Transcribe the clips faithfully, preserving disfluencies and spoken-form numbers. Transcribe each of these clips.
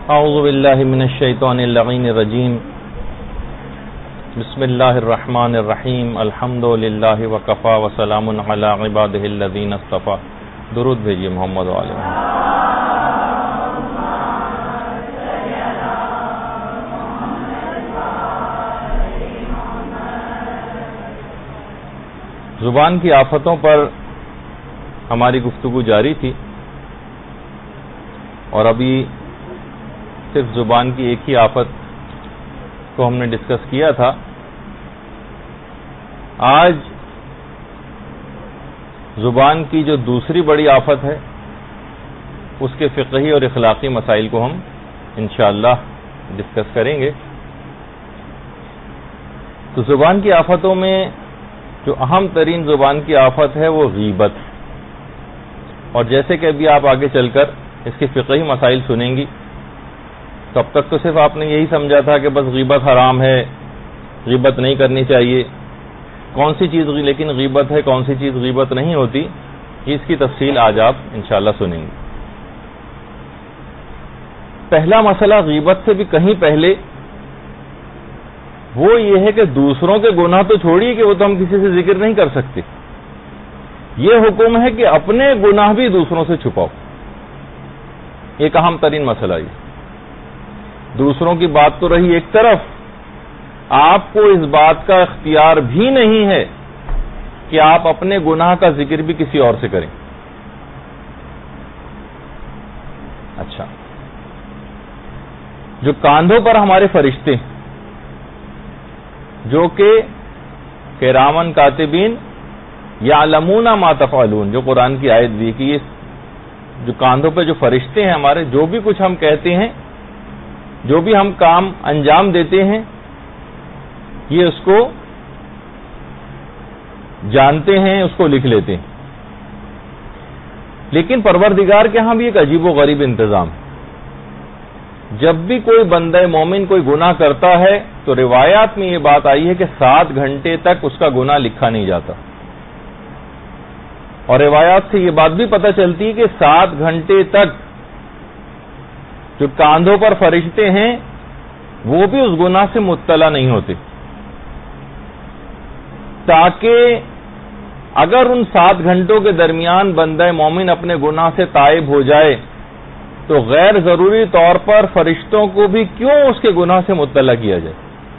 اعوذ باللہ من الشیطان اللعین الرجیم بسم اللہ الرحمن الرحیم الحمد للہ وکفا وسلام علی عبادہ الذین اصطفی. درود بھیجیے محمد و آلہ محمد. زبان کی آفتوں پر ہماری گفتگو جاری تھی اور ابھی صرف زبان کی ایک ہی آفت کو ہم نے ڈسکس کیا تھا. آج زبان کی جو دوسری بڑی آفت ہے اس کے فقہی اور اخلاقی مسائل کو ہم انشاءاللہ ڈسکس کریں گے. تو زبان کی آفتوں میں جو اہم ترین زبان کی آفت ہے وہ غیبت، اور جیسے کہ ابھی آپ آگے چل کر اس کے فقہی مسائل سنیں گی تو اب تک تو صرف آپ نے یہی سمجھا تھا کہ بس غیبت حرام ہے، غیبت نہیں کرنی چاہیے. کون سی چیز لیکن غیبت ہے، کون سی چیز غیبت نہیں ہوتی، اس کی تفصیل آج آپ انشاءاللہ سنیں گے. پہلا مسئلہ غیبت سے بھی کہیں پہلے وہ یہ ہے کہ دوسروں کے گناہ تو چھوڑیے کہ وہ تو ہم کسی سے ذکر نہیں کر سکتے، یہ حکم ہے کہ اپنے گناہ بھی دوسروں سے چھپاؤ. ایک اہم ترین مسئلہ یہ. دوسروں کی بات تو رہی ایک طرف، آپ کو اس بات کا اختیار بھی نہیں ہے کہ آپ اپنے گناہ کا ذکر بھی کسی اور سے کریں. اچھا، جو کاندھوں پر ہمارے فرشتے جو کہ کرامن کاتبین یعلمون ما تفعلون، جو قرآن کی آیت دی کہ یہ جو کاندھوں پہ جو فرشتے ہیں ہمارے، جو بھی کچھ ہم کہتے ہیں، جو بھی ہم کام انجام دیتے ہیں، یہ اس کو جانتے ہیں، اس کو لکھ لیتے ہیں. لیکن پروردگار کے ہاں بھی ایک عجیب و غریب انتظام. جب بھی کوئی بندہ مومن کوئی گناہ کرتا ہے تو روایات میں یہ بات آئی ہے کہ سات گھنٹے تک اس کا گناہ لکھا نہیں جاتا. اور روایات سے یہ بات بھی پتہ چلتی ہے کہ سات گھنٹے تک جو کاندھوں پر فرشتے ہیں وہ بھی اس گناہ سے مطلع نہیں ہوتے، تاکہ اگر ان سات گھنٹوں کے درمیان بندہ مومن اپنے گناہ سے تائب ہو جائے تو غیر ضروری طور پر فرشتوں کو بھی کیوں اس کے گناہ سے مطلع کیا جائے.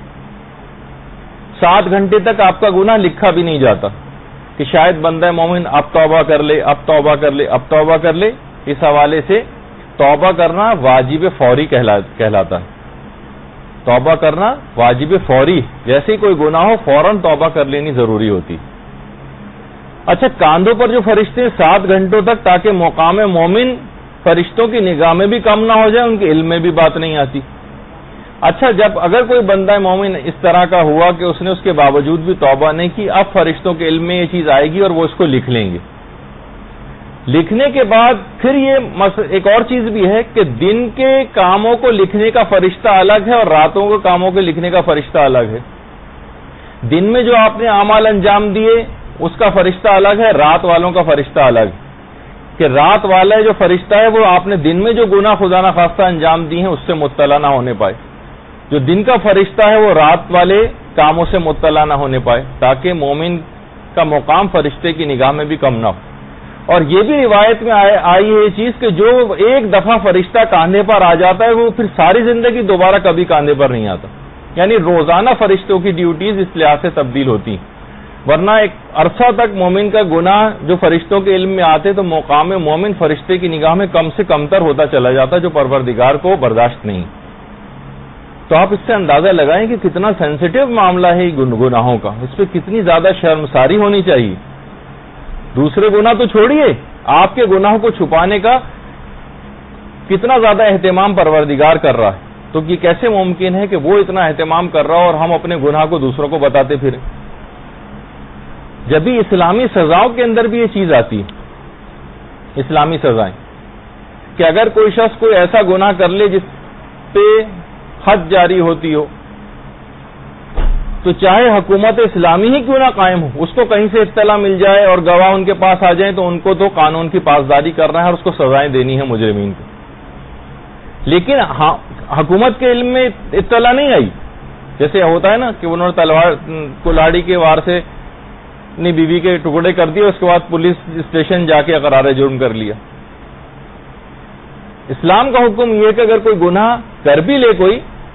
سات گھنٹے تک آپ کا گناہ لکھا بھی نہیں جاتا کہ شاید بندہ مومن اب توبہ کر لے اب توبہ کر لے اب توبہ کر لے. اس حوالے سے توبہ کرنا واجب فوری کہلاتا ہے. توبہ کرنا واجب فوری، جیسے ہی کوئی گناہ ہو فوراً توبہ کر لینی ضروری ہوتی. اچھا، کاندھوں پر جو فرشتے سات گھنٹوں تک، تاکہ مقام مومن فرشتوں کی نگاہ میں بھی کم نہ ہو جائے، ان کے علم میں بھی بات نہیں آتی. اچھا، جب اگر کوئی بندہ مومن اس طرح کا ہوا کہ اس نے اس کے باوجود بھی توبہ نہیں کی، اب فرشتوں کے علم میں یہ چیز آئے گی اور وہ اس کو لکھ لیں گے. لکھنے کے بعد پھر یہ ایک اور چیز بھی ہے کہ دن کے کاموں کو لکھنے کا فرشتہ الگ ہے اور راتوں کے کاموں کے لکھنے کا فرشتہ الگ ہے. دن میں جو آپ نے اعمال انجام دیے اس کا فرشتہ الگ ہے، رات والوں کا فرشتہ الگ ہے. کہ رات والا جو فرشتہ ہے وہ آپ نے دن میں جو گناہ خدا نخواستہ انجام دی ہیں اس سے مطلع نہ ہونے پائے. جو دن کا فرشتہ ہے وہ رات والے کاموں سے مطلع نہ ہونے پائے، تاکہ مومن کا مقام فرشتے کی نگاہ میں بھی کم نہ ہو. اور یہ بھی روایت میں آئی ہے یہ چیز کہ جو ایک دفعہ فرشتہ کاندھے پر آ جاتا ہے وہ پھر ساری زندگی دوبارہ کبھی کاندھے پر نہیں آتا. یعنی روزانہ فرشتوں کی ڈیوٹیز اس لحاظ سے تبدیل ہوتی ہیں. ورنہ ایک عرصہ تک مومن کا گناہ جو فرشتوں کے علم میں آتے تو مقام مومن فرشتے کی نگاہ میں کم سے کم تر ہوتا چلا جاتا، جو پروردگار کو برداشت نہیں. تو آپ اس سے اندازہ لگائیں کہ کتنا سینسیٹیو معاملہ ہے گناہوں کا، اس پہ کتنی زیادہ شرمساری ہونی چاہیے. دوسرے گناہ تو چھوڑیے، آپ کے گناہوں کو چھپانے کا کتنا زیادہ اہتمام پروردگار کر رہا ہے. تو یہ کیسے ممکن ہے کہ وہ اتنا اہتمام کر رہا ہو اور ہم اپنے گناہ کو دوسروں کو بتاتے پھریں. جب بھی اسلامی سزاؤں کے اندر بھی یہ چیز آتی ہے، اسلامی سزائیں، کہ اگر کوئی شخص کوئی ایسا گناہ کر لے جس پہ حد جاری ہوتی ہو، تو چاہے حکومت اسلامی ہی کیوں نہ قائم ہو، اس کو کہیں سے اطلاع مل جائے اور گواہ ان کے پاس آ جائیں تو ان کو تو قانون کی پاسداری کرنا ہے اور اس کو سزائیں دینی ہے مجرمین کو. لیکن حکومت کے علم میں اطلاع نہیں آئی. جیسے ہوتا ہے نا کہ انہوں نے تلوار کلاڑی کے وار سے اپنی بیوی کے ٹکڑے کر دیے, اس کے بعد پولیس اسٹیشن جا کے اقرار جرم کر لیا. اسلام کا حکم یہ کہ اگر کوئی گناہ کر بھی لے کوئی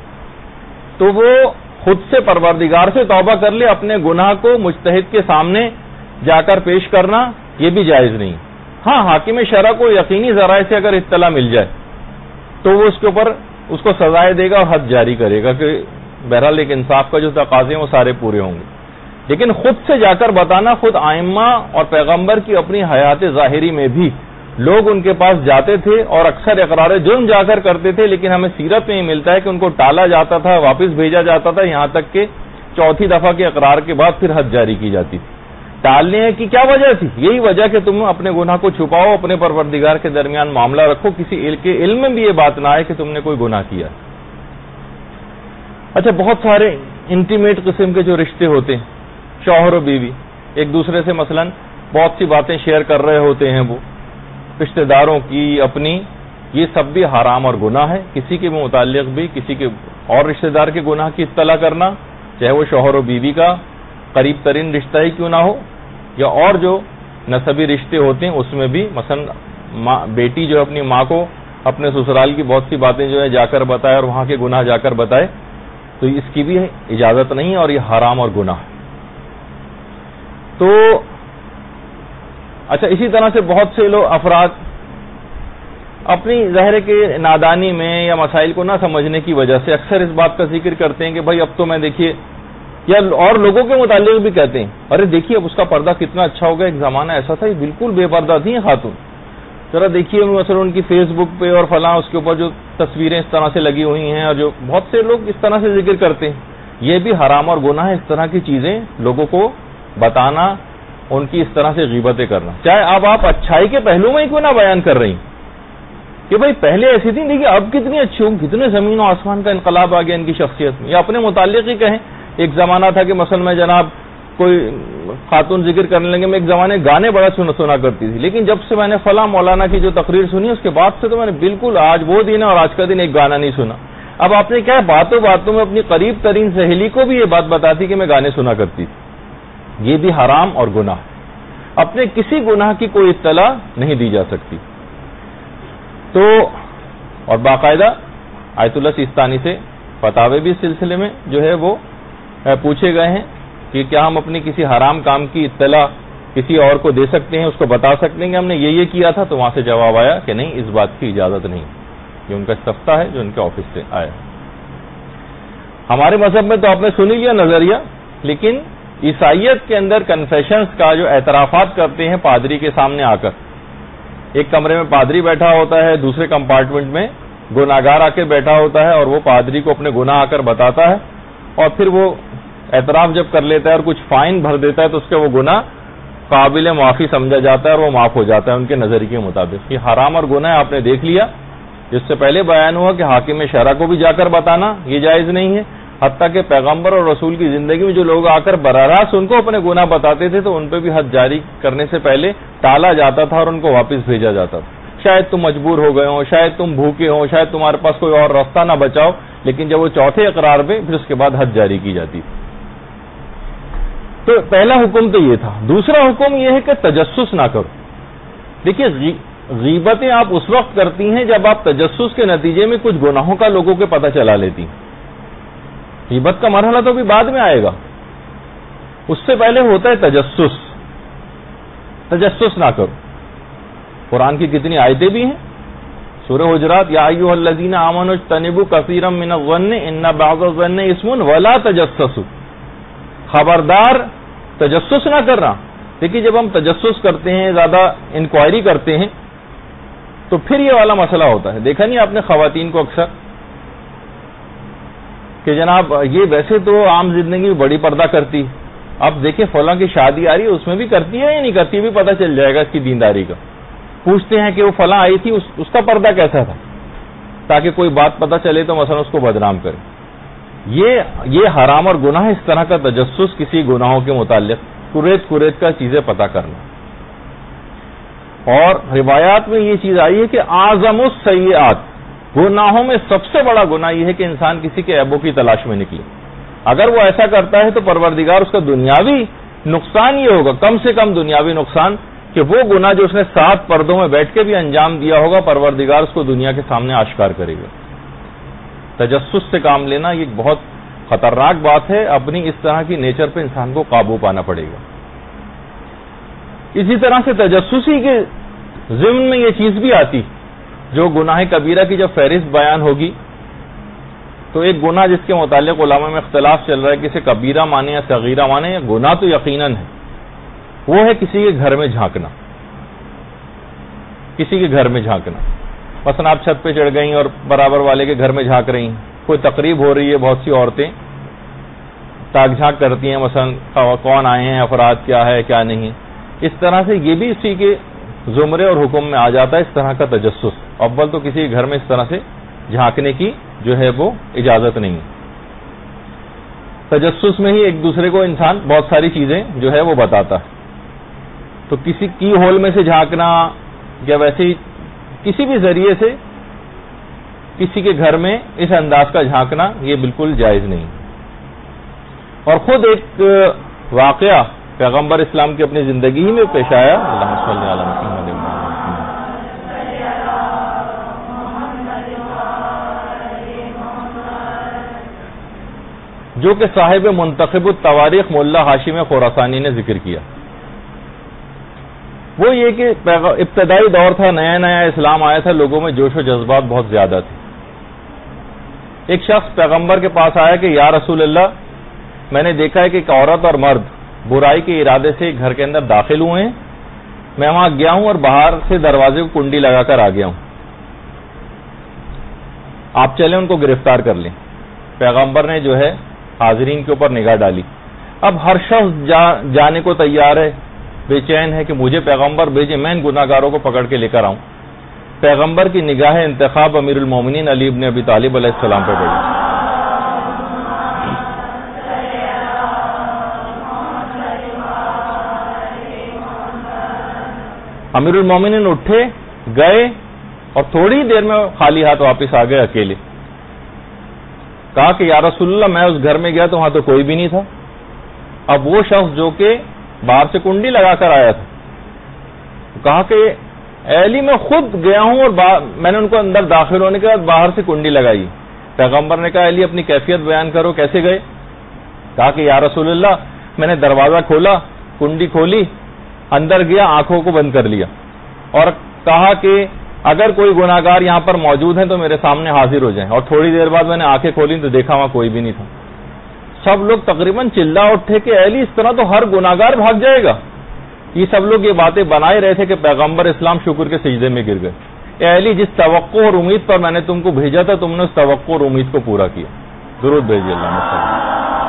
تو وہ خود سے پروردگار سے توبہ کر لے, اپنے گناہ کو مجتہد کے سامنے جا کر پیش کرنا یہ بھی جائز نہیں. ہاں حاکم شرع کو یقینی ذرائع سے اگر اطلاع مل جائے تو وہ اس کے اوپر اس کو سزائے دے گا اور حد جاری کرے گا کہ بہرحال ایک انصاف کا جو تقاضے ہیں وہ سارے پورے ہوں گے. لیکن خود سے جا کر بتانا, خود ائمہ اور پیغمبر کی اپنی حیات ظاہری میں بھی لوگ ان کے پاس جاتے تھے اور اکثر اقرار جرم جا کر کرتے تھے, لیکن ہمیں سیرت میں یہ ملتا ہے کہ ان کو ٹالا جاتا تھا, واپس بھیجا جاتا تھا, یہاں تک کہ چوتھی دفعہ کے اقرار کے بعد پھر حد جاری کی جاتی تھی. ٹالنے کی کیا وجہ تھی؟ یہی وجہ کہ تم اپنے گناہ کو چھپاؤ, اپنے پروردگار کے درمیان معاملہ رکھو, کسی کے علم میں بھی یہ بات نہ آئے کہ تم نے کوئی گناہ کیا. اچھا, بہت سارے انٹیمیٹ قسم کے جو رشتے ہوتے ہیں, شوہر و بیوی ایک دوسرے سے مثلا بہت سی باتیں شیئر کر رہے ہوتے ہیں, وہ رشتے داروں کی اپنی, یہ سب بھی حرام اور گناہ ہے. کسی کے متعلق بھی کسی کے اور رشتے دار کے گناہ کی اطلاع کرنا, چاہے وہ شوہر و بیوی کا قریب ترین رشتہ ہی کیوں نہ ہو, یا اور جو نسبی رشتے ہوتے ہیں اس میں بھی مثلا بیٹی جو اپنی ماں کو اپنے سسرال کی بہت سی باتیں جو ہے جا کر بتائے اور وہاں کے گناہ جا کر بتائے, تو اس کی بھی اجازت نہیں ہے اور یہ حرام اور گناہ ہے. تو اچھا, اسی طرح سے بہت سے لوگ افراد اپنی ظاہر کے نادانی میں یا مسائل کو نہ سمجھنے کی وجہ سے اکثر اس بات کا ذکر کرتے ہیں کہ بھائی اب تو میں دیکھیے, یا اور لوگوں کے متعلق بھی کہتے ہیں ارے دیکھیے اب اس کا پردہ کتنا اچھا ہوگا, ایک زمانہ ایسا تھا یہ بالکل بے پردہ تھی خاتون, ذرا دیکھیے مثلا ان کی فیس بک پہ اور فلاں اس کے اوپر جو تصویریں اس طرح سے لگی ہوئی ہیں, اور جو بہت سے لوگ اس طرح سے ذکر کرتے ہیں, یہ بھی حرام اور گناہ ہے. اس طرح کی چیزیں لوگوں کو بتانا, ان کی اس طرح سے غیبتیں کرنا, چاہے اب آپ اچھائی کے پہلو میں ہی کیوں نہ بیان کر رہی کہ بھائی پہلے ایسی تھی, دیکھیے اب کتنی اچھی ہوں, کتنے زمین و آسمان کا انقلاب آ گیا ان کی شخصیت میں. یا اپنے متعلق ہی کہیں, ایک زمانہ تھا کہ مثلا میں جناب کوئی خاتون ذکر کرنے لگے, میں ایک زمانے گانے بڑا سنا سنا کرتی تھی, لیکن جب سے میں نے فلاں مولانا کی جو تقریر سنی اس کے بعد سے تو میں نے بالکل آج وہ دن ہے اور آج کا دن ایک گانا نہیں سنا. اب آپ نے کیا باتوں باتوں میں اپنی قریب ترین سہیلی کو بھی یہ بات بتاتی کہ میں گانے سنا کرتی تھی. یہ بھی حرام اور گناہ. اپنے کسی گناہ کی کوئی اطلاع نہیں دی جا سکتی. تو اور باقاعدہ آیت اللہ سیستانی سے فتاوے بھی اس سلسلے میں جو ہے وہ پوچھے گئے ہیں کہ کیا ہم اپنی کسی حرام کام کی اطلاع کسی اور کو دے سکتے ہیں, اس کو بتا سکتے ہیں کہ ہم نے یہ یہ کیا تھا. تو وہاں سے جواب آیا کہ نہیں, اس بات کی اجازت نہیں. یہ ان کا استفتاء ہے جو ان کے آفس سے آیا. ہمارے مذہب میں تو آپ نے سن لیا نظریہ, لیکن عیسائیت کے اندر کنفیشنز کا جو اعترافات کرتے ہیں پادری کے سامنے آ کر, ایک کمرے میں پادری بیٹھا ہوتا ہے, دوسرے کمپارٹمنٹ میں گناہگار آ کے بیٹھا ہوتا ہے, اور وہ پادری کو اپنے گناہ آ کر بتاتا ہے, اور پھر وہ اعتراف جب کر لیتا ہے اور کچھ فائن بھر دیتا ہے تو اس کے وہ گناہ قابل معافی سمجھا جاتا ہے اور وہ معاف ہو جاتا ہے ان کے نظریے کے مطابق. یہ حرام اور گناہ آپ نے دیکھ لیا. جس سے پہلے بیان ہوا کہ حاکم شرع کو بھی جا کر بتانا یہ جائز نہیں ہے, حتیٰ کہ پیغمبر اور رسول کی زندگی میں جو لوگ آ کر براہ راست ان کو اپنے گناہ بتاتے تھے تو ان پہ بھی حد جاری کرنے سے پہلے ٹالا جاتا تھا اور ان کو واپس بھیجا جاتا تھا. شاید تم مجبور ہو گئے ہو, شاید تم بھوکے ہو, شاید تمہارے پاس کوئی اور راستہ نہ بچاؤ, لیکن جب وہ چوتھے اقرار پہ پھر اس کے بعد حد جاری کی جاتی. تو پہلا حکم تو یہ تھا. دوسرا حکم یہ ہے کہ تجسس نہ کرو. دیکھیے غیبتیں آپ اس وقت کرتی ہیں جب آپ تجسس کے نتیجے میں کچھ گناہوں کا لوگوں کے پتہ چلا لیتی ہیں. غیبت کا مرحلہ تو بھی بعد میں آئے گا, اس سے پہلے ہوتا ہے تجسس. تجسس نہ کرو. قرآن کی کتنی آیتیں بھی ہیں, سورہ حجرات, یا ایھا الذین آمنوا اجتنبوا کثیرا من الظن ان بعض الظن اسم ولا تجسسوا. خبردار تجسس نہ کرنا. دیکھیے جب ہم تجسس کرتے ہیں, زیادہ انکوائری کرتے ہیں, تو پھر یہ والا مسئلہ ہوتا ہے. دیکھا نہیں آپ نے خواتین کو اکثر کہ جناب یہ ویسے تو عام زندگی میں بڑی پردہ کرتی, اب دیکھیں فلاں کی شادی آ رہی ہے اس میں بھی کرتی ہے یا نہیں کرتی, بھی پتہ چل جائے گا اس کی دینداری کا. پوچھتے ہیں کہ وہ فلاں آئی تھی, اس, اس کا پردہ کیسا تھا, تاکہ کوئی بات پتہ چلے تو مثلا اس کو بدنام کرے. یہ یہ حرام اور گناہ, اس طرح کا تجسس کسی گناہوں کے متعلق کوریت کوریت کا چیزیں پتہ کرنا. اور روایات میں یہ چیز آئی ہے کہ اعظم السیئات, گناہوں میں سب سے بڑا گناہ یہ ہے کہ انسان کسی کے عیبوں کی تلاش میں نکلے. اگر وہ ایسا کرتا ہے تو پروردگار اس کا دنیاوی نقصان یہ ہوگا، کم سے کم دنیاوی نقصان، کہ وہ گناہ جو اس نے سات پردوں میں بیٹھ کے بھی انجام دیا ہوگا پروردگار اس کو دنیا کے سامنے آشکار کرے گا. تجسس سے کام لینا یہ بہت خطرناک بات ہے. اپنی اس طرح کی نیچر پہ انسان کو قابو پانا پڑے گا. اسی طرح سے تجسسی کے ضمن میں یہ چیز بھی آتی، جو گناہ کبیرہ کی جب فہرست بیان ہوگی تو ایک گناہ جس کے متعلق علماء میں اختلاف چل رہا ہے کہ اسے کبیرہ مانے یا صغیرہ مانے، یا گناہ تو یقیناً ہے، وہ ہے کسی کے گھر میں جھانکنا. کسی کے گھر میں جھانکنا، مثلا آپ چھت پہ چڑھ گئیں اور برابر والے کے گھر میں جھانک رہی ہیں. کوئی تقریب ہو رہی ہے، بہت سی عورتیں تاک جھانک کرتی ہیں، مثلا کون آئے ہیں، افراد کیا ہے کیا نہیں. اس طرح سے یہ بھی اسی کے زمرے اور حکم میں آ جاتا ہے اس طرح کا تجسس. اول تو کسی گھر میں اس طرح سے جھانکنے کی جو ہے وہ اجازت نہیں. تجسس میں ہی ایک دوسرے کو انسان بہت ساری چیزیں جو ہے وہ بتاتا ہے. تو کسی کی ہول میں سے جھانکنا یا ویسے ہی کسی بھی ذریعے سے کسی کے گھر میں اس انداز کا جھانکنا یہ بالکل جائز نہیں. اور خود ایک واقعہ پیغمبر اسلام کی اپنی زندگی ہی میں پیش آیا. اللہم صلی علی محمد. جو کہ صاحب منتخب التواریخ ملا ہاشم خراسانی نے ذکر کیا. وہ یہ کہ ابتدائی دور تھا، نیا نیا اسلام آیا تھا، لوگوں میں جوش و جذبات بہت زیادہ تھے. ایک شخص پیغمبر کے پاس آیا کہ یا رسول اللہ، میں نے دیکھا ہے کہ ایک عورت اور مرد برائی کے ارادے سے گھر کے اندر داخل ہوئے ہیں. میں وہاں گیا ہوں اور باہر سے دروازے کو کنڈی لگا کر آ گیا ہوں. آپ چلیں ان کو گرفتار کر لیں. پیغمبر نے جو ہے حاضرین کے اوپر نگاہ ڈالی. اب ہر شخص جا جانے کو تیار ہے، بے چین ہے کہ مجھے پیغمبر بھیجے، میں ان گناہ گاروں کو پکڑ کے لے کر آؤں. پیغمبر کی نگاہ انتخاب امیر المومنین علی ابن ابی طالب علیہ السلام پہ پڑی. امیر المومنین اٹھے، گئے اور تھوڑی دیر میں خالی ہاتھ واپس آ گئے اکیلے. کہا کہ یا رسول اللہ، میں اس گھر میں گیا تو وہاں تو کوئی بھی نہیں تھا. اب وہ شخص جو کہ باہر سے کنڈی لگا کر آیا تھا کہا کہ اے علی، میں خود گیا ہوں اور میں نے ان کو اندر داخل ہونے کے بعد باہر سے کنڈی لگائی. پیغمبر نے کہا علی اپنی کیفیت بیان کرو، کیسے گئے؟ کہا کہ یا رسول اللہ، میں نے دروازہ کھولا، کنڈی کھولی، اندر گیا، آنکھوں کو بند کر لیا اور کہا کہ اگر کوئی گناہ گار یہاں پر موجود ہیں تو میرے سامنے حاضر ہو جائیں. اور تھوڑی دیر بعد میں نے آنکھیں کھولی تو دیکھا وہاں کوئی بھی نہیں تھا. سب لوگ تقریباً چلا اٹھے کہ علی اس طرح تو ہر گناہ گار بھاگ جائے گا. یہ سب لوگ یہ باتیں بنائے رہے تھے کہ پیغمبر اسلام شکر کے سجدے میں گر گئے. اے علی، جس توقع اور امید پر میں نے تم کو بھیجا تھا تم نے اس توقع اور امید کو پورا کیا. درود بھیجیے اللہ علیہ.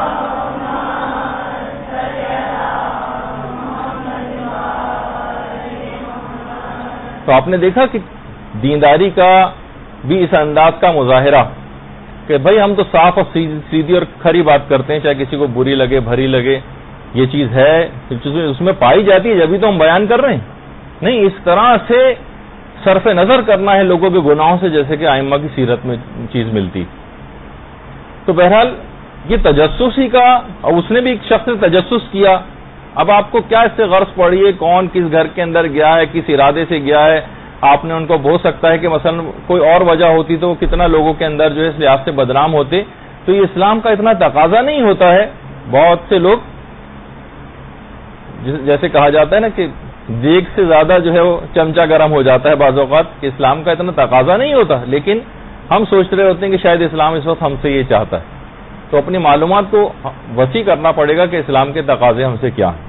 تو آپ نے دیکھا کہ دینداری کا بھی اس انداز کا مظاہرہ کہ بھائی ہم تو صاف اور سیدھی اور کھری بات کرتے ہیں، چاہے کسی کو بری لگے بھری لگے، یہ چیز ہے اس میں پائی جاتی ہے جبھی تو ہم بیان کر رہے ہیں. نہیں، اس طرح سے صرف نظر کرنا ہے لوگوں کے گناہوں سے جیسے کہ ائمہ کی سیرت میں چیز ملتی. تو بہرحال یہ تجسسی کا، اور اس نے بھی ایک شخص نے تجسس کیا. اب آپ کو کیا اس سے غرض پڑی ہے، کون کس گھر کے اندر گیا ہے، کس ارادے سے گیا ہے. آپ نے ان کو ہو سکتا ہے کہ مثلا کوئی اور وجہ ہوتی تو کتنا لوگوں کے اندر جو ہے اس لحاظ سے بدنام ہوتے. تو یہ اسلام کا اتنا تقاضا نہیں ہوتا ہے. بہت سے لوگ جیسے کہا جاتا ہے نا کہ دیگ سے زیادہ جو ہے وہ چمچہ گرم ہو جاتا ہے بعض اوقات، کہ اسلام کا اتنا تقاضا نہیں ہوتا، لیکن ہم سوچ رہے ہوتے ہیں کہ شاید اسلام اس وقت ہم سے یہ چاہتا ہے. تو اپنی معلومات کو وسیع کرنا پڑے گا کہ اسلام کے تقاضے ہم سے کیا ہیں.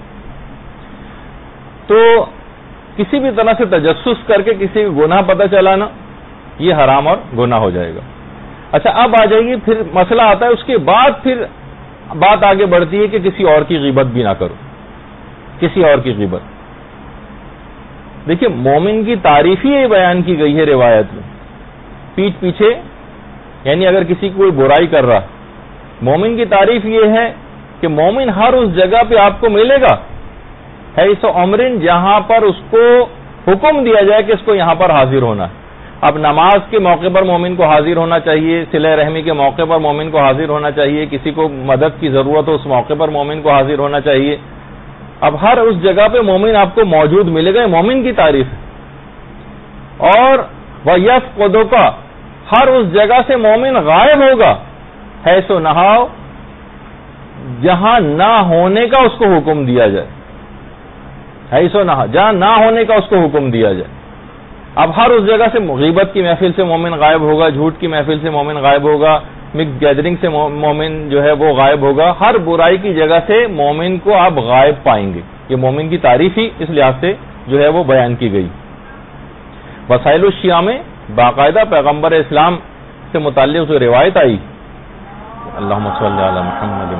تو کسی بھی طرح سے تجسس کر کے کسی کا گناہ پتہ چلانا یہ حرام اور گناہ ہو جائے گا. اچھا، اب آ جائے گی پھر مسئلہ آتا ہے، اس کے بعد پھر بات آگے بڑھتی ہے کہ کسی اور کی غیبت بھی نہ کرو. کسی اور کی غیبت، دیکھیے مومن کی تعریف ہی بیان کی گئی ہے روایت میں، پیچھ پیچھے. یعنی اگر کسی کوئی برائی کر رہا، مومن کی تعریف یہ ہے کہ مومن ہر اس جگہ پہ آپ کو ملے گا ہے اس عمرن جہاں پر اس کو حکم دیا جائے کہ اس کو یہاں پر حاضر ہونا ہے. اب نماز کے موقع پر مومن کو حاضر ہونا چاہیے، صلہ رحمی کے موقع پر مومن کو حاضر ہونا چاہیے، کسی کو مدد کی ضرورت ہو اس موقع پر مومن کو حاضر ہونا چاہیے. اب ہر اس جگہ پہ مومن آپ کو موجود ملے گا، مومن کی تعریف ہے. اور وَيَفْقُدُكَ ہر اس جگہ سے مومن غائب ہوگا، حیث نہاؤ جہاں نہ ہونے کا اس کو حکم دیا جائے، حیث نہا جہاں نہ ہونے کا اس کو حکم دیا جائے. اب ہر اس جگہ سے غیبت کی محفل سے مومن غائب ہوگا، جھوٹ کی محفل سے مومن غائب ہوگا، مکس گیدرنگ سے مومن جو ہے وہ غائب ہوگا. ہر برائی کی جگہ سے مومن کو آپ غائب پائیں گے. یہ مومن کی تعریف ہی اس لحاظ سے جو ہے وہ بیان کی گئی. وسائل الشیعہ میں باقاعدہ پیغمبر اسلام سے متعلق جو روایت آئی، اللہم صلی علی محمد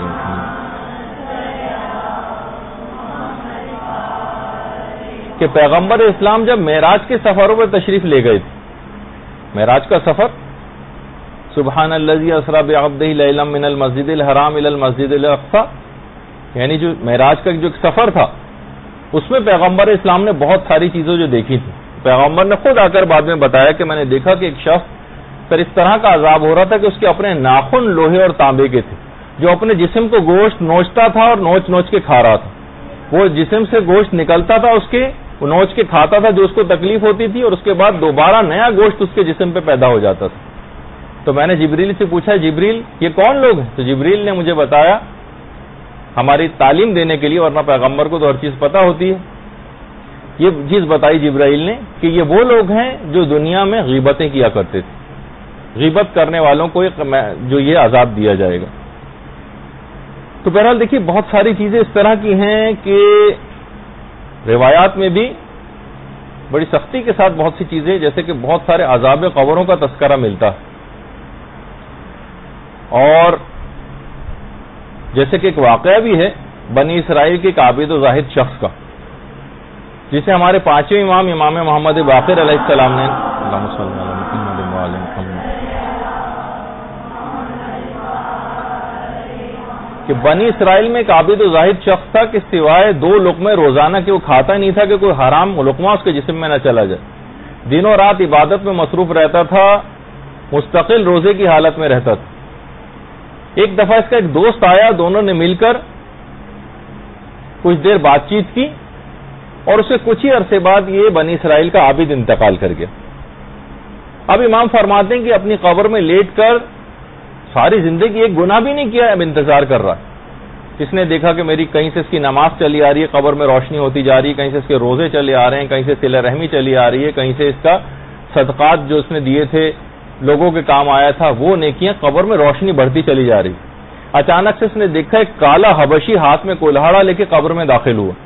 کہ پیغمبر اسلام جب معراج کے سفروں پر تشریف لے گئے تھے، معراج کا سفر سبحان الذی اسری بعبدہ لیلا من المسجد الحرام الی المسجد الاقصی، یعنی جو معراج کا جو سفر تھا اس میں پیغمبر اسلام نے بہت ساری چیزیں جو دیکھی تھی. پیغمبر نے خود آ کر بعد میں بتایا کہ میں نے دیکھا کہ ایک شخص پر اس طرح کا عذاب ہو رہا تھا کہ اس کے اپنے ناخن لوہے اور تانبے کے تھے، جو اپنے جسم کو گوشت نوچتا تھا اور نوچ نوچ کے کھا رہا تھا. وہ جسم سے گوشت نکلتا تھا اس کے، وہ نوچ کے کھاتا تھا جو اس کو تکلیف ہوتی تھی، اور اس کے بعد دوبارہ نیا گوشت اس کے جسم پہ پیدا ہو جاتا تھا. تو میں نے جبریل سے پوچھا، جبریل یہ کون لوگ ہیں؟ تو جبریل نے مجھے بتایا، ہماری تعلیم دینے کے لیے، ورنہ پیغمبر کو تو ہر چیز پتہ ہوتی ہے، یہ چیز بتائی جبرائیل نے کہ یہ وہ لوگ ہیں جو دنیا میں غیبتیں کیا کرتے تھے. غیبت کرنے والوں کو جو یہ عذاب دیا جائے گا. تو بہرحال دیکھیے بہت ساری چیزیں اس طرح کی ہیں کہ روایات میں بھی بڑی سختی کے ساتھ بہت سی چیزیں، جیسے کہ بہت سارے عذاب قبروں کا تذکرہ ملتا ہے. اور جیسے کہ ایک واقعہ بھی ہے بنی اسرائیل کے ایک عابد و زاہد شخص کا، جسے ہمارے پانچویں امام امام محمد باقر علیہ السلام نے اللہم صلی علی محمد وعلی محمد کہ بنی اسرائیل میں ایک عابد و زاہد شخص تھا کہ سوائے دو لقمے روزانہ کے وہ کھاتا ہی نہیں تھا کہ کوئی حرام لقمہ اس کے جسم میں نہ چلا جائے. دنوں رات عبادت میں مصروف رہتا تھا، مستقل روزے کی حالت میں رہتا تھا. ایک دفعہ اس کا ایک دوست آیا، دونوں نے مل کر کچھ دیر بات چیت کی، اور اسے کچھ ہی عرصے بعد یہ بنی اسرائیل کا عابد انتقال کر گیا. اب امام فرماتے ہیں کہ اپنی قبر میں لیٹ کر ساری زندگی ایک گناہ بھی نہیں کیا، اب انتظار کر رہا. اس نے دیکھا کہ میری کہیں سے اس کی نماز چلی آ رہی ہے، قبر میں روشنی ہوتی جا رہی ہے، کہیں سے اس کے روزے چلے آ رہے ہیں، کہیں سے صلہ رحمی چلی آ رہی ہے، کہیں سے اس کا صدقات جو اس نے دیے تھے لوگوں کے کام آیا تھا وہ نیکیاں، قبر میں روشنی بڑھتی چلی جا رہی. اچانک سے اس نے دیکھا ایک کالا حبشی ہاتھ میں کولہاڑا لے کے قبر میں داخل ہوا،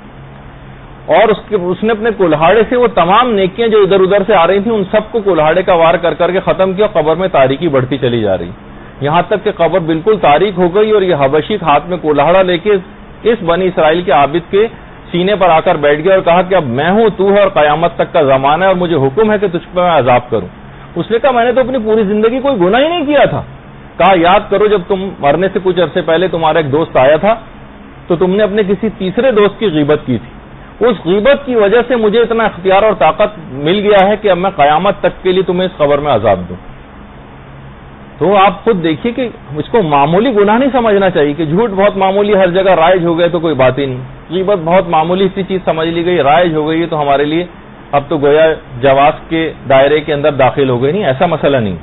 اور اس کے اس نے اپنے کولہاڑے سے وہ تمام نیکیاں جو ادھر ادھر سے آ رہی تھیں ان سب کو کولہاڑے کا وار کر کر کے ختم کیا. قبر میں تاریکی بڑھتی چلی جا رہی، یہاں تک کہ قبر بالکل تاریک ہو گئی، اور یہ حبشی ہاتھ میں کولہاڑا لے کے اس بنی اسرائیل کے عابد کے سینے پر آ کر بیٹھ گیا اور کہا کہ اب میں ہوں، تو ہے، اور قیامت تک کا زمانہ ہے، اور مجھے حکم ہے کہ تجھ پہ میں عذاب کروں. اس نے کہا میں نے تو اپنی پوری زندگی کوئی گناہ ہی نہیں کیا تھا. کہا یاد کرو جب تم مرنے سے کچھ عرصے پہلے تمہارا ایک دوست آیا تھا تو تم نے اپنے کسی تیسرے دوست کی غیبت کی تھی، اس غیبت کی وجہ سے مجھے اتنا اختیار اور طاقت مل گیا ہے کہ اب میں قیامت تک کے لیے تمہیں اس قبر میں عذاب دوں. تو آپ خود دیکھیے کہ اس کو معمولی گناہ نہیں سمجھنا چاہیے کہ جھوٹ بہت معمولی ہر جگہ رائج ہو گئے تو کوئی بات ہی نہیں، غیبت بہت معمولی سی چیز سمجھ لی گئی، رائج ہو گئی ہے تو ہمارے لیے اب تو گویا جواز کے دائرے کے اندر داخل ہو گئی. نہیں، ایسا مسئلہ نہیں.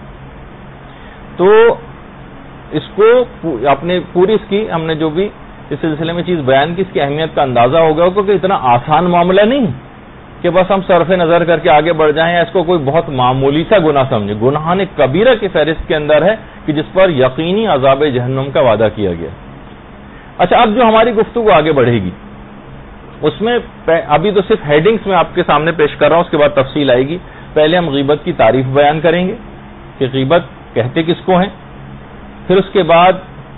تو اس کو اپنے پوری اس کی ہم نے جو بھی اس سلسلے میں چیز بیان کی، اس کی اہمیت کا اندازہ ہو گیا کیونکہ اتنا آسان معاملہ نہیں کہ بس ہم صرف نظر کر کے آگے بڑھ جائیں، اس کو کوئی بہت معمولی سا گناہ سمجھے. گناہان کبیرہ کی فہرست کے اندر ہے کہ جس پر یقینی عذاب جہنم کا وعدہ کیا گیا. اچھا، اب جو ہماری گفتگو آگے بڑھے گی اس میں ابھی تو صرف ہیڈنگز میں آپ کے سامنے پیش کر رہا ہوں، اس کے بعد تفصیل آئے گی. پہلے ہم غیبت کی تعریف بیان کریں گے کہ غیبت کہتے کس کو ہیں، پھر اس کے بعد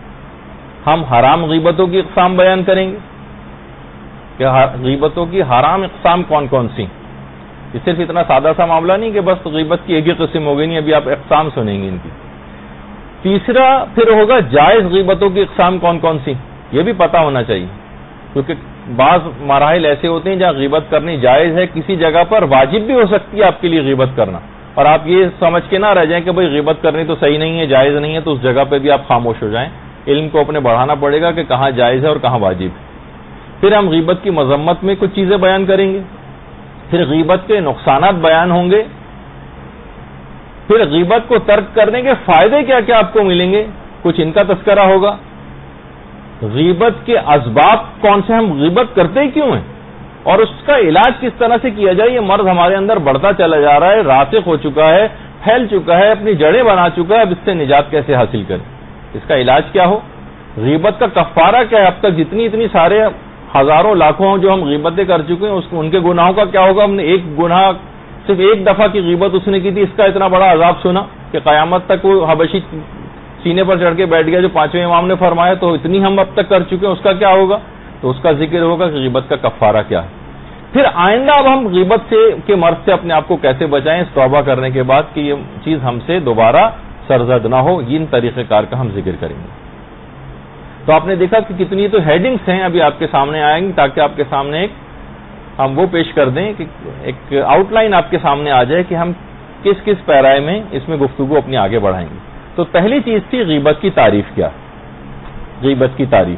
ہم حرام غیبتوں کی اقسام بیان کریں گے کہ غیبتوں کی حرام اقسام کون کون سی. یہ صرف اتنا سادہ سا معاملہ نہیں کہ بس غیبت کی ایک ہی قسم ہو گئی، نہیں، ابھی آپ اقسام سنیں گے ان کی. تیسرا پھر ہوگا جائز غیبتوں کی اقسام کون کون سی، یہ بھی پتہ ہونا چاہیے کیونکہ بعض مراحل ایسے ہوتے ہیں جہاں غیبت کرنی جائز ہے، کسی جگہ پر واجب بھی ہو سکتی ہے آپ کے لیے غیبت کرنا. اور آپ یہ سمجھ کے نہ رہ جائیں کہ بھئی غیبت کرنی تو صحیح نہیں ہے، جائز نہیں ہے، تو اس جگہ پہ بھی آپ خاموش ہو جائیں. علم کو اپنے بڑھانا پڑے گا کہ کہاں جائز ہے اور کہاں واجب ہے. پھر ہم غیبت کی مذمت میں کچھ چیزیں بیان کریں گے، پھر غیبت کے نقصانات بیان ہوں گے، پھر غیبت کو ترک کرنے کے فائدے کیا کیا آپ کو ملیں گے، کچھ ان کا تذکرہ ہوگا. غیبت کے اسباب کون سے، ہم غیبت کرتے ہی کیوں ہیں، اور اس کا علاج کس طرح سے کیا جائے. یہ مرض ہمارے اندر بڑھتا چلا جا رہا ہے، راسخ ہو چکا ہے، پھیل چکا ہے، اپنی جڑیں بنا چکا ہے. اب اس سے نجات کیسے حاصل کریں، اس کا علاج کیا ہو، غیبت کا کفارہ کیا ہے. اب تک جتنی اتنی سارے ہزاروں لاکھوں جو ہم غیبتیں کر چکے ہیں، ان کے گناہوں کا کیا ہوگا. ہم نے ایک گناہ صرف ایک دفعہ کی غیبت اس نے کی تھی، اس کا اتنا بڑا عذاب سنا کہ قیامت تک وہ حبشی سینے پر چڑھ کے بیٹھ گیا جو پانچویں امام نے فرمایا. تو اتنی ہم اب تک کر چکے ہیں، اس کا کیا ہوگا. تو اس کا ذکر ہوگا کہ غیبت کا کفارہ کیا ہے. پھر آئندہ اب ہم غیبت سے کے مرض سے اپنے آپ کو کیسے بچائیں اس توبہ کرنے کے بعد کہ یہ چیز ہم سے دوبارہ سرزد نہ ہو. ان طریقہ کار کا ہم ذکر کریں گے. تو آپ نے دیکھا کہ کتنی تو ہیڈنگز ہیں ابھی آپ کے سامنے آئیں گی، تاکہ آپ کے سامنے ایک ہم وہ پیش کر دیں کہ ایک آؤٹ لائن آپ کے سامنے آ جائے کہ ہم کس کس پیرائے میں اس میں گفتگو اپنی آگے بڑھائیں گے. تو پہلی چیز تھی غیبت کی تعریف. کیا غیبت کی تعریف؟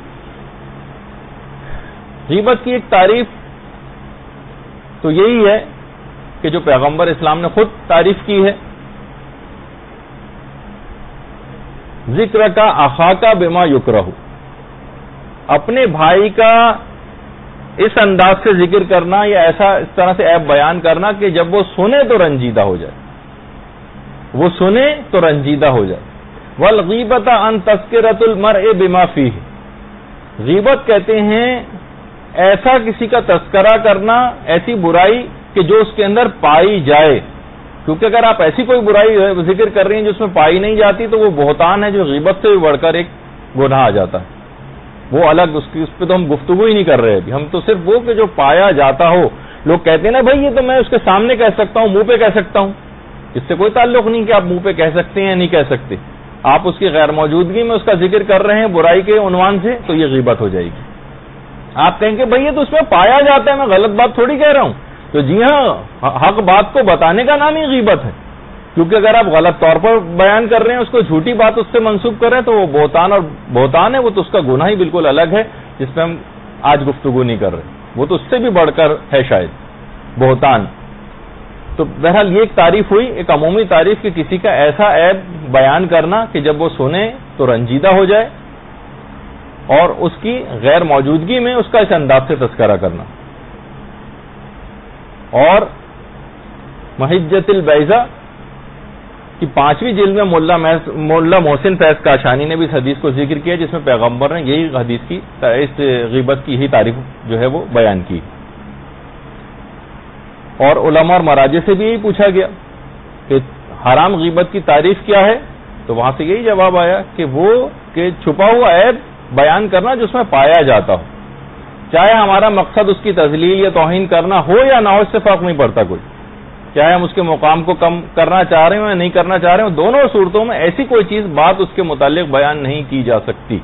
غیبت کی ایک تعریف تو یہی ہے کہ جو پیغمبر اسلام نے خود تعریف کی ہے، ذکر کا اخا کا بما یکرہ، اپنے بھائی کا اس انداز سے ذکر کرنا یا ایسا اس طرح سے عیب بیان کرنا کہ جب وہ سنے تو رنجیدہ ہو جائے، وہ سنے تو رنجیدہ ہو جائے. والغیبۃ ان تذکرۃ المرء بما فیہ، غیبت کہتے ہیں ایسا کسی کا تذکرہ کرنا، ایسی برائی کہ جو اس کے اندر پائی جائے. کیونکہ اگر آپ ایسی کوئی برائی ذکر کر رہی ہیں جو اس میں پائی نہیں جاتی تو وہ بہتان ہے جو غیبت سے بھی بڑھ کر ایک گناہ آ جاتا ہے. وہ الگ، اس کی اس پہ تو ہم گفتگو ہی نہیں کر رہے ابھی. ہم تو صرف وہ کہ جو پایا جاتا ہو. لوگ کہتے ہیں نا بھائی یہ تو میں اس کے سامنے کہہ سکتا ہوں، منہ پہ کہہ سکتا ہوں. اس سے کوئی تعلق نہیں کہ آپ منہ پہ کہہ سکتے ہیں یا نہیں کہہ سکتے. آپ اس کی غیر موجودگی میں اس کا ذکر کر رہے ہیں برائی کے عنوان سے، تو یہ غیبت ہو جائے گی. آپ کہیں گے بھائی یہ تو اس میں پایا جاتا ہے، میں غلط بات تھوڑی کہہ رہا ہوں. تو جی ہاں، حق بات کو بتانے کا نام ہی غیبت ہے. کیونکہ اگر آپ غلط طور پر بیان کر رہے ہیں، اس کو جھوٹی بات اس سے منسوب کر رہے ہیں، تو وہ بہتان، اور بہتان ہے وہ تو اس کا گناہ ہی بالکل الگ ہے جس پہ ہم آج گفتگو نہیں کر رہے. وہ تو اس سے بھی بڑھ کر ہے شاید بہتان. تو بہرحال یہ ایک تعریف ہوئی، ایک عمومی تعریف کہ کسی کا ایسا عیب بیان کرنا کہ جب وہ سنے تو رنجیدہ ہو جائے، اور اس کی غیر موجودگی میں اس کا اس انداز سے تذکرہ کرنا. اور محجت البیضہ کی پانچویں جلد میں مولا محسن فیض کاشانی نے بھی اس حدیث کو ذکر کیا جس میں پیغمبر نے یہی حدیث کی، اس غیبت کی ہی تعریف جو ہے وہ بیان کی. اور علماء اور مراجع سے بھی یہی پوچھا گیا کہ حرام غیبت کی تعریف کیا ہے، تو وہاں سے یہی جواب آیا کہ وہ کہ چھپا ہوا عیب بیان کرنا جس میں پایا جاتا ہو، چاہے ہمارا مقصد اس کی تذلیل یا توہین کرنا ہو یا نہ ہو، اس سے فرق نہیں پڑتا کوئی. چاہے ہم اس کے مقام کو کم کرنا چاہ رہے ہوں یا نہیں کرنا چاہ رہے ہوں، دونوں صورتوں میں ایسی کوئی چیز بات اس کے متعلق بیان نہیں کی جا سکتی.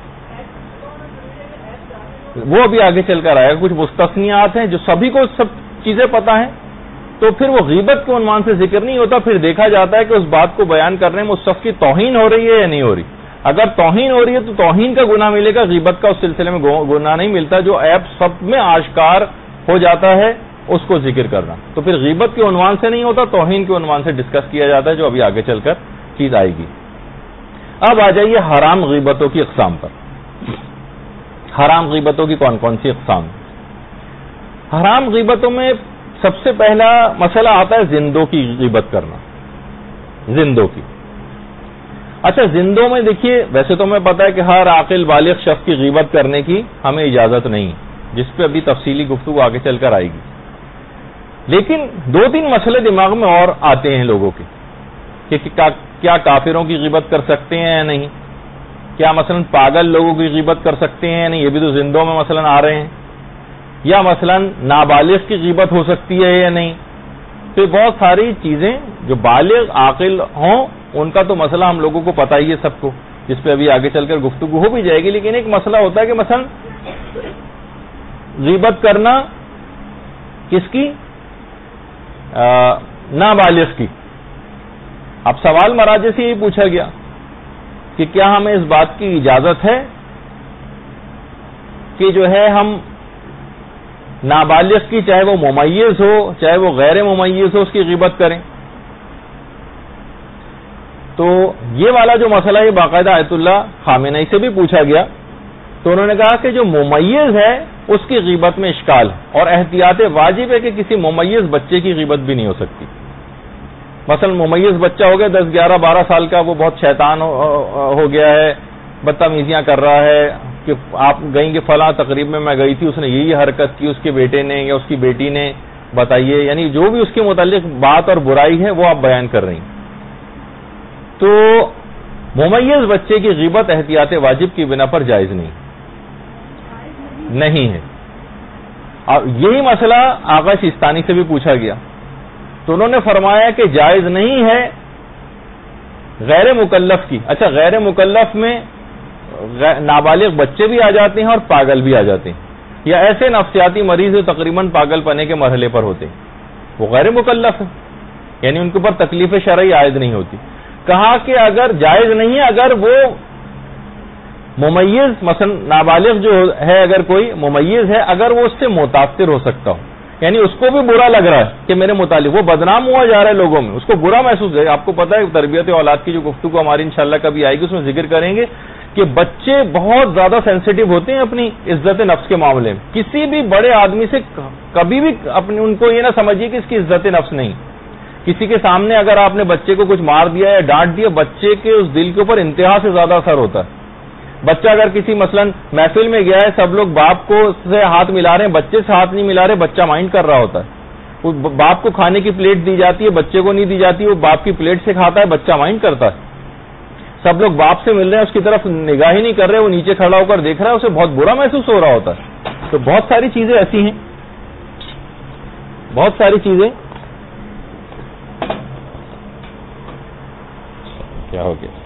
وہ ابھی آگے چل کر آئے گا. کچھ مستثنیات ہیں جو سبھی کو سب چیزیں پتہ ہیں، تو پھر وہ غیبت کے عنوان سے ذکر نہیں ہوتا. پھر دیکھا جاتا ہے کہ اس بات کو بیان کرنے میں اس شخص کی توہین ہو رہی ہے یا نہیں ہو رہی. اگر توہین ہو رہی ہے تو توہین کا گناہ ملے گا، غیبت کا اس سلسلے میں گناہ نہیں ملتا. جو عیب سب میں آشکار ہو جاتا ہے اس کو ذکر کرنا، تو پھر غیبت کے عنوان سے نہیں ہوتا، توہین کے عنوان سے ڈسکس کیا جاتا ہے، جو ابھی آگے چل کر چیز آئے گی. اب آ جائیے حرام غیبتوں کی اقسام پر. حرام غیبتوں کی کون کون سی اقسام؟ حرام غیبتوں میں سب سے پہلا مسئلہ آتا ہے زندوں کی غیبت کرنا. زندوں کی. اچھا، زندوں میں دیکھیے، ویسے تو ہمیں پتا ہے کہ ہر عاقل بالغ شخص کی غیبت کرنے کی ہمیں اجازت نہیں، جس پہ ابھی تفصیلی گفتگو آگے چل کر آئے گی. لیکن دو تین مسئلے دماغ میں اور آتے ہیں لوگوں کے کہ کیا کافروں کی غیبت کر سکتے ہیں یا نہیں، کیا مثلا پاگل لوگوں کی غیبت کر سکتے ہیں یا نہیں، یہ بھی تو زندوں میں مثلا آ رہے ہیں، یا مثلا نابالغ کی غیبت ہو سکتی ہے یا نہیں. تو بہت ساری چیزیں جو بالغ عاقل ہوں ان کا تو مسئلہ ہم لوگوں کو پتہ ہی ہے سب کو، جس پہ ابھی آگے چل کر گفتگو ہو بھی جائے گی. لیکن ایک مسئلہ ہوتا ہے کہ مثلا غیبت کرنا کس کی؟ نابالغ کی. اب سوال مراجع سے یہ پوچھا گیا کہ کیا ہمیں اس بات کی اجازت ہے کہ جو ہے ہم نابالغ کی چاہے وہ ممیز ہو چاہے وہ غیر ممیز ہو اس کی غیبت کریں؟ تو یہ والا جو مسئلہ ہے باقاعدہ آیت اللہ خامنئی سے بھی پوچھا گیا، تو انہوں نے کہا کہ جو ممیز ہے اس کی غیبت میں اشکال ہے، اور احتیاط واجب ہے کہ کسی ممیز بچے کی غیبت بھی نہیں ہو سکتی۔ مثلا ممیز بچہ ہو گیا دس گیارہ بارہ سال کا، وہ بہت شیطان ہو گیا ہے، بدتمیزیاں کر رہا ہے کہ آپ گئیں کہ فلاں تقریب میں میں گئی تھی، اس نے یہی حرکت کی، اس کے بیٹے نے یا اس کی بیٹی نے، بتائیے، یعنی جو بھی اس کے متعلق بات اور برائی ہے وہ آپ بیان کر رہی ہیں، تو ممیز بچے کی غیبت احتیاط واجب کی بنا پر جائز نہیں نہیں ہے۔ اور یہی مسئلہ آغا سیستانی سے بھی پوچھا گیا، تو انہوں نے فرمایا کہ جائز نہیں ہے غیر مکلف کی۔ اچھا، غیر مکلف میں نابالغ بچے بھی آ جاتے ہیں اور پاگل بھی آ جاتے ہیں، یا ایسے نفسیاتی مریض جو تقریباً پاگل پنے کے مرحلے پر ہوتے ہیں، وہ غیر مکلف ہے، یعنی ان کے اوپر تکلیف شرعی عائد نہیں ہوتی۔ کہا کہ اگر جائز نہیں ہے اگر وہ ممیز مثلا نابالغ جو ہے، اگر کوئی ممیز ہے، اگر وہ اس سے متاثر ہو سکتا ہو، یعنی اس کو بھی برا لگ رہا ہے کہ میرے متعلق وہ بدنام ہوا جا رہا ہے لوگوں میں، اس کو برا محسوس ہے۔ آپ کو پتا ہے تربیت اولاد کی جو گفتگو ہماری انشاءاللہ کبھی آئے گی اس میں ذکر کریں گے کہ بچے بہت زیادہ سینسیٹیو ہوتے ہیں اپنی عزت نفس کے معاملے میں، کسی بھی بڑے آدمی سے کبھی بھی اپنی ان کو یہ نہ سمجھیے کہ اس کی عزت نفس نہیں، کسی کے سامنے اگر آپ نے بچے کو کچھ مار دیا یا ڈانٹ دیا، بچے کے اس دل کے اوپر انتہا سے زیادہ اثر ہوتا ہے۔ بچہ اگر کسی مثلا محفل میں گیا ہے، سب لوگ باپ کو سے ہاتھ ملا رہے ہیں، بچے سے ہاتھ نہیں ملا رہے، بچہ مائنڈ کر رہا ہوتا ہے۔ باپ کو کھانے کی پلیٹ دی جاتی ہے، بچے کو نہیں دی جاتی، وہ باپ کی پلیٹ سے کھاتا ہے، بچہ مائنڈ کرتا ہے۔ سب لوگ باپ سے مل رہے ہیں، اس کی طرف نگاہ ہی نہیں کر رہے، وہ نیچے کھڑا ہو کر دیکھ رہا ہے، اسے بہت برا محسوس ہو رہا ہوتا ہے۔ تو بہت ساری چیزیں ایسی ہیں، بہت ساری چیزیں کیا ہو گیا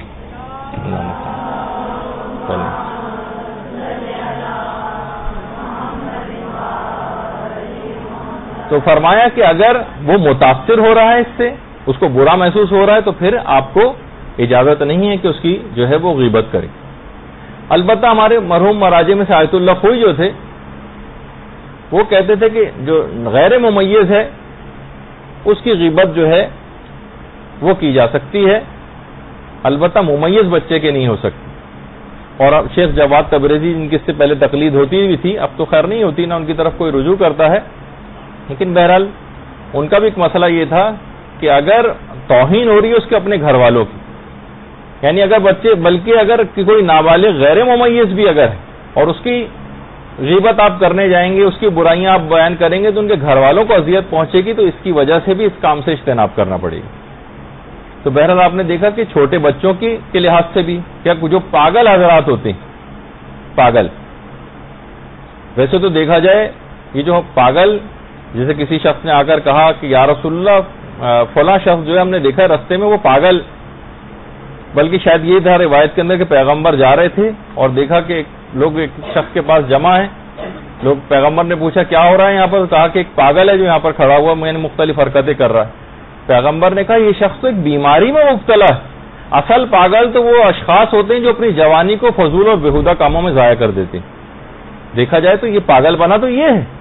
تو فرمایا کہ اگر وہ متاثر ہو رہا ہے اس سے، اس کو برا محسوس ہو رہا ہے، تو پھر آپ کو اجازت نہیں ہے کہ اس کی جو ہے وہ غیبت کرے۔ البتہ ہمارے مرحوم مراجع میں سے آیت اللہ خوئی جو تھے وہ کہتے تھے کہ جو غیر ممیز ہے اس کی غیبت جو ہے وہ کی جا سکتی ہے، البتہ ممیز بچے کے نہیں ہو سکتی۔ اور شیخ جواد تبریزی جن کی اس سے پہلے تقلید ہوتی بھی تھی، اب تو خیر نہیں ہوتی، نہ ان کی طرف کوئی رجوع کرتا ہے، لیکن بہرحال ان کا بھی ایک مسئلہ یہ تھا کہ اگر توہین ہو رہی ہے اس کے اپنے گھر والوں کی، یعنی اگر بچے بلکہ اگر کوئی نابالغ غیر ممیز بھی اگر ہے اور اس کی غیبت آپ کرنے جائیں گے، اس کی برائیاں آپ بیان کریں گے تو ان کے گھر والوں کو اذیت پہنچے گی، تو اس کی وجہ سے بھی اس کام سے اجتناب کرنا پڑے گا۔ تو بہرحال آپ نے دیکھا کہ چھوٹے بچوں کی کے لحاظ سے بھی کیا جو پاگل حضرات ہوتے ہیں، پاگل ویسے تو دیکھا جائے یہ جو پاگل، جیسے کسی شخص نے آ کر کہا کہ یا رسول اللہ فلاں شخص جو ہے ہم نے دیکھا رستے میں وہ پاگل، بلکہ شاید یہ تھا روایت کے اندر کہ پیغمبر جا رہے تھے اور دیکھا کہ لوگ ایک شخص کے پاس جمع ہیں، لوگ پیغمبر نے پوچھا کیا ہو رہا ہے یہاں پر، کہا کہ ایک پاگل ہے جو یہاں پر کھڑا ہوا میں نے مختلف حرکتیں کر رہا ہے۔ پیغمبر نے کہا یہ شخص تو ایک بیماری میں مبتلا ہے، اصل پاگل تو وہ اشخاص ہوتے ہیں جو اپنی جوانی کو فضول اور بےہودہ کاموں میں ضائع کر دیتے ہیں۔ دیکھا جائے تو یہ پاگل بنا تو یہ ہے،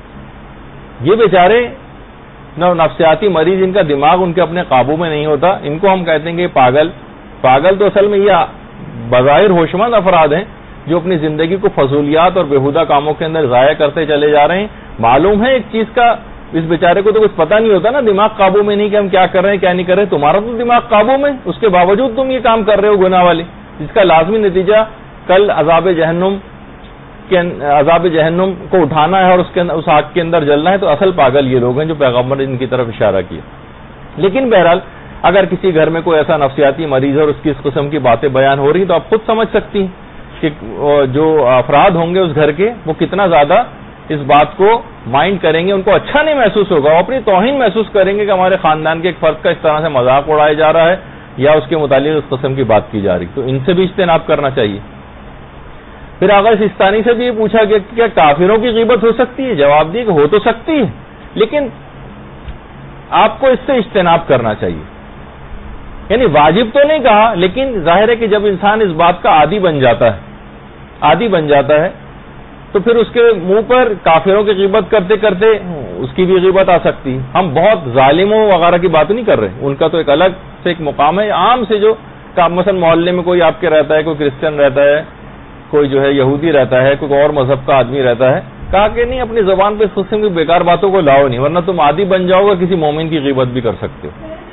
یہ بیچارے نہ نفسیاتی مریض، ان کا دماغ ان کے اپنے قابو میں نہیں ہوتا، ان کو ہم کہتے ہیں کہ پاگل پاگل تو اصل میں یہ بظاہر ہوشمند افراد ہیں جو اپنی زندگی کو فضولیات اور بےہودہ کاموں کے اندر ضائع کرتے چلے جا رہے ہیں۔ معلوم ہے ایک چیز کا، اس بیچارے کو تو کچھ پتہ نہیں ہوتا نا، دماغ قابو میں نہیں کہ ہم کیا کر رہے ہیں کیا نہیں کر رہے، تمہارا تو دماغ قابو میں، اس کے باوجود تم یہ کام کر رہے ہو گناہ والے، جس کا لازمی نتیجہ کل عذاب جہنم کے عذاب جہنم کو اٹھانا ہے اور اس کے اس آگ کے اندر جلنا ہے۔ تو اصل پاگل یہ لوگ ہیں جو پیغمبر نے ان کی طرف اشارہ کیا۔ لیکن بہرحال اگر کسی گھر میں کوئی ایسا نفسیاتی مریض ہے اور اس کی اس قسم کی باتیں بیان ہو رہی تو آپ خود سمجھ سکتی ہیں کہ جو افراد ہوں گے اس گھر کے وہ کتنا زیادہ اس بات کو مائنڈ کریں گے، ان کو اچھا نہیں محسوس ہوگا، وہ اپنی توہین محسوس کریں گے کہ ہمارے خاندان کے ایک فرد کا اس طرح سے مذاق اڑایا جا رہا ہے یا اس کے متعلق اس قسم کی بات کی جا رہی، تو ان سے بھی اجتناب کرنا چاہیے۔ پھر آغا سیستانی سے بھی یہ پوچھا گیا کہ کیا کافروں کی غیبت ہو سکتی ہے؟ جواب دیے کہ ہو تو سکتی ہے، لیکن آپ کو اس سے اجتناب کرنا چاہیے۔ یعنی واجب تو نہیں کہا، لیکن ظاہر ہے کہ جب انسان اس بات کا عادی بن جاتا ہے عادی بن جاتا ہے تو پھر اس کے منہ پر کافروں کی غیبت کرتے کرتے اس کی بھی غیبت آ سکتی ہے. ہم بہت ظالموں وغیرہ کی بات نہیں کر رہے، ان کا تو ایک الگ سے ایک مقام ہے. عام سے جو مثلا محلے میں کوئی آپ کے رہتا ہے، کوئی کرسچن رہتا ہے، کوئی جو ہے یہودی رہتا ہے، کوئی اور مذہب کا آدمی رہتا ہے، کہا کہ نہیں اپنی زبان پہ اس قسم کی بیکار باتوں کو لاؤ نہیں، ورنہ تم عادی بن جاؤ گے، کسی مومن کی غیبت بھی کر سکتے ہو.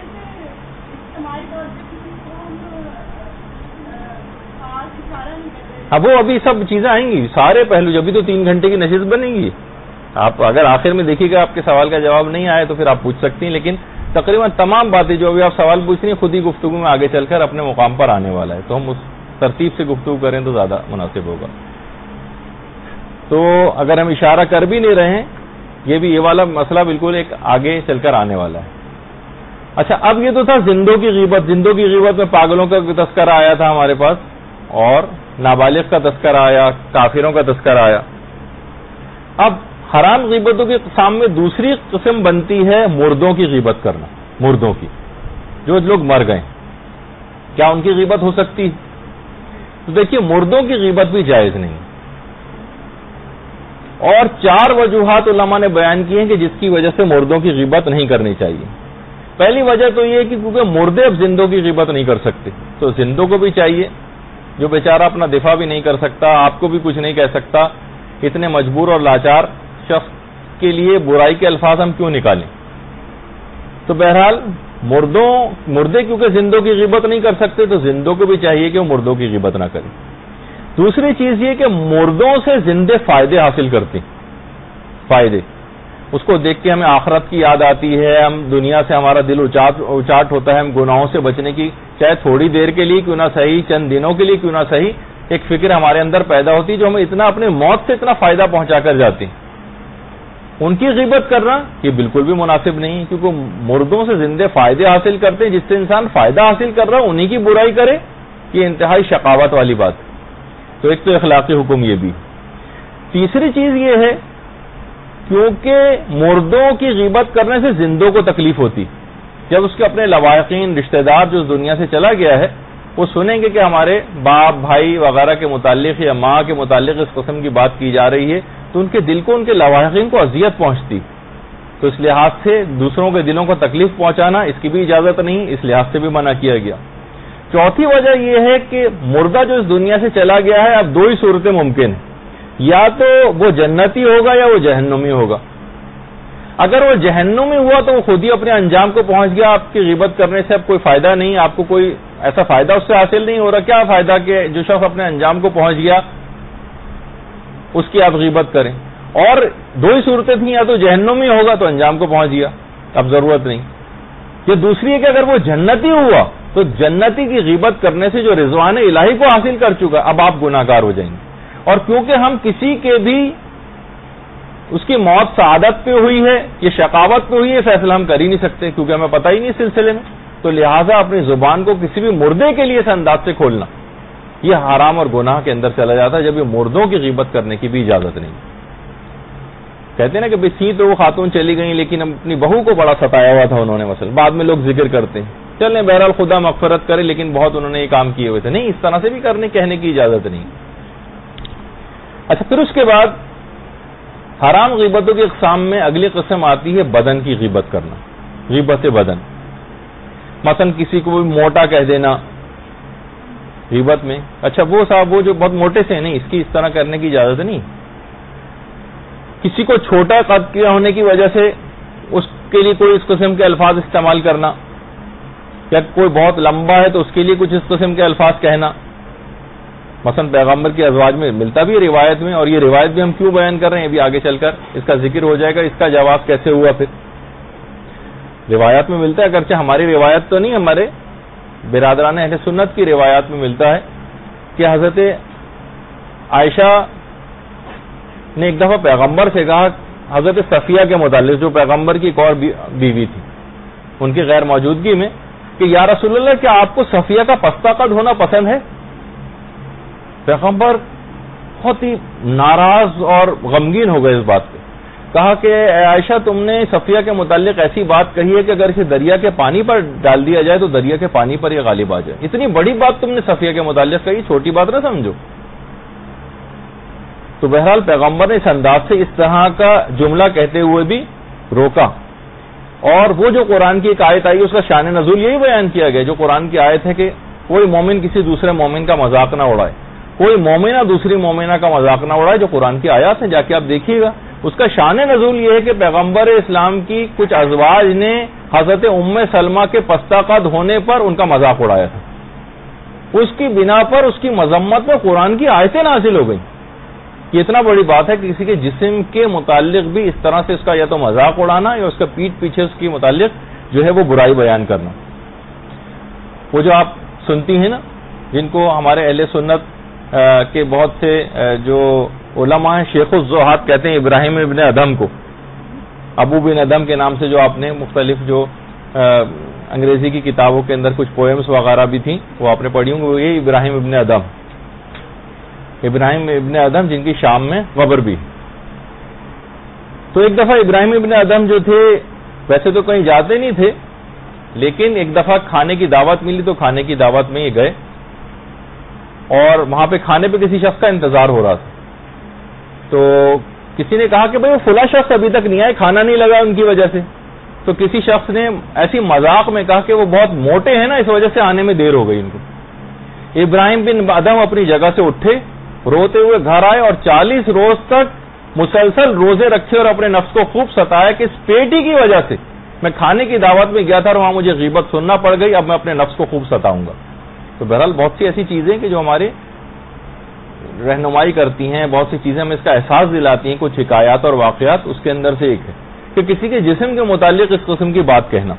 اب وہ ابھی سب چیزیں آئیں گی، سارے پہلو، جب بھی تو تین گھنٹے کی نشست بنے گی. آپ اگر آخر میں دیکھیے گا آپ کے سوال کا جواب نہیں آئے تو پھر آپ پوچھ سکتی ہیں، لیکن تقریباً تمام باتیں جو ابھی آپ سوال پوچھ رہی ہیں خود ہی گفتگو میں آگے چل کر اپنے مقام پر آنے والا ہے، تو ہم اس ترتیب سے گفتگو کریں تو زیادہ مناسب ہوگا. تو اگر ہم اشارہ کر بھی نہیں رہے ہیں، یہ بھی یہ والا مسئلہ بالکل ایک آگے چل کر آنے والا ہے. اچھا، اب یہ تو تھا زندوں کی غیبت. زندوں کی غیبت میں پاگلوں کا تذکرہ آیا تھا ہمارے پاس، اور نابالغ کا تذکرہ آیا، کافروں کا تذکرہ آیا. اب حرام غیبتوں کی اقسام میں دوسری قسم بنتی ہے مردوں کی غیبت کرنا. مردوں کی، جو لوگ مر گئے، کیا ان کی غیبت ہو سکتی؟ تو دیکھیے مردوں کی غیبت بھی جائز نہیں، اور چار وجوہات علماء نے بیان کی ہیں کہ جس کی وجہ سے مردوں کی غیبت نہیں کرنی چاہیے. پہلی وجہ تو یہ ہے کہ کیونکہ مردے اب زندوں کی غیبت نہیں کر سکتے، تو زندوں کو بھی چاہیے، جو بیچارہ اپنا دفاع بھی نہیں کر سکتا، آپ کو بھی کچھ نہیں کہہ سکتا، اتنے مجبور اور لاچار شخص کے لیے برائی کے الفاظ ہم کیوں نکالیں؟ تو بہرحال مردوں مردے کیونکہ زندوں کی غیبت نہیں کر سکتے تو زندوں کو بھی چاہیے کہ وہ مردوں کی غیبت نہ کریں. دوسری چیز یہ کہ مردوں سے زندے فائدے حاصل کرتے ہیں. فائدے اس کو دیکھ کے ہمیں آخرت کی یاد آتی ہے، ہم دنیا سے ہمارا دل اچاٹ اچاٹ ہوتا ہے، ہم گناہوں سے بچنے کی چاہے تھوڑی دیر کے لیے کیوں نہ صحیح، چند دنوں کے لیے کیوں نہ صحیح، ایک فکر ہمارے اندر پیدا ہوتی ہے جو ہمیں اتنا اپنے موت سے اتنا فائدہ پہنچا کر جاتی. ان کی غیبت کرنا یہ بالکل بھی مناسب نہیں، کیونکہ مردوں سے زندے فائدے حاصل کرتے ہیں. جس سے انسان فائدہ حاصل کر رہا ہے انہی کی برائی کرے، یہ انتہائی شقاوت والی بات ہے. تو ایک تو اخلاقی حکم یہ بھی. تیسری چیز یہ ہے کیونکہ مردوں کی غیبت کرنے سے زندوں کو تکلیف ہوتی. جب اس کے اپنے لواحقین رشتہ دار جو اس دنیا سے چلا گیا ہے وہ سنیں گے کہ ہمارے باپ بھائی وغیرہ کے متعلق یا ماں کے متعلق اس قسم کی بات کی جا رہی ہے تو ان کے دل کو، ان کے لواحقین کو اذیت پہنچتی. تو اس لحاظ سے دوسروں کے دلوں کو تکلیف پہنچانا اس کی بھی اجازت نہیں، اس لحاظ سے بھی منع کیا گیا. چوتھی وجہ یہ ہے کہ مردہ جو اس دنیا سے چلا گیا ہے اب دو ہی صورتیں ممکن ہیں، یا تو وہ جنتی ہوگا یا وہ جہنمی ہوگا. اگر وہ جہنمی ہوا تو وہ خود ہی اپنے انجام کو پہنچ گیا، آپ کی غیبت کرنے سے اب کوئی فائدہ نہیں، آپ کو کوئی ایسا فائدہ اس سے حاصل نہیں ہو رہا. کیا فائدہ کہ جو شخص اپنے انجام کو پہنچ گیا اس کی آپ غیبت کریں. اور دو ہی صورتیں تھیں، یا تو جہنمی ہوگا تو انجام کو پہنچ گیا، اب ضرورت نہیں. یہ دوسری ہے کہ اگر وہ جنتی ہوا تو جنتی کی غیبت کرنے سے جو رضوان الہی کو حاصل کر چکا اب آپ گناہ گار ہو جائیں گے. اور کیونکہ ہم کسی کے بھی اس کی موت سعادت پہ ہوئی ہے یہ شقاوت پہ ہوئی ہے فیصلہ ہم کر ہی نہیں سکتے، کیونکہ ہمیں پتہ ہی نہیں اس سلسلے میں. تو لہٰذا اپنی زبان کو کسی بھی مردے کے لیے اس انداز سے کھولنا یہ حرام اور گناہ کے اندر چلا جاتا ہے، جب یہ مردوں کی غیبت کرنے کی بھی اجازت نہیں. کہتے ہیں نا کہ بھئی سی تو وہ خاتون چلی گئیں لیکن اپنی بہو کو بڑا ستایا ہوا تھا انہوں نے، مثلا بعد میں لوگ ذکر کرتے ہیں. چلیں بہرحال خدا مغفرت کرے لیکن بہت انہوں نے یہ کام کیے ہوئے تھے. نہیں، اس طرح سے بھی کرنے کہنے کی اجازت نہیں. اچھا، پھر اس کے بعد حرام غیبتوں کی اقسام میں اگلی قسم آتی ہے بدن کی غیبت کرنا، غیبت بدن. مثلا کسی کو بھی موٹا کہہ دینا غیبت میں. اچھا وہ صاحب وہ جو بہت موٹے سے نہیں، اس کی اس طرح کرنے کی اجازت نہیں. کسی کو چھوٹا قد کیا ہونے کی وجہ سے اس کے لیے کوئی اس قسم کے الفاظ استعمال کرنا، یا کوئی بہت لمبا ہے تو اس کے لیے کچھ اس قسم کے الفاظ کہنا. مثلا پیغمبر کی ازواج میں ملتا بھی ہے روایت میں، اور یہ روایت بھی ہم کیوں بیان کر رہے ہیں، ابھی آگے چل کر اس کا ذکر ہو جائے گا، اس کا جواز کیسے ہوا. پھر روایات میں ملتا ہے، اگرچہ ہماری روایت تو نہیں، ہمارے برادران اہل سنت کی روایات میں ملتا ہے کہ حضرت عائشہ نے ایک دفعہ پیغمبر سے کہا حضرت صفیہ کے متعلق، جو پیغمبر کی ایک اور بیوی تھی، ان کی غیر موجودگی میں، کہ یا رسول اللہ کیا آپ کو صفیہ کا پستہ قد ہونا پسند ہے؟ پیغمبر بہت ہی ناراض اور غمگین ہو گئے اس بات پہ. کہا کہ اے عائشہ تم نے صفیہ کے متعلق ایسی بات کہی ہے کہ اگر اسے دریا کے پانی پر ڈال دیا جائے تو دریا کے پانی پر یہ غالب آ جائے. اتنی بڑی بات تم نے صفیہ کے متعلق کہی, چھوٹی بات نہ سمجھو. تو بہرحال پیغمبر نے اس انداز سے اس طرح کا جملہ کہتے ہوئے بھی روکا. اور وہ جو قرآن کی ایک آیت آئی اس کا شان نزول یہی بیان کیا گیا, جو قرآن کی آیت ہے کہ کوئی مومن کسی دوسرے مومن کا مذاق نہ اڑائے, کوئی مومنہ دوسری مومنہ کا مذاق نہ اڑائے, جو قرآن کی آیات ہیں, جا کے آپ دیکھیے گا. اس کا شان نزول یہ ہے کہ پیغمبر اسلام کی کچھ ازواج نے حضرت ام سلمہ کے پستہ قد ہونے پر ان کا مذاق اڑایا تھا. اس کی بنا پر اس کی مذمت میں قرآن کی آیتیں نازل ہو گئیں. یہ اتنا بڑی بات ہے کہ کسی کے جسم کے متعلق بھی اس طرح سے اس کا یا تو مذاق اڑانا یا اس کا پیٹ پیچھے اس کے متعلق جو ہے وہ برائی بیان کرنا. وہ جو آپ سنتی ہیں نا, جن کو ہمارے اہل سنت کے بہت سے جو علماء ہیں شیخ الزہاد کہتے ہیں ابراہیم ابن ادم کو, ابو بن ادم کے نام سے جو آپ نے مختلف جو انگریزی کی کتابوں کے اندر کچھ پوئمز وغیرہ بھی تھیں وہ آپ نے پڑھی ہوں گے, وہ یہ ابراہیم ابن ادم, ابراہیم ابن ادم جن کی شام میں قبر بھی. تو ایک دفعہ ابراہیم ابن ادم جو تھے ویسے تو کہیں جاتے نہیں تھے, لیکن ایک دفعہ کھانے کی دعوت ملی تو کھانے کی دعوت میں یہ گئے اور وہاں پہ کھانے پہ کسی شخص کا انتظار ہو رہا تھا. تو کسی نے کہا کہ بھئی وہ فلاں شخص ابھی تک نہیں آئے, کھانا نہیں لگا ان کی وجہ سے. تو کسی شخص نے ایسی مذاق میں کہا کہ وہ بہت موٹے ہیں نا, اس وجہ سے آنے میں دیر ہو گئی ان کو. ابراہیم بن ادم اپنی جگہ سے اٹھے, روتے ہوئے گھر آئے اور چالیس روز تک مسلسل روزے رکھے اور اپنے نفس کو خوب ستایا کہ اس پیٹی کی وجہ سے میں کھانے کی دعوت میں گیا تھا اور وہاں مجھے غیبت سننا پڑ گئی, اب میں اپنے نفس کو خوب ستاؤں گا. تو بہرحال بہت سی ایسی چیزیں کہ جو ہمارے رہنمائی کرتی ہیں, بہت سی چیزیں ہمیں اس کا احساس دلاتی ہیں. کچھ حکایات اور واقعات اس کے اندر سے ایک ہے کہ کسی کے جسم کے متعلق اس قسم کی بات کہنا.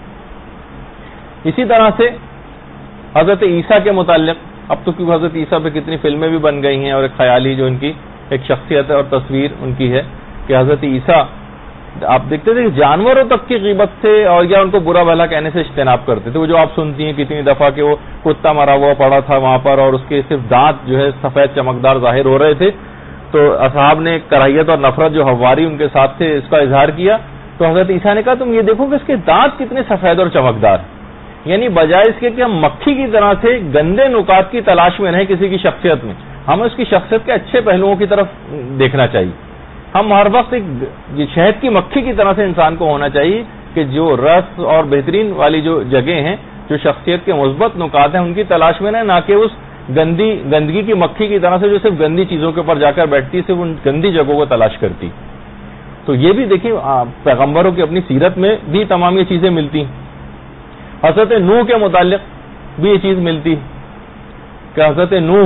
اسی طرح سے حضرت عیسیٰ کے متعلق, اب تو کیونکہ حضرت عیسیٰ پہ کتنی فلمیں بھی بن گئی ہیں اور ایک خیالی جو ان کی ایک شخصیت ہے اور تصویر ان کی ہے کہ حضرت عیسیٰ آپ دیکھتے تھے کہ جانوروں تک کی غیبت سے اور یا ان کو برا بھلا کہنے سے اجتناب کرتے تھے. وہ جو آپ سنتی ہیں کتنی دفعہ کہ وہ کتا مرا ہوا پڑا تھا وہاں پر اور اس کے صرف دانت جو ہے سفید چمکدار ظاہر ہو رہے تھے, تو اصحاب نے کراہیت اور نفرت جو ہواری ان کے ساتھ تھے اس کا اظہار کیا. تو حضرت عیسیٰ نے کہا تم یہ دیکھو کہ اس کے دانت کتنے سفید اور چمکدار, یعنی بجائے اس کے کہ ہم مکھی کی طرح سے گندے نکات کی تلاش میں رہیں کسی کی شخصیت میں, ہمیں اس کی شخصیت کے اچھے پہلوؤں کی طرف دیکھنا چاہیے. ہم ہر وقت ایک شہد کی مکھی کی طرح سے انسان کو ہونا چاہیے کہ جو رس اور بہترین والی جو جگہیں ہیں, جو شخصیت کے مثبت نکات ہیں ان کی تلاش میں رہیں, نہ کہ اس گندی گندگی کی مکھی کی طرح سے جو صرف گندی چیزوں کے اوپر جا کر بیٹھتی, صرف ان گندی جگہوں کو تلاش کرتی. تو یہ بھی دیکھیں پیغمبروں کی اپنی سیرت میں بھی تمام یہ چیزیں ملتی. حضرت نوح کے متعلق بھی یہ چیز ملتی کہ حضرت نوح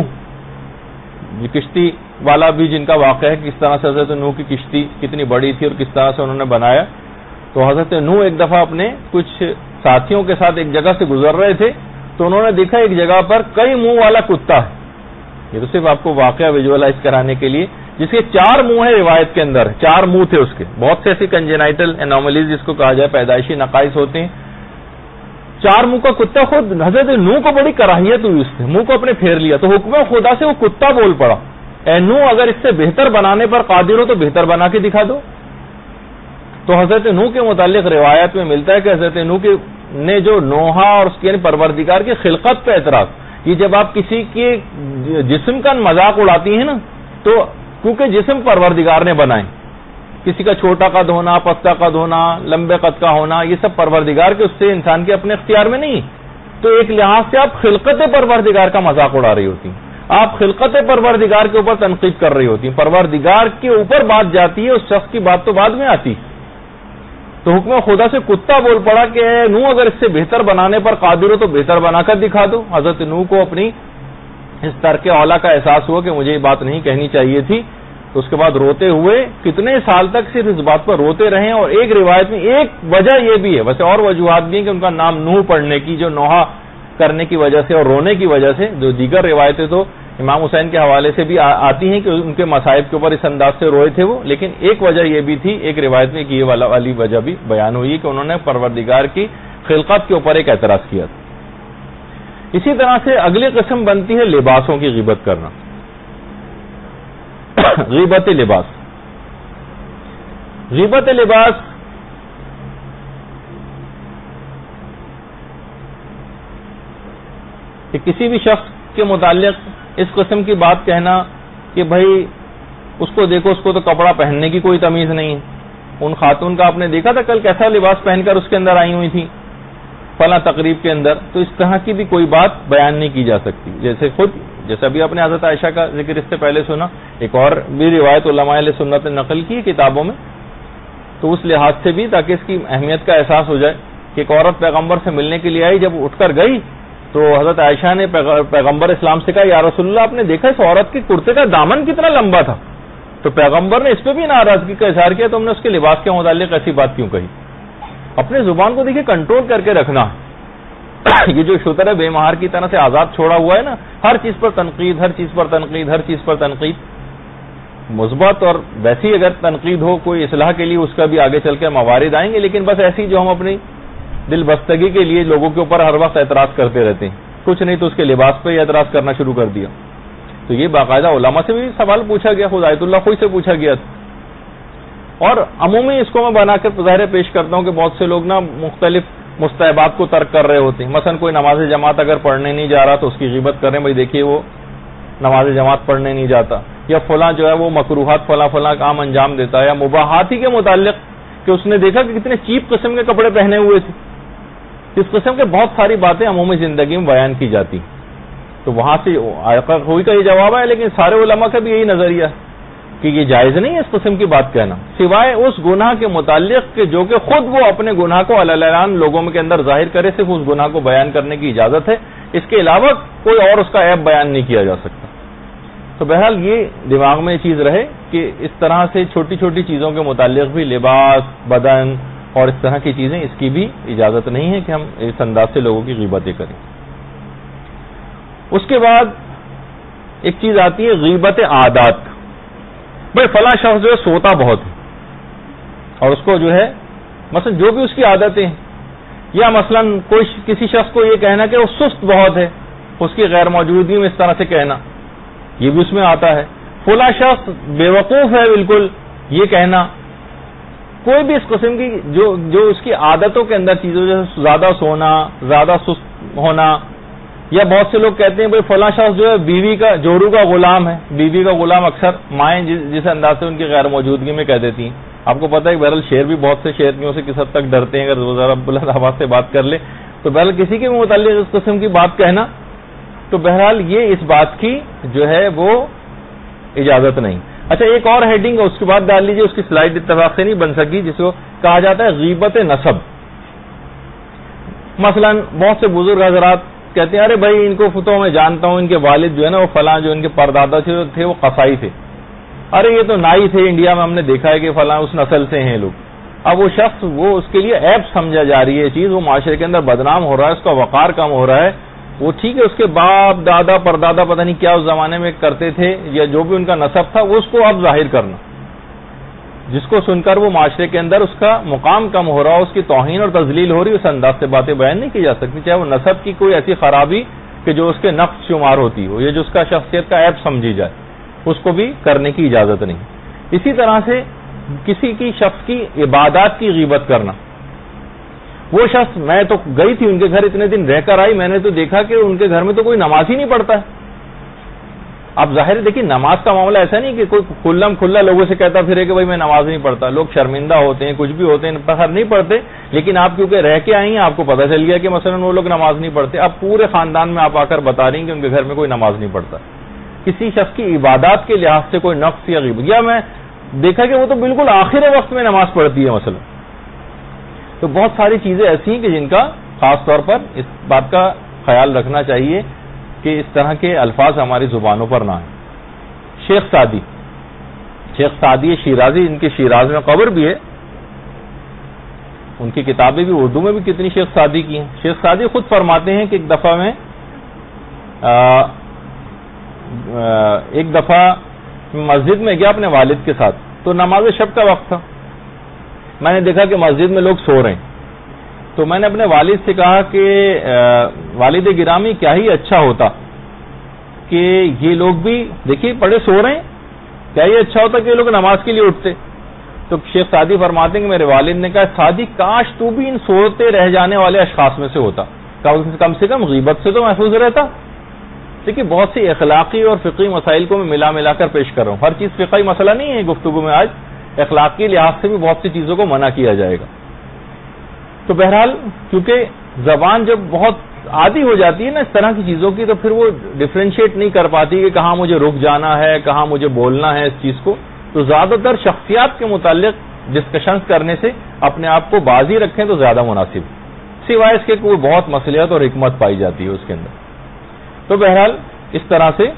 کشتی والا بھی جن کا واقعہ ہے کس طرح سے حضرت نوح کی کشتی کتنی بڑی تھی اور کس طرح سے انہوں نے بنایا. تو حضرت نوح ایک دفعہ اپنے کچھ ساتھیوں کے ساتھ ایک جگہ سے گزر رہے تھے تو انہوں نے دیکھا ایک جگہ پر کئی منہ والا کتا ہے. یہ تو صرف آپ کو واقعہ ویژولائز کرانے کے لیے, جس کے چار منہ ہیں روایت کے اندر, چار منہ تھے اس کے. بہت سے ایسی کنجینائٹل انوملیز جس کو کہا جائے پیدائشی نقائص ہوتے ہیں. چار منہ کا کتا, خود حضرت نوح کو بڑی کراہیت ہوئی اس سے, منہ کو اپنے پھیر لیا. تو حکم خدا سے وہ کتا بول پڑا, اے نوح اگر اس سے بہتر بنانے پر قادر ہو تو بہتر بنا کے دکھا دو. تو حضرت نوح کے متعلق روایت میں ملتا ہے کہ حضرت نوح کے نے جو نوحہ اور اس کی یعنی پروردگار کی خلقت پہ اعتراض, یہ جب آپ کسی کے جسم کا مذاق اڑاتی ہیں نا, تو کیونکہ جسم پروردگار نے بنائے, کسی کا چھوٹا قد ہونا, پستہ قد ہونا, لمبے قد کا ہونا, یہ سب پروردگار کے اس سے انسان کے اپنے اختیار میں نہیں. تو ایک لحاظ سے آپ خلقت پروردگار کا مذاق اڑا رہی ہوتی ہیں, آپ خلقت پروردگار کے اوپر تنقید کر رہی ہوتی ہیں. پروردگار کے اوپر بات جاتی ہے, اس شخص کی بات تو بعد میں آتی. تو حکم خدا سے کتا بول پڑا کہ نوح اگر اس سے بہتر بنانے پر قادر ہو تو بہتر بنا کر دکھا دو. حضرت نوح کو اپنی اس ترک اولا کا احساس ہوا کہ مجھے یہ بات نہیں کہنی چاہیے تھی. تو اس کے بعد روتے ہوئے کتنے سال تک صرف اس بات پر روتے رہے. اور ایک روایت میں ایک وجہ یہ بھی ہے, ویسے اور وجوہات بھی ہیں کہ ان کا نام نوح پڑھنے کی, جو نوحہ کرنے کی وجہ سے اور رونے کی وجہ سے, جو دیگر روایتیں تو امام حسین کے حوالے سے بھی آتی ہیں کہ ان کے مصائب کے اوپر اس انداز سے روئے تھے وہ. لیکن ایک وجہ یہ بھی تھی, ایک روایت میں کہ یہ والا والی وجہ بھی بیان ہوئی کہ انہوں نے پروردگار کی خلقت کے اوپر ایک اعتراض کیا تھا. اسی طرح سے اگلی قسم بنتی ہے لباسوں کی غیبت کرنا. غیبت لباس, غیبت لباس کہ کسی بھی شخص کے متعلق اس قسم کی بات کہنا کہ بھائی اس کو دیکھو، اس کو تو کپڑا پہننے کی کوئی تمیز نہیں ہے، ان خاتون کا آپ نے دیکھا تھا کل کیسا لباس پہن کر اس کے اندر آئی ہوئی تھی فلاں تقریب کے اندر، تو اس طرح کی بھی کوئی بات بیان نہیں کی جا سکتی. جیسے خود جیسے ابھی آپ نے حضرت عائشہ کا ذکر اس سے پہلے سنا، ایک اور بھی روایت علماء علیہ سنت نے نقل کی کتابوں میں، تو اس لحاظ سے بھی تاکہ اس کی اہمیت کا احساس ہو جائے کہ ایک عورت پیغمبر سے ملنے کے لیے آئی، جب اٹھ کر گئی تو حضرت عائشہ نے پیغمبر اسلام سے کہا یا رسول اللہ آپ نے دیکھا اس عورت کے کرتے کا دامن کتنا لمبا تھا، تو پیغمبر نے اس پہ بھی ناراضگی کا اظہار کیا، تم نے اس کے لباس کے متعلق ایسی بات کیوں کہی. اپنے زبان کو دیکھیے کنٹرول کر کے رکھنا. یہ جو شتر بے مہار کی طرح سے آزاد چھوڑا ہوا ہے نا، ہر چیز پر تنقید، ہر چیز پر تنقید، ہر چیز پر تنقید، مثبت اور ویسی اگر تنقید ہو کوئی اصلاح کے لیے اس کا بھی آگے چل کے موارد آئیں گے، لیکن بس ایسی جو ہم اپنی دل بستگی کے لیے لوگوں کے اوپر ہر وقت اعتراض کرتے رہتے ہیں، کچھ نہیں تو اس کے لباس پہ ہی اعتراض کرنا شروع کر دیا. تو یہ باقاعدہ علماء سے بھی سوال پوچھا گیا، خود آیت اللہ خوئی سے پوچھا گیا. اور عمومی اس کو میں بنا کر ظاہر پیش کرتا ہوں کہ بہت سے لوگ نا مختلف مستحبات کو ترک کر رہے ہوتے ہیں. مثلا کوئی نماز جماعت اگر پڑھنے نہیں جا رہا تو اس کی غیبت کریں، بھائی دیکھیے وہ نماز جماعت پڑھنے نہیں جاتا، یا فلاں جو ہے وہ مکروہات فلاں فلاں کام انجام دیتا ہے، یا مباحات ہی کے متعلق کہ اس نے دیکھا کہ کتنے چیپ قسم کے کپڑے پہنے ہوئے تھے. اس قسم کے بہت ساری باتیں عمومی زندگی میں بیان کی جاتی، تو وہاں سے آیت ہوئی کا یہ جواب ہے، لیکن سارے علماء کا بھی یہی نظریہ ہے کہ یہ جائز نہیں ہے اس قسم کی بات کہنا، سوائے اس گناہ کے متعلق کہ جو کہ خود وہ اپنے گناہ کو علانیہ لوگوں کے اندر ظاہر کرے، صرف اس گناہ کو بیان کرنے کی اجازت ہے، اس کے علاوہ کوئی اور اس کا عیب بیان نہیں کیا جا سکتا. تو بہرحال یہ دماغ میں یہ چیز رہے کہ اس طرح سے چھوٹی چھوٹی چیزوں کے متعلق بھی لباس، بدن اور اس طرح کی چیزیں، اس کی بھی اجازت نہیں ہے کہ ہم اس انداز سے لوگوں کی غیبتیں کریں. اس کے بعد ایک چیز آتی ہے غیبت عادات. بھائی فلاں شخص جو ہے سوتا بہت ہے، اور اس کو جو ہے مثلا جو بھی اس کی عادتیں ہیں، یا مثلا کوئی کسی شخص کو یہ کہنا کہ وہ سست بہت ہے، اس کی غیر موجودگی میں اس طرح سے کہنا، یہ بھی اس میں آتا ہے. فلاں شخص بے وقوف ہے بالکل، یہ کہنا. کوئی بھی اس قسم کی جو جو اس کی عادتوں کے اندر چیزوں جیسے زیادہ سونا، زیادہ سست ہونا، یا بہت سے لوگ کہتے ہیں بھائی فلاں شخص جو ہے بیوی کا جورو کا غلام ہے. بیوی کا غلام اکثر مائیں جس انداز سے ان کی غیر موجودگی میں کہہ دیتی ہیں. آپ کو پتہ ہے بہرحال شیر بھی بہت سے شیرنیوں سے کس حد تک ڈرتے ہیں، اگر ذرا بلند آواز سے بات کر لے تو بہرحال کسی کے متعلق اس قسم کی بات کہنا، تو بہرحال یہ اس بات کی جو ہے وہ اجازت نہیں. اچھا ایک اور ہیڈنگ اس کے بعد ڈال لیجیے، اس کی سلائڈ اتفاق سے نہیں بن سکی، جس کو کہا جاتا ہے غیبت نسب. مثلا بہت سے بزرگ حضرات کہتے ہیں ارے بھائی ان کو فتو میں جانتا ہوں، ان کے والد جو ہے نا وہ فلاں جو ان کے پردادا تھے وہ قصائی تھے، ارے یہ تو نائی تھے، انڈیا میں ہم نے دیکھا ہے کہ فلاں اس نسل سے ہیں لوگ. اب وہ شخص وہ اس کے لیے عیب سمجھا جا رہی ہے یہ چیز، وہ معاشرے کے اندر بدنام ہو رہا ہے، اس کا وقار کم ہو رہا ہے. وہ ٹھیک ہے اس کے باپ دادا پردادا پتہ نہیں کیا اس زمانے میں کرتے تھے، یا جو بھی ان کا نسب تھا وہ اس کو اب ظاہر کرنا، جس کو سن کر وہ معاشرے کے اندر اس کا مقام کم ہو رہا ہو، اس کی توہین اور تذلیل ہو رہی، اس انداز سے باتیں بیان نہیں کی جا سکتی، چاہے وہ نسب کی کوئی ایسی خرابی کہ جو اس کے نقص شمار ہوتی ہو، یا جو اس کا شخصیت کا عیب سمجھی جائے، اس کو بھی کرنے کی اجازت نہیں. اسی طرح سے کسی کی شخص کی عبادات کی غیبت کرنا. وہ شخص میں تو گئی تھی ان کے گھر اتنے دن رہ کر آئی، میں نے تو دیکھا کہ ان کے گھر میں تو کوئی نماز ہی نہیں پڑھتا ہے. اب ظاہر دیکھیے نماز کا معاملہ ایسا نہیں کہ کوئی کھلم کھلا لوگوں سے کہتا پھرے کہ بھائی میں نماز نہیں پڑھتا. لوگ شرمندہ ہوتے ہیں، کچھ بھی ہوتے ہیں، پخر نہیں پڑھتے، لیکن آپ کیونکہ رہ کے آئی ہیں آپ کو پتہ چل گیا کہ مثلا وہ لوگ نماز نہیں پڑھتے. اب پورے خاندان میں آپ آ کر بتا رہی ہیں کہ ان کے گھر میں کوئی نماز نہیں پڑھتا. کسی شخص کی عبادات کے لحاظ سے کوئی نقص یا غیبت، یا میں دیکھا کہ وہ تو بالکل آخر وقت میں نماز پڑھتی ہے مثلا. تو بہت ساری چیزیں ایسی ہیں کہ جن کا خاص طور پر اس بات کا خیال رکھنا چاہیے کہ اس طرح کے الفاظ ہماری زبانوں پر نہ آئیں. شیخ سعدی شیخ سعدی شیرازی، ان کی شیراز میں قبر بھی ہے، ان کی کتابیں بھی اردو میں بھی کتنی شیخ سعدی کی ہیں. شیخ سعدی خود فرماتے ہیں کہ ایک دفعہ میں ایک دفعہ مسجد میں گیا اپنے والد کے ساتھ، تو نماز شب کا وقت تھا. میں نے دیکھا کہ مسجد میں لوگ سو رہے ہیں، تو میں نے اپنے والد سے کہا کہ والد گرامی کیا ہی اچھا ہوتا کہ یہ لوگ بھی دیکھیے پڑھے سو رہے ہیں، کیا یہ اچھا ہوتا کہ یہ لوگ نماز کے لیے اٹھتے. تو شیخ سعدی فرماتے ہیں کہ میرے والد نے کہا سعدی کاش تو بھی ان سوتے رہ جانے والے اشخاص میں سے ہوتا، کم سے کم غیبت سے تو محفوظ رہتا. دیکھیے بہت سی اخلاقی اور فقہی مسائل کو میں ملا ملا کر پیش کر رہا ہوں. ہر چیز فقہی مسئلہ نہیں ہے گفتگو میں، آج اخلاقی لحاظ سے بھی بہت سی چیزوں کو منع کیا جائے گا. تو بہرحال کیونکہ زبان جب بہت عادی ہو جاتی ہے نا اس طرح کی چیزوں کی، تو پھر وہ ڈفرینشیٹ نہیں کر پاتی کہ کہاں مجھے رک جانا ہے، کہاں مجھے بولنا ہے اس چیز کو. تو زیادہ تر شخصیات کے متعلق ڈسکشنز کرنے سے اپنے آپ کو بازی رکھیں تو زیادہ مناسب، سوائے اس کے کوئی بہت مصلحت اور حکمت پائی جاتی ہے اس کے اندر. تو بہرحال اس طرح سے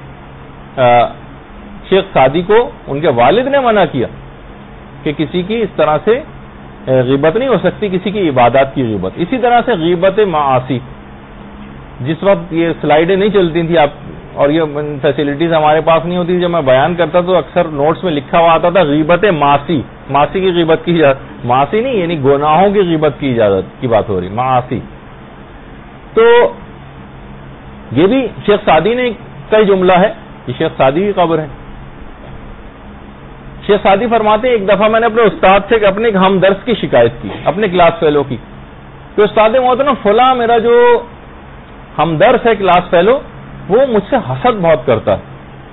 شیخ سعدی کو ان کے والد نے منع کیا کہ کسی کی اس طرح سے غیبت نہیں ہو سکتی، کسی کی عبادات کی غیبت. اسی طرح سے غیبت معاصی، جس وقت یہ سلائیڈیں نہیں چلتی تھی آپ اور یہ فیسلٹیز ہمارے پاس نہیں ہوتی، جب میں بیان کرتا تو اکثر نوٹس میں لکھا ہوا آتا تھا غیبت معاصی. معاصی کی غیبت کی اجازت، معاصی نہیں یعنی گناہوں کی غیبت کی اجازت کی بات ہو رہی، معاصی. تو یہ بھی شیخ سعدی نے کئی جملہ ہے، یہ شیخ سعدی کی قبر ہے. شیخ سعدی فرماتے ہیں ایک دفعہ میں نے اپنے استاد سے اپنے ایک ہم درس کی شکایت کی، اپنے کلاس فیلو کی، کہ استاد محترم فلاں میرا جو ہم درس ہے کلاس فیلو وہ مجھ سے حسد بہت کرتا ہے.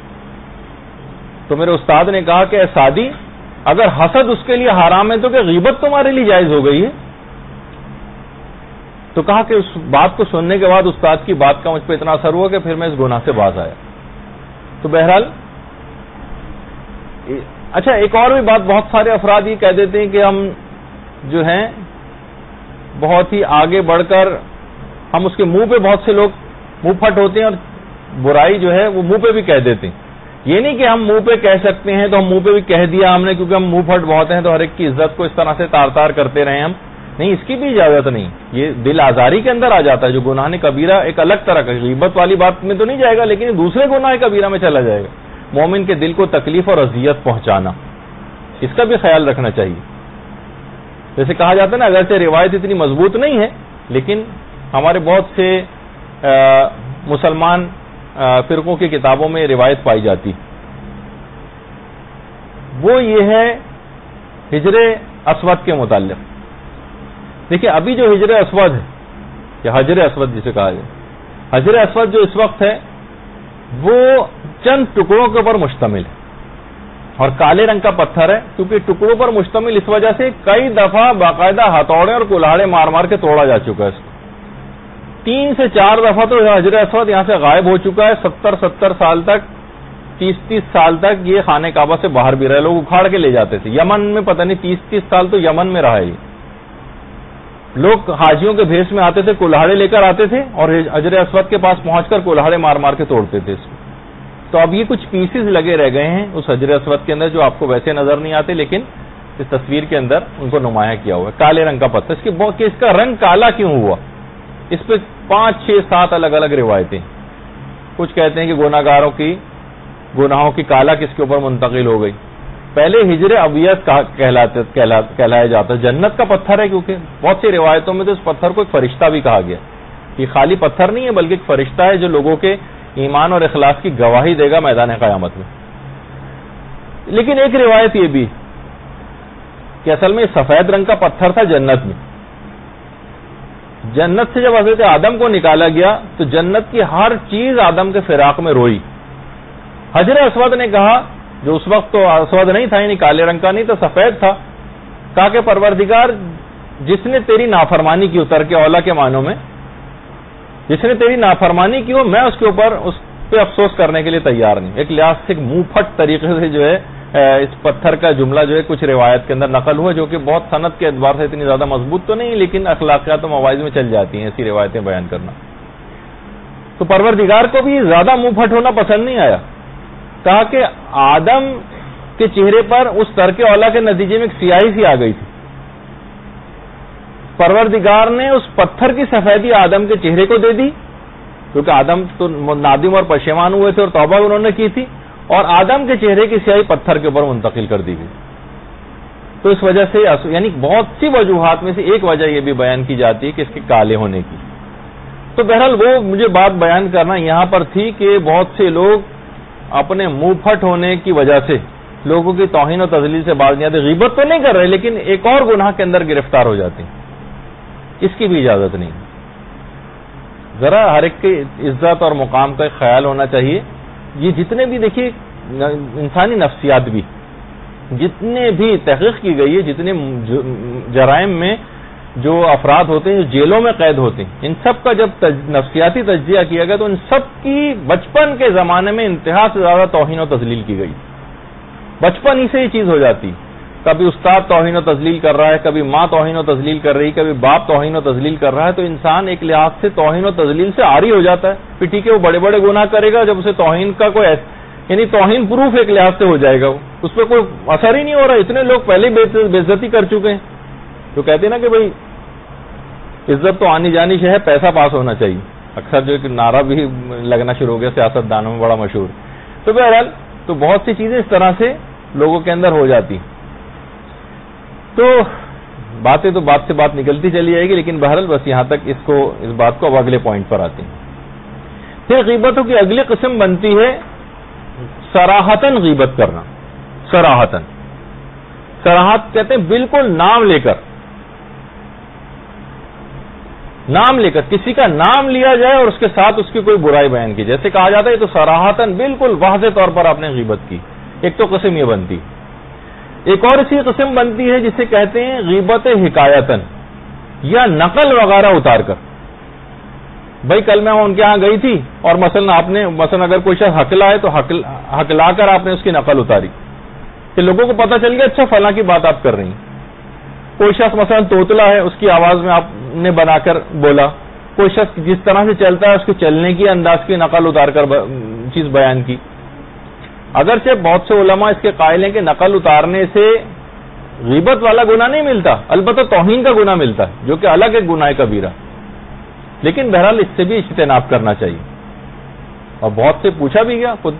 تو میرے استاد نے کہا کہ اے سعدی اگر حسد اس کے لیے حرام ہے تو کہ غیبت تمہارے لیے جائز ہو گئی ہے. تو کہا کہ اس بات کو سننے کے بعد استاد کی بات کا مجھ پہ اتنا اثر ہوا کہ پھر میں اس گناہ سے باز آیا. تو بہرحال اچھا ایک اور بھی بات، بہت سارے افراد یہ کہہ دیتے ہیں کہ ہم جو ہیں بہت ہی آگے بڑھ کر ہم اس کے منہ پہ، بہت سے لوگ منہ پھٹ ہوتے ہیں اور برائی جو ہے وہ منہ پہ بھی کہہ دیتے ہیں. یہ نہیں کہ ہم منہ پہ کہہ سکتے ہیں تو ہم منہ پہ بھی کہہ دیا ہم نے کیونکہ ہم منہ پھٹ بہت ہیں تو ہر ایک کی عزت کو اس طرح سے تار تار کرتے رہے ہم، نہیں، اس کی بھی اجازت نہیں. یہ دل آزاری کے اندر آ جاتا ہے. جو گناہ کبیرہ ایک الگ طرح کا، غیبت والی بات میں تو نہیں جائے گا لیکن دوسرے گناہ کبیرہ میں چلا جائے گا. مومن کے دل کو تکلیف اور اذیت پہنچانا، اس کا بھی خیال رکھنا چاہیے. جیسے کہا جاتا ہے نا اگرچہ روایت اتنی مضبوط نہیں ہے لیکن ہمارے بہت سے مسلمان فرقوں کی کتابوں میں روایت پائی جاتی، وہ یہ ہے حجر اسود کے متعلق. دیکھیے ابھی جو حجر اسود ہے یا حجر اسود جسے کہا جائے، حجر اسود جو اس وقت ہے وہ چند ٹکڑوں کے اوپر مشتمل ہے اور کالے رنگ کا پتھر ہے. کیونکہ ٹکڑوں پر مشتمل اس وجہ سے کئی دفعہ باقاعدہ ہتھوڑے اور کلاڑے مار مار کے توڑا جا چکا ہے. اس کو تین سے چار دفعہ تو حجر اسود یہاں سے غائب ہو چکا ہے. ستر ستر سال تک، تیس تیس سال تک یہ خانہ کعبہ سے باہر بھی رہے، لوگ اکھاڑ کے لے جاتے تھے. یمن میں پتہ نہیں تیس تیس سال تو یمن میں رہا ہے. لوگ حاجیوں کے بھیس میں آتے تھے، کلاڑے لے کر آتے تھے اور حجر اسود کے پاس پہنچ کر کلاڑے مار مار کے توڑتے تھے اس کو. تو اب یہ کچھ پیسز لگے رہ گئے ہیں اس حجر اسود کے اندر جو آپ کو ویسے نظر نہیں آتے لیکن اس تصویر کے اندر ان کو نمایاں کیا ہوا ہے. کالے رنگ کا پتھر، اس کی کہ اس کا رنگ کالا کیوں ہوا، اس پہ پانچ چھ سات الگ الگ روایتیں. کچھ کہتے ہیں کہ گناہ گاروں کی گناہوں کی کالا کس کے اوپر منتقل ہو گئی. پہلے ہجر ابیض کہلایا جاتا ہے، جنت کا پتھر ہے. کیونکہ بہت سی روایتوں میں تو اس پتھر کو ایک فرشتہ بھی کہا گیا. یہ خالی پتھر نہیں ہے بلکہ ایک فرشتہ ہے جو لوگوں کے ایمان اور اخلاص کی گواہی دے گا میدان قیامت میں. لیکن ایک روایت یہ بھی کہ اصل میں سفید رنگ کا پتھر تھا جنت میں. جنت سے جب حضرت آدم کو نکالا گیا تو جنت کی ہر چیز آدم کے فراق میں روئی. حجر اسود نے کہا، جو اس وقت تو اسود نہیں تھا یعنی کالے رنگ کا نہیں تو سفید تھا، کہا کہ پروردگار جس نے تیری نافرمانی کی، اتر کے اولا کے معنوں میں جس نے تیری نافرمانی کی ہو، میں اس کے اوپر اس پہ افسوس کرنے کے لیے تیار نہیں. ایک لحاظ سے منہ پھٹ طریقے سے جو ہے اس پتھر کا جملہ جو ہے کچھ روایت کے اندر نقل ہوا، جو کہ بہت صنعت کے اعتبار سے اتنی زیادہ مضبوط تو نہیں لیکن اخلاقیات و مواعظ میں چل جاتی ہیں ایسی روایتیں بیان کرنا. تو پروردگار کو بھی زیادہ منہ پھٹ ہونا پسند نہیں آیا. کہا کہ آدم کے چہرے پر اس ترک اولا کے نتیجے میں ایک سیاہی سی آ گئی تھی. پروردگار نے اس پتھر کی سفیدی آدم کے چہرے کو دے دی کیونکہ آدم تو نادم اور پشیمان ہوئے تھے اور توبہ انہوں نے کی تھی، اور آدم کے چہرے کی سیاہی پتھر کے اوپر منتقل کر دی گئی. تو اس وجہ سے یعنی بہت سی وجوہات میں سے ایک وجہ یہ بھی بیان کی جاتی ہے کہ اس کے کالے ہونے کی. تو بہرحال وہ مجھے بات بیان کرنا یہاں پر تھی کہ بہت سے لوگ اپنے منہ پھٹ ہونے کی وجہ سے لوگوں کی توہین و تذلیل سے باز نہیں آتے. غیبت تو نہیں کر رہے لیکن ایک اور گناہ کے اندر گرفتار ہو جاتے ہیں, اس کی بھی اجازت نہیں. ذرا ہر ایک کی عزت اور مقام کا ایک خیال ہونا چاہیے. یہ جتنے بھی دیکھیے انسانی نفسیات بھی جتنے بھی تحقیق کی گئی ہے, جتنے جرائم میں جو افراد ہوتے ہیں جو جیلوں میں قید ہوتے ہیں, ان سب کا جب نفسیاتی تجزیہ کیا گیا تو ان سب کی بچپن کے زمانے میں انتہا سے زیادہ توہین و تذلیل کی گئی. بچپن ہی سے یہ چیز ہو جاتی. کبھی استاد توہین و تذلیل کر رہا ہے, کبھی ماں توہین و تذلیل کر رہی, کبھی باپ توہین و تذلیل کر رہا ہے, تو انسان ایک لحاظ سے توہین و تذلیل سے عاری ہو جاتا ہے. پھر ٹھیک ہے وہ بڑے بڑے گناہ کرے گا, جب اسے توہین کا کوئی یعنی توہین پروف ایک لحاظ سے ہو جائے گا, وہ اس پہ کوئی اثر ہی نہیں ہو رہا. اتنے لوگ پہلے بے عزتی کر چکے ہیں. تو کہتے ہیں نا کہ بھائی عزت تو آنی جانی ہے, پیسہ پاس ہونا چاہیے. اکثر جو ایک نعرہ بھی لگنا شروع ہو گیا سیاست دانوں میں, بڑا مشہور. تو بہرحال تو بہت سی چیزیں اس طرح سے لوگوں کے اندر ہو جاتی. تو باتیں تو بات سے بات نکلتی چلی جائے گی, لیکن بہرحال بس یہاں تک اس کو اس بات کو اب اگلے پوائنٹ پر آتے ہیں. پھر غیبتوں کی اگلی قسم بنتی ہے صراحتاً غیبت کرنا. صراحتاً صراحت کہتے ہیں بالکل نام لے کر, نام لے کر کسی کا نام لیا جائے اور اس کے ساتھ اس کی کوئی برائی بیان کی, جیسے کہا جاتا ہے تو صراحتاً بالکل واضح طور پر آپ نے غیبت کی. ایک تو قسم یہ بنتی. ایک اور اسی قسم بنتی ہے جسے کہتے ہیں غیبت حکایتاً, یا نقل وغیرہ اتار کر. بھائی کل میں ان کے ہاں گئی تھی اور مثلا آپ نے مثلا اگر کوئی شخص ہکلا ہے تو ہکلا کر آپ نے اس کی نقل اتاری کہ لوگوں کو پتا چل گیا اچھا فلاں کی بات آپ کر رہی ہیں. کوئی شخص مثلا توتلا ہے, اس کی آواز میں آپ نے بنا کر بولا. کوئی شخص جس طرح سے چلتا ہے اس کے چلنے کی انداز کی نقل اتار کر چیز بیان کی. اگرچہ بہت سے علماء اس کے قائل ہیں کہ نقل اتارنے سے غیبت والا گناہ نہیں ملتا, البتہ توہین کا گناہ ملتا ہے جو کہ الگ ایک گناہ کبیرہ, لیکن بہرحال اس سے بھی اجتناب کرنا چاہیے. اور بہت سے پوچھا بھی گیا خود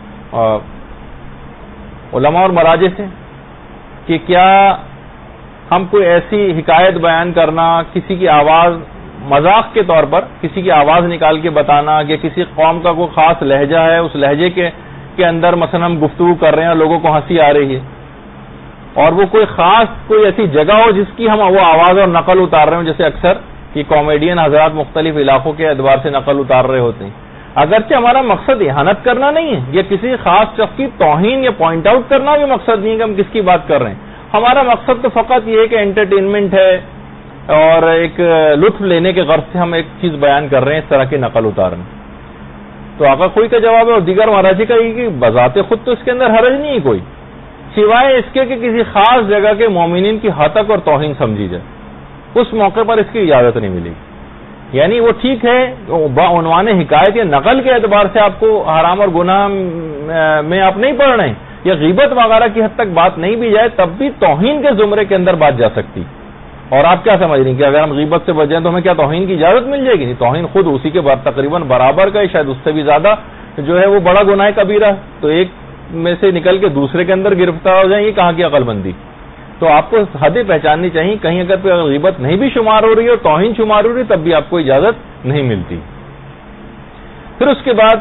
علماء اور مراجع سے کہ کیا ہم کوئی ایسی حکایت بیان کرنا, کسی کی آواز مذاق کے طور پر کسی کی آواز نکال کے بتانا کہ کسی قوم کا کوئی خاص لہجہ ہے, اس لہجے کے کے اندر مثلا ہم گفتگو کر رہے ہیں اور لوگوں کو ہنسی آ رہی ہے, اور وہ کوئی خاص کوئی ایسی جگہ ہو جس کی ہم وہ آواز اور نقل اتار رہے ہوں, جیسے اکثر کہ کامیڈین حضرات مختلف علاقوں کے اعتبار سے نقل اتار رہے ہوتے ہیں. اگرچہ ہمارا مقصد احانت کرنا نہیں ہے, یا کسی خاص شخص کی توہین یا پوائنٹ آؤٹ کرنا بھی مقصد نہیں ہے کہ ہم کس کی بات کر رہے ہیں. ہمارا مقصد تو فقط یہ ہے کہ انٹرٹینمنٹ ہے اور ایک لطف لینے کے غرض سے ہم ایک چیز بیان کر رہے ہیں, اس طرح کی نقل اتارنا. تو آقا کوئی کا جواب ہے اور دیگر مراجع کا یہ کہ بذات خود تو اس کے اندر حرج نہیں ہے کوئی, سوائے اس کے کہ کسی خاص جگہ کے مومنین کی ہتک اور توہین سمجھی جائے, اس موقع پر اس کی اجازت نہیں ملے گی. یعنی وہ ٹھیک ہے بعنوان حکایت یا نقل کے اعتبار سے آپ کو حرام اور گناہ میں آپ نہیں پڑھ رہے ہیں, یا غیبت وغیرہ کی حد تک بات نہیں بھی جائے تب بھی توہین کے زمرے کے اندر بات جا سکتی. اور آپ کیا سمجھ رہی ہیں کہ اگر ہم غیبت سے بچ جائیں تو ہمیں کیا توہین کی اجازت مل جائے گی؟ نہیں, توہین خود اسی کے تقریباً برابر کا ہے, شاید اس سے بھی زیادہ جو ہے وہ بڑا گناہ کبیرہ ہے. تو ایک میں سے نکل کے دوسرے کے اندر گرفتار ہو جائیں, یہ کہاں کی عقل بندی. تو آپ کو حدیں پہچاننی چاہیے, کہیں اگر پہ غیبت نہیں بھی شمار ہو رہی ہے اور توہین شمار ہو رہی ہے تب بھی آپ کو اجازت نہیں ملتی. پھر اس کے بعد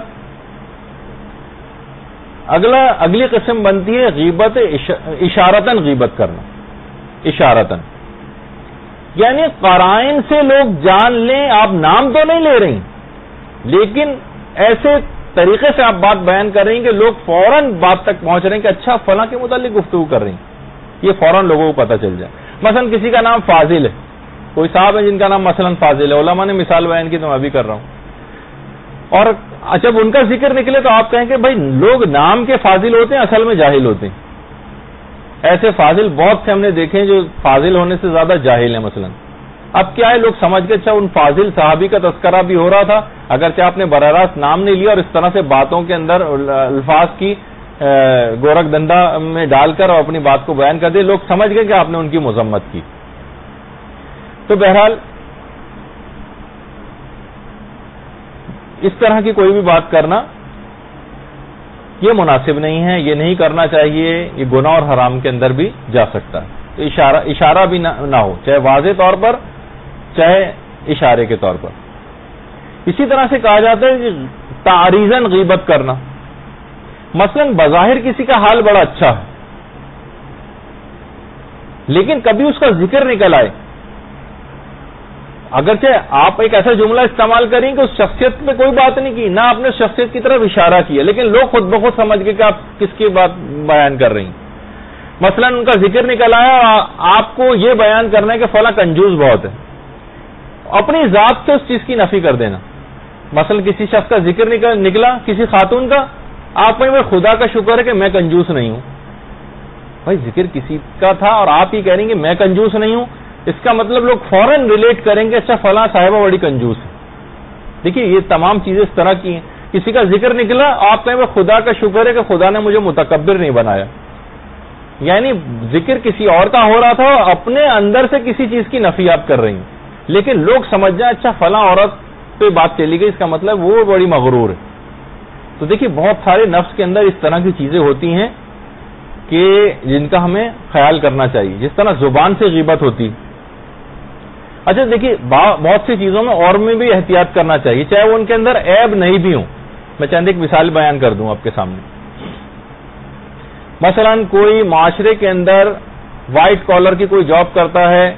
اگلا اگلی قسم بنتی ہے غیبت اشارتاً غیبت کرنا. اشارتاً یعنی قرائن سے لوگ جان لیں, آپ نام تو نہیں لے رہی لیکن ایسے طریقے سے آپ بات بیان کر رہی ہیں کہ لوگ فوراً بات تک پہنچ رہے ہیں کہ اچھا فلاں کے متعلق گفتگو کر رہی ہیں, یہ فوراً لوگوں کو پتہ چل جائے. مثلا کسی کا نام فاضل ہے, کوئی صاحب ہے جن کا نام مثلا فاضل ہے, علماء نے مثال بیان کی تو میں بھی کر رہا ہوں, اور جب ان کا ذکر نکلے تو آپ کہیں کہ بھائی لوگ نام کے فاضل ہوتے ہیں, اصل میں جاہل ہوتے ہیں. ایسے فاضل بہت سے ہم نے دیکھے ہیں جو فاضل ہونے سے زیادہ جاہل ہیں. مثلا اب کیا ہے, لوگ سمجھ کے اچھا ان فاضل صحابی کا تذکرہ بھی ہو رہا تھا, اگرچہ آپ نے براہ راست نام نہیں لیا, اور اس طرح سے باتوں کے اندر الفاظ کی گورکھ دندا میں ڈال کر اور اپنی بات کو بیان کر دے, لوگ سمجھ گئے کہ آپ نے ان کی مذمت کی. تو بہرحال اس طرح کی کوئی بھی بات کرنا یہ مناسب نہیں ہے, یہ نہیں کرنا چاہیے, یہ گناہ اور حرام کے اندر بھی جا سکتا ہے. تو اشارہ اشارہ بھی نہ ہو, چاہے واضح طور پر چاہے اشارے کے طور پر. اسی طرح سے کہا جاتا ہے کہ تعریضاً غیبت کرنا, مثلا بظاہر کسی کا حال بڑا اچھا ہے لیکن کبھی اس کا ذکر نکل آئے، اگرچہ آپ ایک ایسا جملہ استعمال کریں کہ اس شخصیت پہ کوئی بات نہیں کی، نہ آپ نے شخصیت کی طرف اشارہ کیا، لیکن لوگ خود بخود سمجھ گئے کہ آپ کس کی بات بیان کر رہی ہیں. مثلا ان کا ذکر نکل آیا، آپ کو یہ بیان کرنا ہے کہ فلاں کنجوس بہت ہے، اپنی ذات سے اس چیز کی نفی کر دینا. مثلا کسی شخص کا ذکر نکلا کسی خاتون کا، آپ میں خدا کا شکر ہے کہ میں کنجوس نہیں ہوں. بھائی ذکر کسی کا تھا اور آپ ہی کہہ رہیں گے میں کنجوس نہیں ہوں، اس کا مطلب لوگ فوراً ریلیٹ کریں گے اچھا فلاں صاحبہ بڑی کنجوس ہے. دیکھیے یہ تمام چیزیں اس طرح کی ہیں. کسی کا ذکر نکلا، آپ کہیں خدا کا شکر ہے کہ خدا نے مجھے متکبر نہیں بنایا، یعنی ذکر کسی اور کا ہو رہا تھا، اپنے اندر سے کسی چیز کی نفی آپ کر رہی ہیں، لیکن لوگ سمجھ جائیں اچھا فلاں عورت پہ بات چلی گئی، اس کا مطلب وہ بڑی مغرور ہے. تو دیکھیے بہت سارے نفس کے اندر اس طرح کی چیزیں ہوتی ہیں کہ جن کا ہمیں خیال کرنا چاہیے. جس طرح زبان سے غیبت ہوتی. اچھا دیکھیے بہت سی چیزوں میں اور میں بھی احتیاط کرنا چاہیے، چاہے وہ ان کے اندر عیب نہیں بھی ہوں. میں چند ایک مثال بیان کر دوں آپ کے سامنے. مثلا کوئی معاشرے کے اندر وائٹ کالر کی کوئی جاب کرتا ہے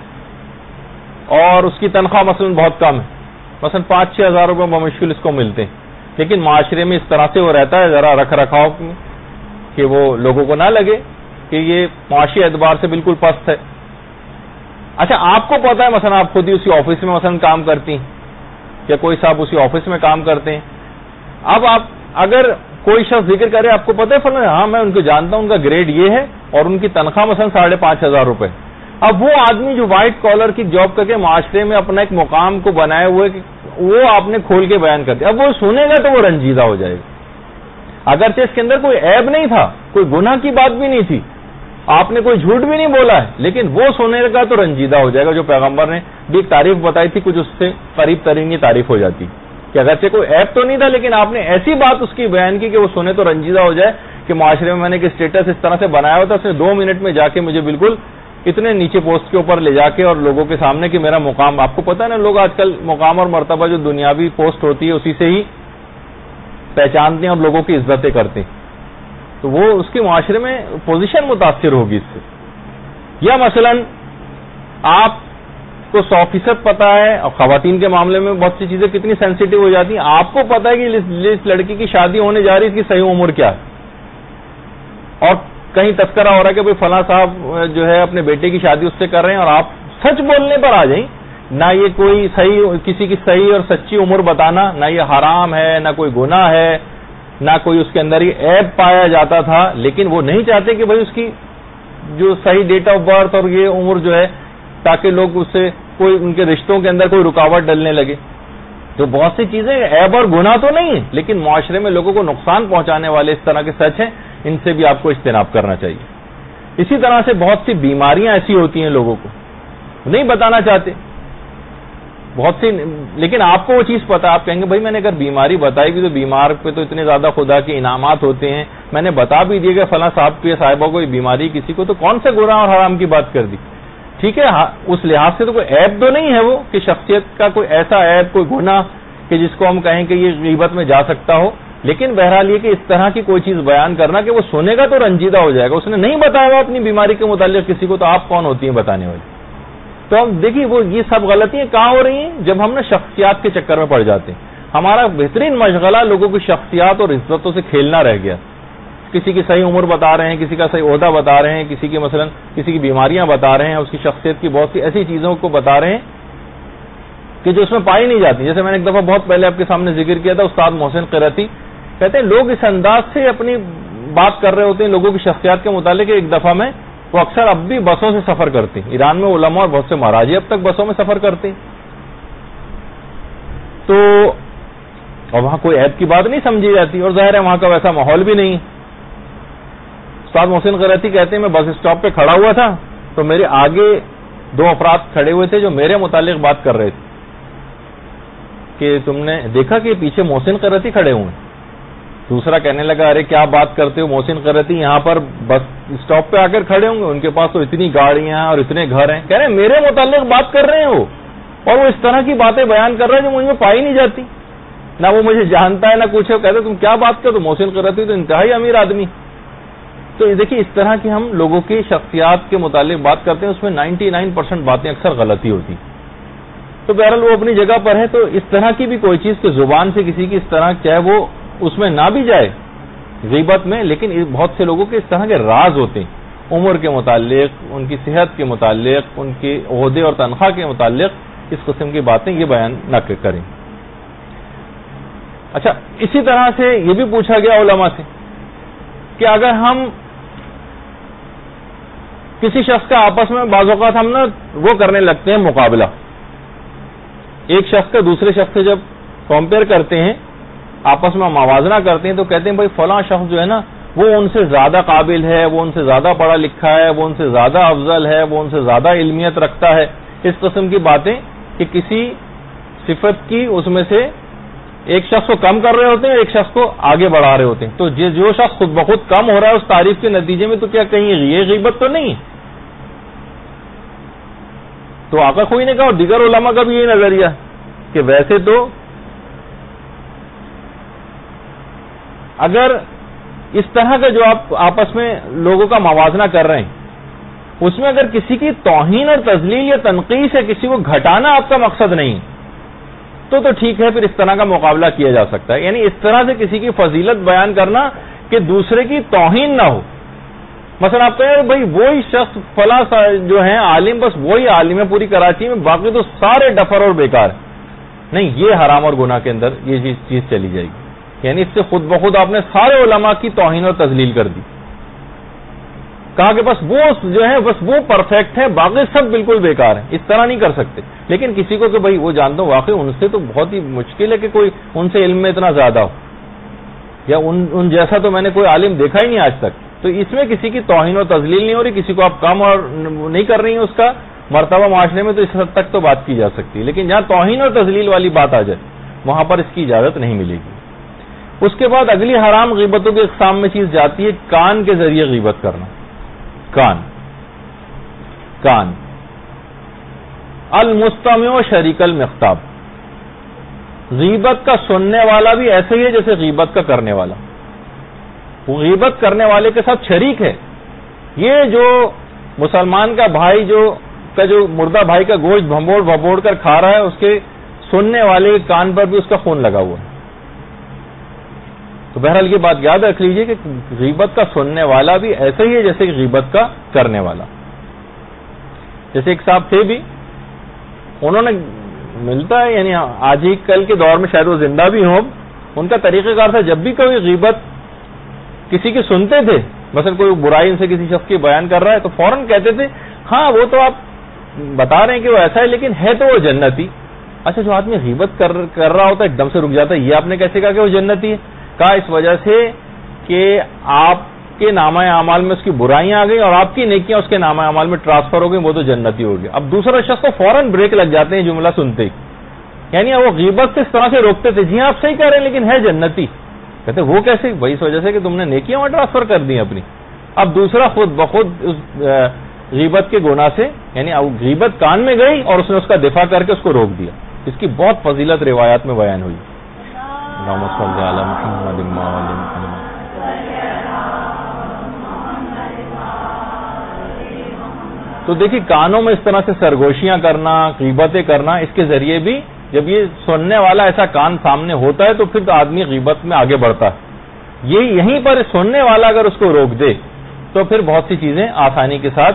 اور اس کی تنخواہ مثلا بہت کم ہے، مثلا پانچ چھ ہزار روپے بمشکل اس کو ملتے ہیں، لیکن معاشرے میں اس طرح سے وہ رہتا ہے ذرا رکھ رکھاؤ کہ وہ لوگوں کو نہ لگے کہ یہ معاشی اعتبار سے بالکل پست ہے. اچھا آپ کو پتا ہے مثلا آپ خود ہی اسی آفس میں مثلا کام کرتی ہیں یا کوئی صاحب اسی آفس میں کام کرتے ہیں. اب آپ اگر کوئی شخص ذکر کرے آپ کو پتا ہے فلاں ہاں میں ان کو جانتا ہوں، ان کا گریڈ یہ ہے اور ان کی تنخواہ مثلا ساڑھے پانچ ہزار روپے. اب وہ آدمی جو وائٹ کالر کی جاب کر کے معاشرے میں اپنا ایک مقام کو بنائے ہوئے وہ آپ نے کھول کے بیان کر دیا، اب وہ سنے گا تو وہ رنجیدہ ہو جائے گا. اگرچہ اس کے اندر کوئی عیب نہیں تھا، کوئی گناہ کی بات بھی نہیں تھی، آپ نے کوئی جھوٹ بھی نہیں بولا ہے، لیکن وہ سنے گا تو رنجیدہ ہو جائے گا. جو پیغمبر نے بھی ایک تعریف بتائی تھی کچھ اس سے قریب ترین یہ تعریف ہو جاتی کہ اگرچہ کوئی عیب تو نہیں تھا لیکن آپ نے ایسی بات اس کی بیان کی کہ وہ سنے تو رنجیدہ ہو جائے کہ معاشرے میں میں نے ایک اسٹیٹس اس طرح سے بنایا ہوا تھا، اس نے دو منٹ میں جا کے مجھے بالکل اتنے نیچے پوسٹ کے اوپر لے جا کے اور لوگوں کے سامنے کہ میرا مقام، آپ کو پتا ہے نا لوگ آج کل مقام اور مرتبہ جو دنیاوی پوسٹ ہوتی ہے اسی سے ہی پہچانتے ہیں اور لوگوں کی عزتیں کرتے ہیں، تو وہ اس کے معاشرے میں پوزیشن متاثر ہوگی اس سے. یا مثلا آپ کو سو فیصد پتا ہے، اور خواتین کے معاملے میں بہت سی چیزیں کتنی سینسیٹیو ہو جاتی ہیں، آپ کو پتا ہے کہ اس لڑکی کی شادی ہونے جا رہی ہے، اس کی صحیح عمر کیا ہے، اور کہیں تذکرہ ہو رہا ہے کہ بھائی فلاں صاحب جو ہے اپنے بیٹے کی شادی اس سے کر رہے ہیں، اور آپ سچ بولنے پر آ جائیں. نہ یہ کوئی صحیح کسی کی صحیح اور سچی عمر بتانا، نہ یہ حرام ہے نہ کوئی گناہ ہے نہ کوئی اس کے اندر یہ عیب پایا جاتا تھا، لیکن وہ نہیں چاہتے کہ بھائی اس کی جو صحیح ڈیٹ آف برتھ اور یہ عمر جو ہے تاکہ لوگ اس سے کوئی ان کے رشتوں کے اندر کوئی رکاوٹ ڈلنے لگے. تو بہت سی چیزیں عیب اور گناہ تو نہیں ہے لیکن معاشرے میں لوگوں کو نقصان پہنچانے والے اس طرح کے سچ ہیں، ان سے بھی آپ کو اجتناب کرنا چاہیے. اسی طرح سے بہت سی بیماریاں ایسی ہوتی ہیں لوگوں کو نہیں بتانا چاہتے بہت سی، لیکن آپ کو وہ چیز پتا، آپ کہیں گے بھائی میں نے اگر بیماری بتائی بھی تو بیمار پہ تو اتنے زیادہ خدا کے انعامات ہوتے ہیں، میں نے بتا بھی دیا کہ فلاں صاحب کی صاحبہ کو یہ بیماری کسی کو، تو کون سے گناہ اور حرام کی بات کر دی. ٹھیک ہے اس لحاظ سے تو کوئی عیب تو نہیں ہے وہ کہ شخصیت کا کوئی ایسا عیب کوئی گناہ کہ جس کو ہم کہیں کہ یہ غیبت میں جا سکتا ہو، لیکن بہرحال یہ کہ اس طرح کی کوئی چیز بیان کرنا کہ وہ سنے گا تو رنجیدہ ہو جائے گا. اس نے نہیں بتایا ہوا اپنی بیماری کے متعلق کسی کو، تو آپ کون ہوتی ہیں بتانے والی. تو ہم دیکھیے وہ یہ سب غلطیاں کہاں ہو رہی ہیں جب ہم نے شخصیات کے چکر میں پڑ جاتے ہیں. ہمارا بہترین مشغلہ لوگوں کی شخصیات اور عزتوں سے کھیلنا رہ گیا. کسی کی صحیح عمر بتا رہے ہیں، کسی کا صحیح عہدہ بتا رہے ہیں، کسی کی مثلا کسی کی بیماریاں بتا رہے ہیں، اس کی شخصیت کی بہت سی ایسی چیزوں کو بتا رہے ہیں کہ جو اس میں پائی نہیں جاتی. جیسے میں نے ایک دفعہ بہت پہلے آپ کے سامنے ذکر کیا تھا، استاد محسن قرتی کہتے ہیں لوگ اس انداز سے اپنی بات کر رہے ہوتے ہیں لوگوں کی شخصیات کے متعلق. ایک دفعہ میں وہ اکثر اب بھی بسوں سے سفر کرتے ہیں، ایران میں علماء اور بہت سے مہاراجی اب تک بسوں میں سفر کرتے ہیں، تو اور وہاں کوئی عیب کی بات نہیں سمجھی جاتی، اور ظاہر ہے وہاں کا ویسا ماحول بھی نہیں. استاد محسن قرتی کہتے ہیں میں بس اسٹاپ پہ کھڑا ہوا تھا تو میرے آگے دو افراد کھڑے ہوئے تھے جو میرے متعلق بات کر رہے تھے کہ تم نے دیکھا کہ پیچھے محسن قرتی کھڑے ہوئے. دوسرا کہنے لگا ارے کیا بات کرتے ہو، محسن قرتی یہاں پر بس اسٹاپ پہ آ کر کھڑے ہوں گے، ان کے پاس تو اتنی گاڑیاں اور اتنے گھر ہیں. کہہ رہے ہیں میرے متعلق بات کر رہے ہیں وہ، اور وہ اس طرح کی باتیں بیان کر رہے ہیں جو مجھ میں پائی نہیں جاتی. نہ وہ مجھے جانتا ہے نہ کچھ ہے، کہتے تم کیا بات کرو، محسن قرطی تو انتہائی امیر آدمی. تو دیکھیے اس طرح کی ہم لوگوں کی شخصیات کے متعلق بات کرتے ہیں، اس میں نائنٹی نائن پرسینٹ باتیں اکثر غلطی ہوتی. تو بہرحال وہ اپنی جگہ پر ہے. تو اس طرح کی بھی کوئی چیز کہ زبان سے کسی کی اس طرح چاہے وہ اس میں نہ بھی جائے غیبت میں، لیکن بہت سے لوگوں کے اس طرح کے راز ہوتے ہیں عمر کے متعلق، ان کی صحت کے متعلق، ان کے عہدے اور تنخواہ کے متعلق اس قسم کی باتیں یہ بیان نہ کریں. اچھا، اسی طرح سے یہ بھی پوچھا گیا علماء سے کہ اگر ہم کسی شخص کا آپس میں بعض اوقات ہم نا وہ کرنے لگتے ہیں مقابلہ، ایک شخص کا دوسرے شخص سے جب کمپیئر کرتے ہیں، آپس میں موازنہ کرتے ہیں، تو کہتے ہیں بھائی فلاں شخص جو ہے نا وہ ان سے زیادہ قابل ہے، وہ ان سے زیادہ پڑھا لکھا ہے، وہ ان سے زیادہ افضل ہے، وہ ان سے زیادہ علمیت رکھتا ہے. اس قسم کی باتیں کہ کسی صفت کی اس میں سے ایک شخص کو کم کر رہے ہوتے ہیں، ایک شخص کو آگے بڑھا رہے ہوتے ہیں. تو جو شخص خود بخود کم ہو رہا ہے اس تعریف کے نتیجے میں، تو کیا کہیں یہ غیبت تو نہیں ہے؟ تو آقا خوئی نے کہا اور دیگر علماء کا بھی یہی نظریہ کہ ویسے تو اگر اس طرح کا جو آپ آپس میں لوگوں کا موازنہ کر رہے ہیں اس میں اگر کسی کی توہین اور تذلیل یا تنقیص ہے، کسی کو گھٹانا آپ کا مقصد نہیں تو تو ٹھیک ہے، پھر اس طرح کا مقابلہ کیا جا سکتا ہے. یعنی اس طرح سے کسی کی فضیلت بیان کرنا کہ دوسرے کی توہین نہ ہو. مثلا آپ کہیں بھائی وہی شخص فلاں جو ہیں عالم، بس وہی عالم ہے پوری کراچی میں، باقی تو سارے ڈفر اور بیکار ہیں. نہیں، یہ حرام اور گناہ کے اندر یہ چیز چلی جائے گی. یعنی اس سے خود بخود آپ نے سارے علماء کی توہین اور تذلیل کر دی. کہا کہ بس وہ جو ہے بس وہ پرفیکٹ ہے، باقی سب بالکل بیکار ہیں. اس طرح نہیں کر سکتے. لیکن کسی کو کہ بھائی وہ جانتا ہوں واقعی ان سے تو بہت ہی مشکل ہے کہ کوئی ان سے علم میں اتنا زیادہ ہو، یا ان ان جیسا تو میں نے کوئی عالم دیکھا ہی نہیں آج تک. تو اس میں کسی کی توہین اور تذلیل نہیں ہو رہی، کسی کو آپ کم اور نہیں کر رہی ہیں اس کا مرتبہ معاشرے میں، تو اس حد تک تو بات کی جا سکتی ہے. لیکن جہاں توہین اور تذلیل والی بات آ جائے وہاں پر اس کی اجازت نہیں ملے گی. اس کے بعد اگلی حرام غیبتوں کے اقسام میں چیز جاتی ہے کان کے ذریعے غیبت کرنا. کان کان المستمع شریک المخطاب، غیبت کا سننے والا بھی ایسے ہی ہے جیسے غیبت کا کرنے والا. وہ غیبت کرنے والے کے ساتھ شریک ہے. یہ جو مسلمان کا بھائی جو کا جو مردہ بھائی کا گوشت بھمبوڑ بھمبوڑ کر کھا رہا ہے، اس کے سننے والے کے کان پر بھی اس کا خون لگا ہوا ہے. تو بہرحال یہ بات یاد رکھ لیجئے کہ غیبت کا سننے والا بھی ایسا ہی ہے جیسے کہ غیبت کا کرنے والا. جیسے ایک صاحب تھے بھی، انہوں نے ملتا ہے یعنی آج ہی کل کے دور میں شاید وہ زندہ بھی ہوں، ان کا طریقہ کار تھا جب بھی کوئی غیبت کسی کی سنتے تھے، مثلا کوئی برائی ان سے کسی شخص کی بیان کر رہا ہے تو فوراً کہتے تھے ہاں وہ تو آپ بتا رہے ہیں کہ وہ ایسا ہے لیکن ہے تو وہ جنتی. اچھا، جو آدمی غیبت کر کر رہا ہوتا ہے ایک دم سے رک جاتا ہے، یہ آپ نے کیسے کہا کہ وہ جنتی ہے؟ کہا اس وجہ سے کہ آپ کے نامہ اعمال میں اس کی برائیاں آ گئی اور آپ کی نیکیاں اس کے نامہ اعمال میں ٹرانسفر ہو گئی، وہ تو جنتی ہو گیا. اب دوسرا شخص تو فوراً بریک لگ جاتے ہیں جملہ سنتے ہی. یعنی وہ غیبت سے اس طرح سے روکتے تھے، جی آپ صحیح کہہ رہے ہیں لیکن ہے جنتی. کہتے وہ کیسے؟ وہی اس وجہ سے کہ تم نے نیکیاں وہاں ٹرانسفر کر دی اپنی. اب دوسرا خود بخود اس غیبت کے گناہ سے یعنی غیبت کان میں گئی اور اس نے اس کا دفاع کر کے اس کو روک دیا. اس کی بہت فضیلت روایات میں بیان ہوئی. اللہم صلی علی محمد وعلی محمد. تو دیکھیے کانوں میں اس طرح سے سرگوشیاں کرنا، غیبتیں کرنا، اس کے ذریعے بھی جب یہ سننے والا ایسا کان سامنے ہوتا ہے تو پھر تو آدمی غیبت میں آگے بڑھتا ہے. یہ یہیں پر سننے والا اگر اس کو روک دے تو پھر بہت سی چیزیں آسانی کے ساتھ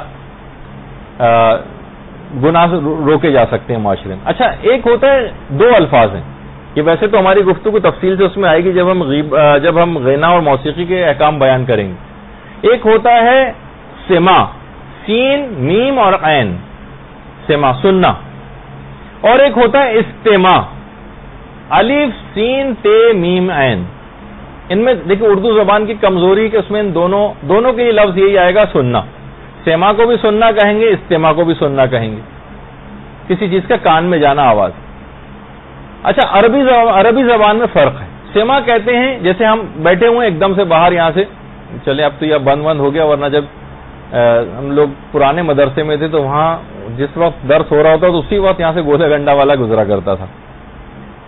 گناہ روکے جا سکتے ہیں معاشرے میں. اچھا، ایک ہوتا ہے دو الفاظ ہیں، یہ ویسے تو ہماری گفتگو تفصیل سے اس میں آئے گی جب ہم غیب جب ہم غنا اور موسیقی کے احکام بیان کریں گے. ایک ہوتا ہے سما، سین میم اور عین، سما سننا، اور ایک ہوتا ہے استماع، الف سین تے میم عین. ان میں دیکھیں اردو زبان کی کمزوری کہ اس میں ان دونوں دونوں کے لفظ یہی آئے گا سننا. سما کو بھی سننا کہیں گے، استماع کو بھی سننا کہیں گے، کسی چیز کا کان میں جانا آواز. اچھا، عربی عربی زبان میں فرق ہے. سما کہتے ہیں جیسے ہم بیٹھے ہوئے ایک دم سے باہر یہاں سے چلے، اب تو یہ بند بند ہو گیا، ورنہ جب ہم لوگ پرانے مدرسے میں تھے تو وہاں جس وقت درس ہو رہا ہوتا تو اسی وقت یہاں سے گولے گنڈا والا گزرا کرتا تھا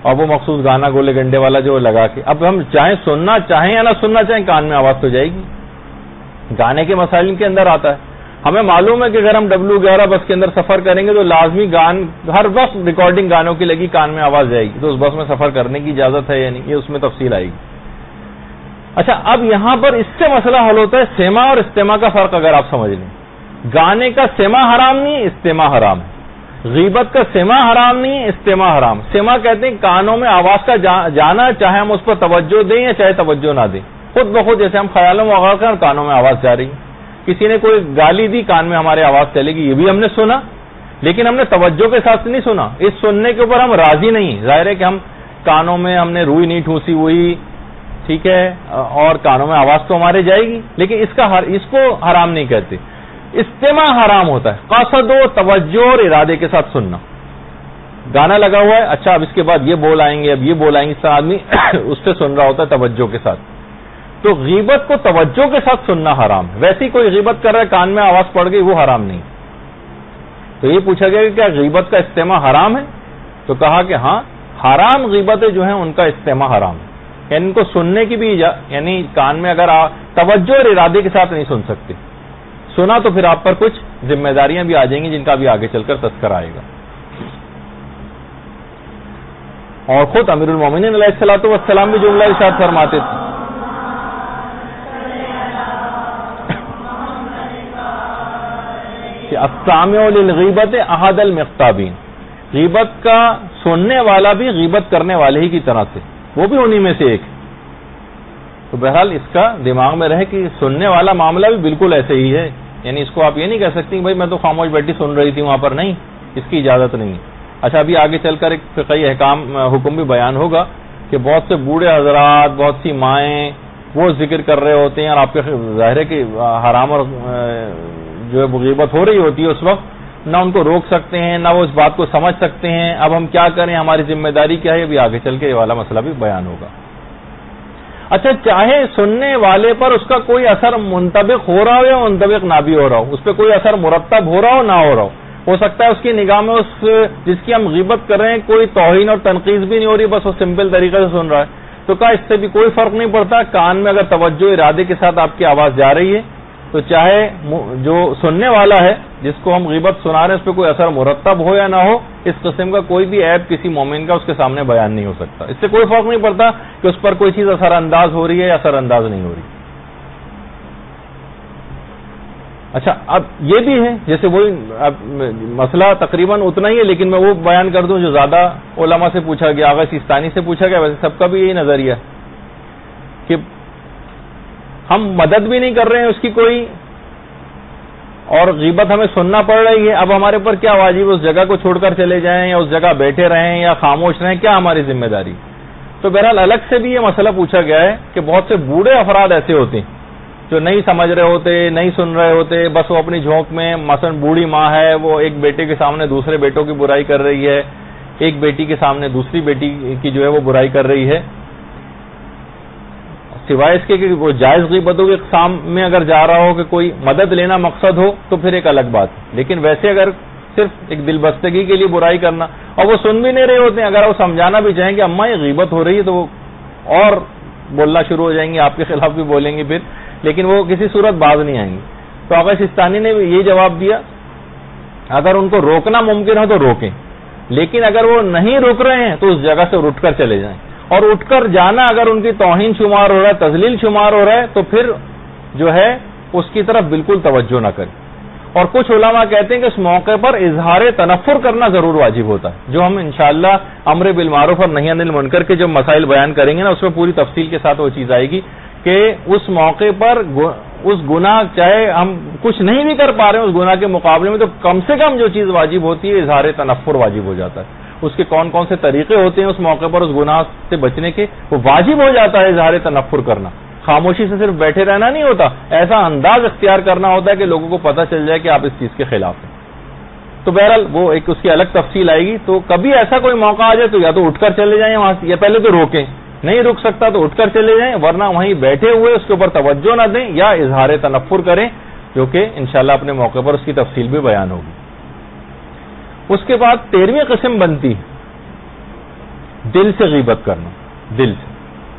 اور وہ مخصوص گانا گولے گنڈے والا جو لگا کے، اب ہم چاہیں سننا چاہیں یا نہ سننا چاہیں کان میں آواز تو جائے گی. گانے کے مسائل کے اندر آتا ہے. ہمیں معلوم ہے کہ اگر ہم ڈبلو گیارہ بس کے اندر سفر کریں گے تو لازمی گان ہر وقت ریکارڈنگ گانوں کی لگی، کان میں آواز جائے گی، تو اس بس میں سفر کرنے کی اجازت ہے یا نہیں، یہ اس میں تفصیل آئے گی. اچھا، اب یہاں پر اس سے مسئلہ حل ہوتا ہے سیما اور استماع کا فرق اگر آپ سمجھ لیں. گانے کا سیما حرام نہیں، استماع حرام ہے. غیبت کا سیما حرام نہیں، استماع حرام. سیما کہتے ہیں کانوں میں آواز کا جانا، چاہے ہم اس پر توجہ دیں یا چاہے توجہ نہ دیں، خود بخود جیسے ہم خیالوں میں آغاز کریں کانوں میں آواز جا رہی ہے. کسی نے کوئی گالی دی، کان میں ہمارے آواز چلے گی، یہ بھی ہم نے سنا، لیکن ہم نے توجہ کے ساتھ نہیں سنا. اس سننے کے اوپر ہم راضی نہیں. ظاہر ہے کہ ہم کانوں میں ہم نے روئی نہیں ٹھوسی ہوئی، ٹھیک ہے، اور کانوں میں آواز تو ہمارے جائے گی، لیکن اس کا اس کو حرام نہیں کہتے. استماع حرام ہوتا ہے قصد و توجہ اور ارادے کے ساتھ سننا. گانا لگا ہوا ہے، اچھا اب اس کے بعد یہ بول آئیں گے، اب یہ بول آئیں گے، اس طرح آدمی اس سے سن رہا ہوتا ہے توجہ کے ساتھ. تو غیبت کو توجہ کے ساتھ سننا حرام ہے. ویسے ہی کوئی غیبت کر رہا ہے، کان میں آواز پڑ گئی، وہ حرام نہیں. تو یہ پوچھا گیا کہ کیا غیبت کا استماع حرام ہے؟ تو کہا کہ ہاں، حرام غیبتیں جو ہیں ان کا استماع حرام ہے. یعنی ان کو سننے کی بھی یعنی کان میں اگر توجہ اور ارادے کے ساتھ نہیں سن سکتے. سنا تو پھر آپ پر کچھ ذمہ داریاں بھی آ جائیں گی جن کا بھی آگے چل کر تذکرہ آئے گا. اور خود امیر المومنین علیہ الصلوۃ والسلام بھی جملہ ارشاد فرماتے تھے کہ السامع للغیبت احد المغتابین، غیبت کا سننے والا بھی غیبت کرنے والے ہی کی طرح سے، وہ بھی انہی میں سے ایک. تو بہرحال اس کا دماغ میں رہے کہ سننے والا معاملہ بھی بالکل ایسے ہی ہے. یعنی اس کو آپ یہ نہیں کہہ سکتے بھائی میں تو خاموش بیٹھی سن رہی تھی وہاں پر، نہیں، اس کی اجازت نہیں ہے. اچھا، ابھی آگے چل کر ایک فقہی احکام حکم بھی بیان ہوگا کہ بہت سے بوڑھے حضرات، بہت سی مائیں وہ ذکر کر رہے ہوتے ہیں اور آپ کے ظاہر ہے کہ حرام اور جو ہے غیبت ہو رہی ہوتی ہے اس وقت، نہ ان کو روک سکتے ہیں نہ وہ اس بات کو سمجھ سکتے ہیں. اب ہم کیا کریں، ہماری ذمہ داری کیا ہے، ابھی آگے چل کے یہ والا مسئلہ بھی بیان ہوگا. اچھا، چاہے سننے والے پر اس کا کوئی اثر منطبق ہو رہا ہو یا منطبق نہ بھی ہو رہا ہو، اس پہ کوئی اثر مرتب ہو رہا ہو نہ ہو رہا ہو، ہو سکتا ہے اس کی نگاہ میں اس جس کی ہم غیبت کر رہے ہیں کوئی توہین اور تنقید بھی نہیں ہو رہی، بس وہ سمپل طریقے سے سن رہا ہے. تو کہا اس سے بھی کوئی فرق نہیں پڑتا. کان میں اگر توجہ ارادے کے ساتھ آپ کی آواز جا رہی ہے تو چاہے جو سننے والا ہے جس کو ہم غیبت سنا رہے ہیں اس پہ کوئی اثر مرتب ہو یا نہ ہو، اس قسم کا کوئی بھی عیب کسی مومن کا اس کے سامنے بیان نہیں ہو سکتا. اس سے کوئی فرق نہیں پڑتا کہ اس پر کوئی چیز اثر انداز ہو رہی ہے یا اثر انداز نہیں ہو رہی. اچھا، اب یہ بھی ہے جیسے وہی مسئلہ تقریباً اتنا ہی ہے، لیکن میں وہ بیان کر دوں جو زیادہ علماء سے پوچھا گیا، آغا سیستانی سے پوچھا گیا. ویسے سب کا بھی یہی نظریہ کہ ہم مدد بھی نہیں کر رہے ہیں اس کی کوئی، اور غیبت ہمیں سننا پڑ رہی ہے. اب ہمارے پر کیا واجب، اس جگہ کو چھوڑ کر چلے جائیں یا اس جگہ بیٹھے رہیں یا خاموش رہیں، کیا ہماری ذمہ داری؟ تو بہرحال الگ سے بھی یہ مسئلہ پوچھا گیا ہے کہ بہت سے بوڑھے افراد ایسے ہوتے ہیں جو نہیں سمجھ رہے ہوتے، نہیں سن رہے ہوتے، بس وہ اپنی جھونک میں، مثلا بوڑھی ماں ہے وہ ایک بیٹے کے سامنے دوسرے بیٹوں کی برائی کر رہی ہے، ایک بیٹی کے سامنے دوسری بیٹی کی جو ہے وہ برائی کر رہی ہے. سوائے اس کے کہ وہ جائز غیبتوں کے اقسام میں اگر جا رہا ہو کہ کوئی مدد لینا مقصد ہو تو پھر ایک الگ بات. لیکن ویسے اگر صرف ایک دل بستگی کے لیے برائی کرنا، اور وہ سن بھی نہیں رہے ہوتے ہیں، اگر وہ سمجھانا بھی چاہیں کہ اماں یہ غیبت ہو رہی ہے تو وہ اور بولنا شروع ہو جائیں گے، آپ کے خلاف بھی بولیں گے پھر، لیکن وہ کسی صورت باز نہیں آئیں گے. تو آقا سیستانی نے یہ جواب دیا اگر ان کو روکنا ممکن ہو تو روکیں، لیکن اگر وہ نہیں روک رہے ہیں تو اس جگہ سے اٹھ کر چلے جائیں. اور اٹھ کر جانا اگر ان کی توہین شمار ہو رہا ہے، تذلیل شمار ہو رہا ہے، تو پھر جو ہے اس کی طرف بالکل توجہ نہ کریں. اور کچھ علماء کہتے ہیں کہ اس موقع پر اظہار تنفر کرنا ضرور واجب ہوتا ہے، جو ہم انشاءاللہ امر بالمعروف اور نہی عن المنکر کے جو مسائل بیان کریں گے نا، اس میں پوری تفصیل کے ساتھ وہ چیز آئے گی کہ اس موقع پر اس گناہ، چاہے ہم کچھ نہیں بھی کر پا رہے ہیں اس گناہ کے مقابلے میں، تو کم سے کم جو چیز واجب ہوتی ہے اظہار تنفر واجب ہو جاتا ہے. اس کے کون کون سے طریقے ہوتے ہیں اس موقع پر اس گناہ سے بچنے کے، وہ واجب ہو جاتا ہے اظہار تنفر کرنا. خاموشی سے صرف بیٹھے رہنا نہیں ہوتا، ایسا انداز اختیار کرنا ہوتا ہے کہ لوگوں کو پتہ چل جائے کہ آپ اس چیز کے خلاف ہیں. تو بہرحال وہ ایک اس کی الگ تفصیل آئے گی. تو کبھی ایسا کوئی موقع آ جائے تو یا تو اٹھ کر چلے جائیں وہاں سے، یا پہلے تو روکیں، نہیں رک سکتا تو اٹھ کر چلے جائیں، ورنہ وہیں بیٹھے ہوئے اس کے اوپر توجہ نہ دیں یا اظہار تنفر کریں، جو کہ انشاءاللہ اپنے موقع پر اس کی تفصیل بھی بیان ہوگی. اس کے بعد تیرہویں قسم بنتی دل سے غیبت کرنا، دل سے.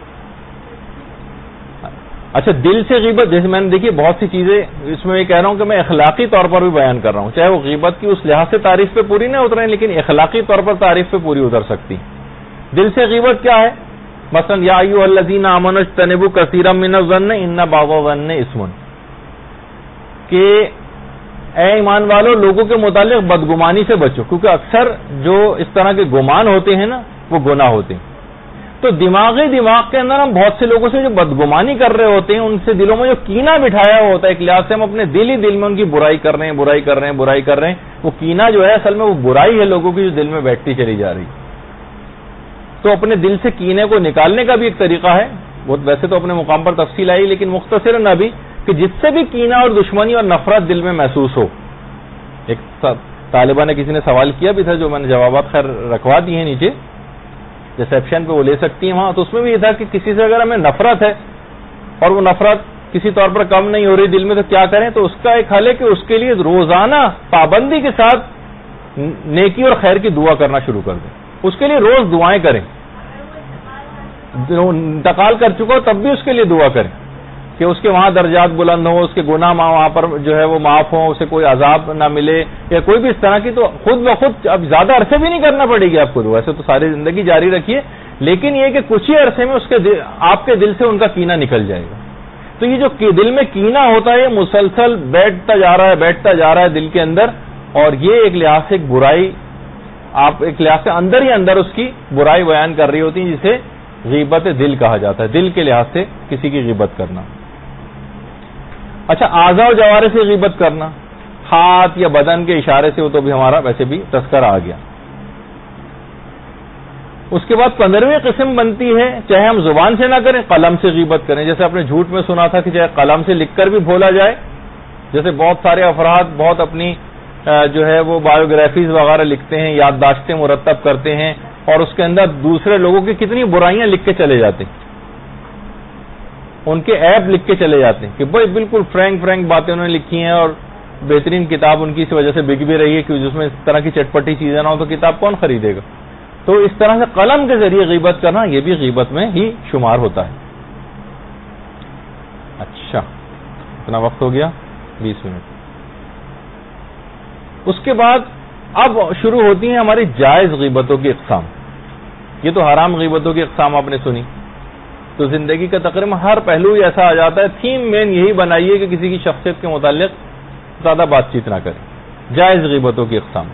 اچھا دل سے غیبت، جیسے میں نے دیکھی بہت سی چیزیں اس میں یہ کہہ رہا ہوں کہ میں اخلاقی طور پر بھی بیان کر رہا ہوں، چاہے وہ غیبت کی اس لحاظ سے تعریف پہ پوری نہ اتریں لیکن اخلاقی طور پر تعریف پہ پوری اتر سکتی. دل سے غیبت کیا ہے؟ مثلا یا ایھا الذین آمنوا اجتنبوا کثیرا من الظن ان بعض الظن اثم، کہ اے ایمان والو لوگوں کے متعلق بدگمانی سے بچو، کیونکہ اکثر جو اس طرح کے گمان ہوتے ہیں نا وہ گناہ ہوتے ہیں. تو دماغی دماغ کے اندر ہم بہت سے لوگوں سے جو بدگمانی کر رہے ہوتے ہیں، ان سے دلوں میں جو کینہ بٹھایا ہوا ہوتا ہے، ایک لحاظ سے ہم اپنے دل ہی دل میں ان کی برائی کر رہے ہیں برائی کر رہے ہیں برائی کر رہے ہیں. وہ کینہ جو ہے اصل میں وہ برائی ہے لوگوں کی جو دل میں بیٹھتی چلی جا رہی. تو اپنے دل سے کینے کو نکالنے کا بھی ایک طریقہ ہے، وہ ویسے تو اپنے مقام پر تفصیل آئی لیکن مختصراً ابھی، کہ جس سے بھی کینہ اور دشمنی اور نفرت دل میں محسوس ہو. ایک طالبہ نے کسی نے سوال کیا بھی تھا جو میں نے جوابات خیر رکھوا دیے ہیں نیچے ریسیپشن پہ، وہ لے سکتی ہیں وہاں. تو اس میں بھی یہ تھا کہ کسی سے اگر ہمیں نفرت ہے اور وہ نفرت کسی طور پر کم نہیں ہو رہی دل میں تو کیا کریں؟ تو اس کا ایک حل ہے کہ اس کے لیے روزانہ پابندی کے ساتھ نیکی اور خیر کی دعا کرنا شروع کر دیں. اس کے لیے روز دعائیں کریں. انتقال کر چکا ہو تب بھی اس کے لیے دعا کریں کہ اس کے وہاں درجات بلند ہوں، اس کے گناہ وہاں پر جو ہے وہ معاف ہوں، اسے کوئی عذاب نہ ملے یا کوئی بھی اس طرح کی. تو خود بخود اب زیادہ عرصے بھی نہیں کرنا پڑے گی آپ کو، ویسے تو ساری زندگی جاری رکھیے لیکن یہ کہ کچھ ہی عرصے میں اس کے دل آپ کے دل سے ان کا کینہ نکل جائے گا. تو یہ جو دل میں کینہ ہوتا ہے یہ مسلسل بیٹھتا جا رہا ہے بیٹھتا جا رہا ہے دل کے اندر، اور یہ ایک لحاظ سے ایک برائی، آپ ایک لحاظ سے اندر ہی اندر اس کی برائی بیان کر رہی ہوتی ہے، جسے غیبت دل کہا جاتا ہے. دل کے لحاظ سے کسی کی غیبت کرنا. اچھا اعضاء و جوارح سے غیبت کرنا، ہاتھ یا بدن کے اشارے سے، وہ تو بھی ہمارا ویسے بھی تذکرہ آ گیا. اس کے بعد پندرہویں قسم بنتی ہے، چاہے ہم زبان سے نہ کریں قلم سے غیبت کریں. جیسے آپ نے جھوٹ میں سنا تھا کہ چاہے قلم سے لکھ کر بھی بھولا جائے، جیسے بہت سارے افراد بہت اپنی جو ہے وہ بایوگرافیز وغیرہ لکھتے ہیں، یادداشتیں مرتب کرتے ہیں اور اس کے اندر دوسرے لوگوں کی کتنی برائیاں لکھ کے چلے جاتے ہیں، ان کے ایپ لکھ کے چلے جاتے ہیں کہ بھائی بالکل فرینک فرینک باتیں انہوں نے لکھی ہیں اور بہترین کتاب ان کی اس وجہ سے بک بھی رہی ہے کہ جس میں اس طرح کی چٹپٹی چیزیں نہ ہو تو کتاب کون خریدے گا. تو اس طرح سے قلم کے ذریعے غیبت کرنا یہ بھی غیبت میں ہی شمار ہوتا ہے. اچھا اتنا وقت ہو گیا، بیس منٹ. اس کے بعد اب شروع ہوتی ہیں ہماری جائز غیبتوں کی اقسام. یہ تو حرام غیبتوں کی اقسام آپ نے سنی، تو زندگی کا تقریباً ہر پہلو ہی ایسا آ جاتا ہے. تھیم مین یہی بنائیے کہ کسی کی شخصیت کے متعلق زیادہ بات چیت نہ کریں. جائز غیبتوں کی اقسام.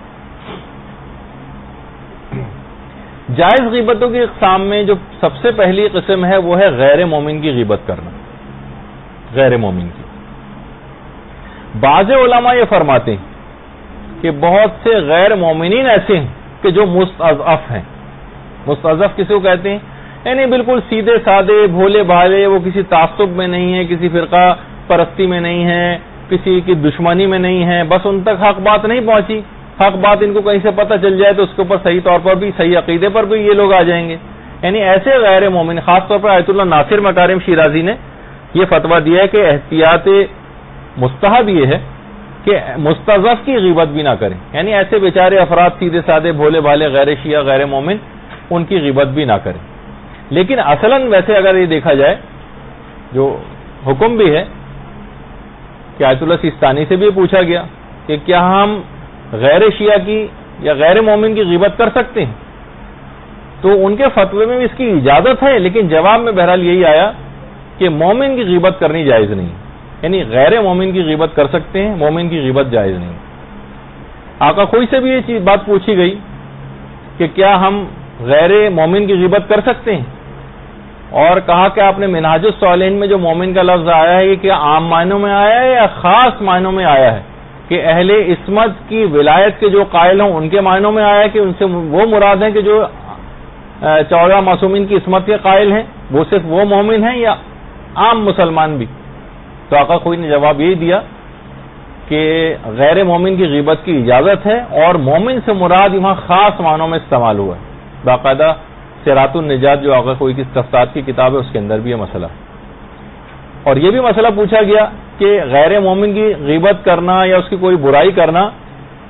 جائز غیبتوں کی اقسام میں جو سب سے پہلی قسم ہے وہ ہے غیر مومن کی غیبت کرنا. غیر مومن کی بعض علماء یہ فرماتے ہیں کہ بہت سے غیر مومنین ایسے ہیں کہ جو مستضعف ہیں. مستضعف کسی کو کہتے ہیں؟ یعنی بالکل سیدھے سادے بھولے بھالے، وہ کسی تعصب میں نہیں ہے، کسی فرقہ پرستی میں نہیں ہے، کسی کی دشمنی میں نہیں ہے، بس ان تک حق بات نہیں پہنچی، حق بات ان کو کہیں سے پتہ چل جائے تو اس کے اوپر صحیح طور پر بھی صحیح عقیدے پر بھی یہ لوگ آ جائیں گے. یعنی ایسے غیر مومن، خاص طور پر آیت اللہ ناصر مکارم شیرازی نے یہ فتویٰ دیا ہے کہ احتیاط مستحب یہ ہے کہ مستضعف کی غیبت بھی نہ کریں. یعنی ایسے بیچارے افراد سیدھے سادے بھولے بھالے غیر شیعہ غیر مومن، ان کی غیبت بھی نہ کریں. لیکن اصلاً ویسے اگر یہ دیکھا جائے جو حکم بھی ہے کہ آیت اللہ سیستانی سے بھی پوچھا گیا کہ کیا ہم غیر شیعہ کی یا غیر مومن کی غیبت کر سکتے ہیں، تو ان کے فتوے میں بھی اس کی اجازت ہے، لیکن جواب میں بہرحال یہی آیا کہ مومن کی غیبت کرنی جائز نہیں. یعنی غیر مومن کی غیبت کر سکتے ہیں، مومن کی غیبت جائز نہیں. آقا خوئی سے بھی یہ چیز بات پوچھی گئی کہ کیا ہم غیر مومن کی غیبت کر سکتے ہیں، اور کہا کہ آپ نے منہاج الصالحین میں جو مومن کا لفظ آیا ہے یہ کیا عام معنوں میں آیا ہے یا خاص معنوں میں آیا ہے، کہ اہل عصمت کی ولایت کے جو قائل ہوں ان کے معنوں میں آیا ہے کہ ان سے وہ مراد ہیں کہ جو چودہ معصومین کی عصمت کے قائل ہیں وہ صرف وہ مومن ہیں یا عام مسلمان بھی. تو آقا خوئی نے جواب یہی دیا کہ غیر مومن کی غیبت کی اجازت ہے، اور مومن سے مراد یہاں خاص معنوں میں استعمال ہوا ہے. باقاعدہ صراط النجات جو آقا خوئی کی تفسیر کی کتاب ہے اس کے اندر بھی یہ مسئلہ. اور یہ بھی مسئلہ پوچھا گیا کہ غیر مومن کی غیبت کرنا یا اس کی کوئی برائی کرنا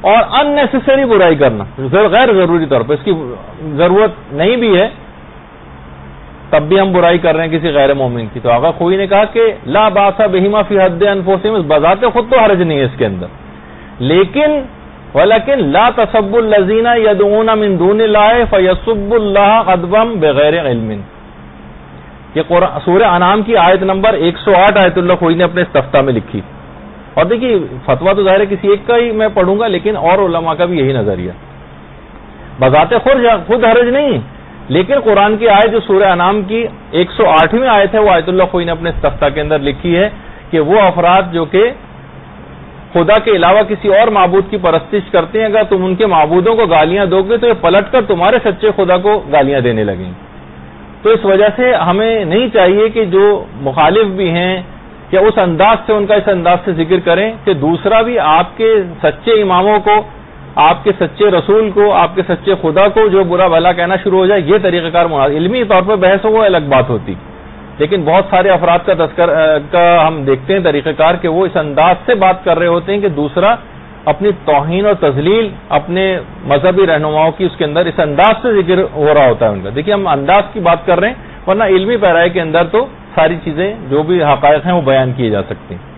اور ان نیسیسری برائی کرنا غیر ضروری طور پر، اس کی ضرورت نہیں بھی ہے تب بھی ہم برائی کر رہے ہیں کسی غیر مومن کی، تو آقا خوئی نے کہا کہ لا باس بہما فی حد انفسہم، بذات خود تو حرج نہیں ہے اس کے اندر، لیکن ولیکن لا تسبوا الذین یدعون من دون اللہ فیسبوا اللہ عدوا بغیر علم. یہ سورہ انعام کی آیت نمبر ایک سو آٹھ آیت اللہ خوئی نے اپنے استفتاء میں لکھی. اور دیکھیے فتویٰ تو ظاہر ہے کسی ایک کا ہی میں پڑھوں گا، لیکن اور علماء کا بھی یہی نظریہ، بذات خود خود حرج نہیں، لیکن قرآن کی آیت جو سورہ انعام کی ایک سو آٹھویں آیت ہے وہ آیت اللہ خوئی نے اپنے استفتاء کے اندر لکھی ہے کہ وہ افراد جو کہ خدا کے علاوہ کسی اور معبود کی پرستش کرتے ہیں، اگر تم ان کے معبودوں کو گالیاں دو گے تو یہ پلٹ کر تمہارے سچے خدا کو گالیاں دینے لگیں. تو اس وجہ سے ہمیں نہیں چاہیے کہ جو مخالف بھی ہیں کہ اس انداز سے ان کا اس انداز سے ذکر کریں کہ دوسرا بھی آپ کے سچے اماموں کو، آپ کے سچے رسول کو، آپ کے سچے خدا کو جو برا بھلا کہنا شروع ہو جائے. یہ طریقہ کار علمی طور پر بحث ہو وہ الگ بات ہوتی، لیکن بہت سارے افراد کا تذکر کا ہم دیکھتے ہیں طریقہ کار کہ وہ اس انداز سے بات کر رہے ہوتے ہیں کہ دوسرا اپنی توہین اور تذلیل اپنے مذہبی رہنماؤں کی اس کے اندر اس انداز سے ذکر ہو رہا ہوتا ہے ان کا. دیکھیے ہم انداز کی بات کر رہے ہیں، ورنہ علمی پیرائے کے اندر تو ساری چیزیں جو بھی حقائق ہیں وہ بیان کیے جا سکتے ہیں.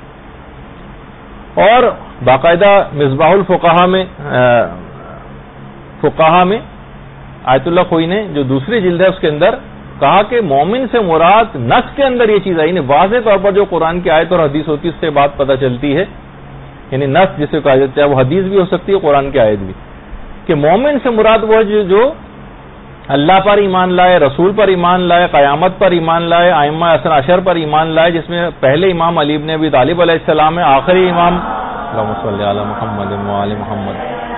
اور باقاعدہ مصباح الفقہا میں فقہا میں آیت اللہ خوئی نے جو دوسری جلد ہے اس کے اندر کہا کہ مومن سے مراد نص کے اندر یہ چیز آئی، واضح طور پر جو قرآن کی آیت اور حدیث ہوتی ہے اس سے بات پتہ چلتی ہے، یعنی نص جسے کہا جاتا ہے وہ حدیث بھی ہو سکتی ہے قرآن کی آیت بھی، کہ مومن سے مراد وہ ہے جو اللہ پر ایمان لائے، رسول پر ایمان لائے، قیامت پر ایمان لائے، ائمہ اثنا عشر پر ایمان لائے، جس میں پہلے امام علی بن ابی طالب علیہ السلام ہے، آخری امام اللہم صلی علی محمد وآل محمد،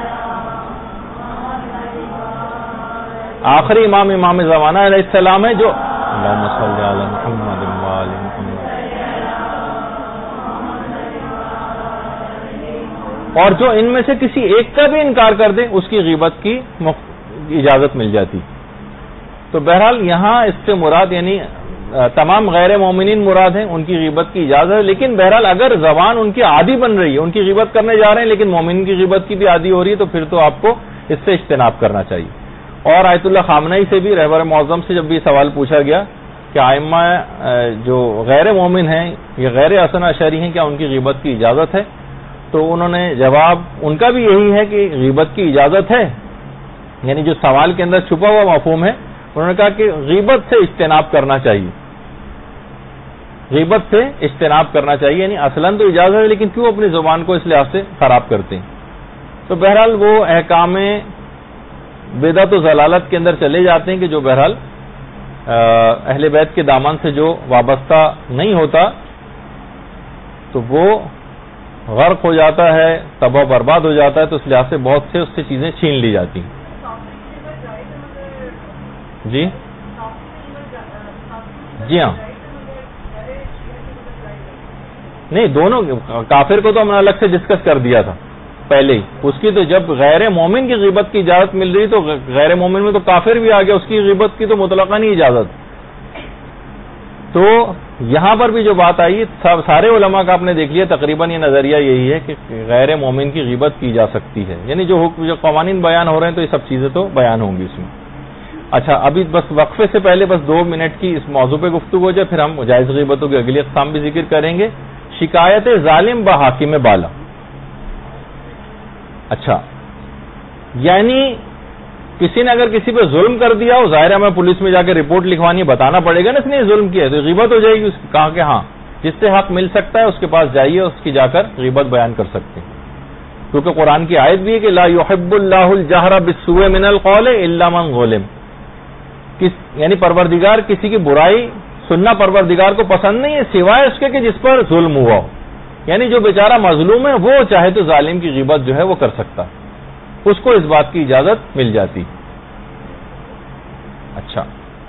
آخری امام امام زمانہ علیہ السلام ہے جو اللہم صلی علی محمد وآل محمد. اور جو ان میں سے کسی ایک کا بھی انکار کر دے اس کی غیبت کی اجازت مل جاتی. تو بہرحال یہاں اس سے مراد یعنی تمام غیر مومنین مراد ہیں، ان کی غیبت کی اجازت ہے، لیکن بہرحال اگر زبان ان کی عادی بن رہی ہے، ان کی غیبت کرنے جا رہے ہیں لیکن مومن کی غیبت کی بھی عادی ہو رہی ہے، تو پھر تو آپ کو اس سے اجتناب کرنا چاہیے. اور آیت اللہ خامنئی سے بھی رہبر معظم سے جب بھی سوال پوچھا گیا کہ ائمہ جو غیر مومن ہیں یہ غیر اثنا عشری ہیں، کیا ان کی غیبت کی اجازت ہے؟ تو انہوں نے جواب ان کا بھی یہی ہے کہ غیبت کی اجازت ہے، یعنی جو سوال کے اندر چھپا ہوا مفہوم ہے، انہوں نے کہا کہ غیبت سے اجتناب کرنا چاہیے، غیبت سے اجتناب کرنا چاہیے، یعنی اصلاً تو اجازت ہے لیکن کیوں اپنی زبان کو اس لحاظ سے خراب کرتے ہیں. تو بہرحال وہ احکام بدعت و ضلالت کے اندر چلے جاتے ہیں کہ جو بہرحال اہل بیت کے دامن سے جو وابستہ نہیں ہوتا تو وہ غرق ہو جاتا ہے، تباہ و برباد ہو جاتا ہے، تو اس لحاظ سے بہت سے اس سے چیزیں چھین لی جاتی ہیں. جی جی ہاں نہیں، دونوں کافر کو تو ہم نے الگ سے ڈسکس کر دیا تھا پہلے ہی، اس کی تو جب غیر مومن کی غیبت کی اجازت مل رہی تو غیر مومن میں تو کافر بھی آ گیا، اس کی غیبت کی تو مطلقاً نہیں اجازت. تو یہاں پر بھی جو بات آئی سارے علماء کا آپ نے دیکھ لیا تقریباً یہ نظریہ یہی ہے کہ غیر مومن کی غیبت کی جا سکتی ہے، یعنی جو جو قوانین بیان ہو رہے ہیں تو یہ سب چیزیں تو بیان ہوں گی اس میں. اچھا ابھی بس وقفے سے پہلے بس دو منٹ کی اس موضوع پہ گفتگو ہو جائے، پھر ہم جائز غیبتوں کی اگلی اقسام بھی ذکر کریں گے. شکایت ظالم با حاکم بالا. اچھا یعنی کسی نے اگر کسی پہ ظلم کر دیا ہو، ظاہر ہے ہمیں پولیس میں جا کے رپورٹ لکھوانی ہے، بتانا پڑے گا نا اس نے ظلم کیا ہے، تو غیبت ہو جائے گی. کہا کہ ہاں جس سے حق مل سکتا ہے اس کے پاس جائیے، اس کی جا کر غیبت بیان کر سکتے ہیں، کیونکہ قرآن کی آیت بھی ہے کہ لا يحب اللہ الجہر بالسوء من القول الا من ظلم. یعنی پروردگار کسی کی برائی سننا پروردگار کو پسند نہیں ہے سوائے اس کے کہ جس پر ظلم ہوا ہو، یعنی جو بیچارہ مظلوم ہے وہ چاہے تو ظالم کی غیبت جو ہے وہ کر سکتا، اس کو اس بات کی اجازت مل جاتی. اچھا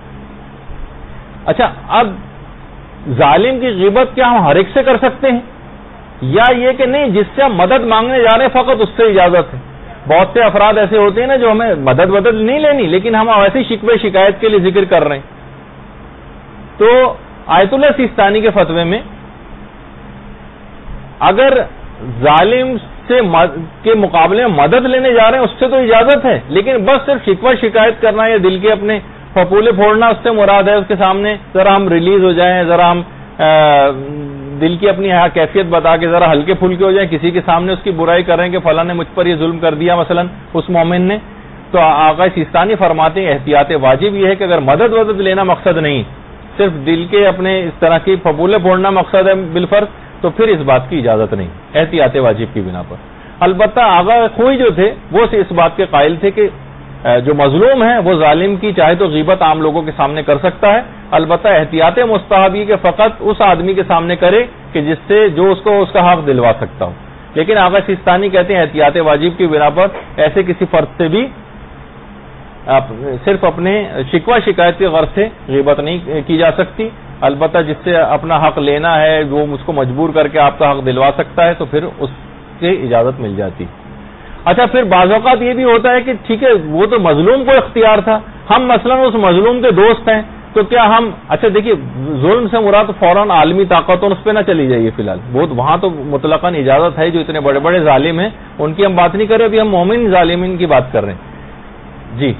اچھا اب ظالم کی غیبت کیا ہم ہر ایک سے کر سکتے ہیں، یا یہ کہ نہیں جس سے ہم مدد مانگنے جا رہے ہیں فقط اس سے اجازت ہے؟ بہت سے افراد ایسے ہوتے ہیں نا جو ہمیں مدد ودد نہیں لینی لیکن ہم ایسی شکوے شکایت کے لیے ذکر کر رہے ہیں. تو آیت اللہ سیستانی کے فتوے میں اگر ظالم سے کے مقابلے میں مدد لینے جا رہے ہیں اس سے تو اجازت ہے، لیکن بس صرف شکوہ شکایت کرنا یا دل کے اپنے پھپولے پھوڑنا اس سے مراد ہے، اس کے سامنے ذرا ہم ریلیز ہو جائیں، ذرا ہم دل کی اپنی کیفیت بتا کے ذرا ہلکے پھلکے ہو جائیں، کسی کے سامنے اس کی برائی کر رہے ہیں کہ فلاں نے مجھ پر یہ ظلم کر دیا مثلا اس مومن نے، تو آقا سیستانی فرماتے ہیں احتیاط واجب یہ ہے کہ اگر مدد ودد لینا مقصد نہیں، صرف دل کے اپنے اس طرح کی پھپولے پھوڑنا مقصد ہے بالفرض، تو پھر اس بات کی اجازت نہیں احتیاط واجب کی بنا پر۔ البتہ آغا خوئی جو تھے وہ اس بات کے قائل تھے کہ جو مظلوم ہے وہ ظالم کی چاہے تو غیبت عام لوگوں کے سامنے کر سکتا ہے، البتہ احتیاط مستحب یہ کہ فقط اس آدمی کے سامنے کرے کہ جس سے جو اس کو اس کا حق دلوا سکتا ہو، لیکن آغا سیستانی کہتے ہیں احتیاط واجب کی بنا پر ایسے کسی فرد سے بھی صرف اپنے شکوہ شکایت کی غرض سے غیبت نہیں کی جا سکتی، البتہ جس سے اپنا حق لینا ہے وہ اس کو مجبور کر کے آپ کا حق دلوا سکتا ہے تو پھر اس سے اجازت مل جاتی۔ اچھا پھر بعض اوقات یہ بھی ہوتا ہے کہ ٹھیک ہے وہ تو مظلوم کو اختیار تھا، ہم مثلا اس مظلوم کے دوست ہیں، تو کیا ہم اچھا دیکھیے ظلم سے مراد فوراً عالمی طاقتوں اس پہ نہ چلی جائیے فی الحال، بہت وہاں تو مطلقاً اجازت ہے، جو اتنے بڑے بڑے ظالم ہیں ان کی ہم بات نہیں کر رہے، ابھی ہم مومن ظالمین کی بات کر رہے ہیں۔ جی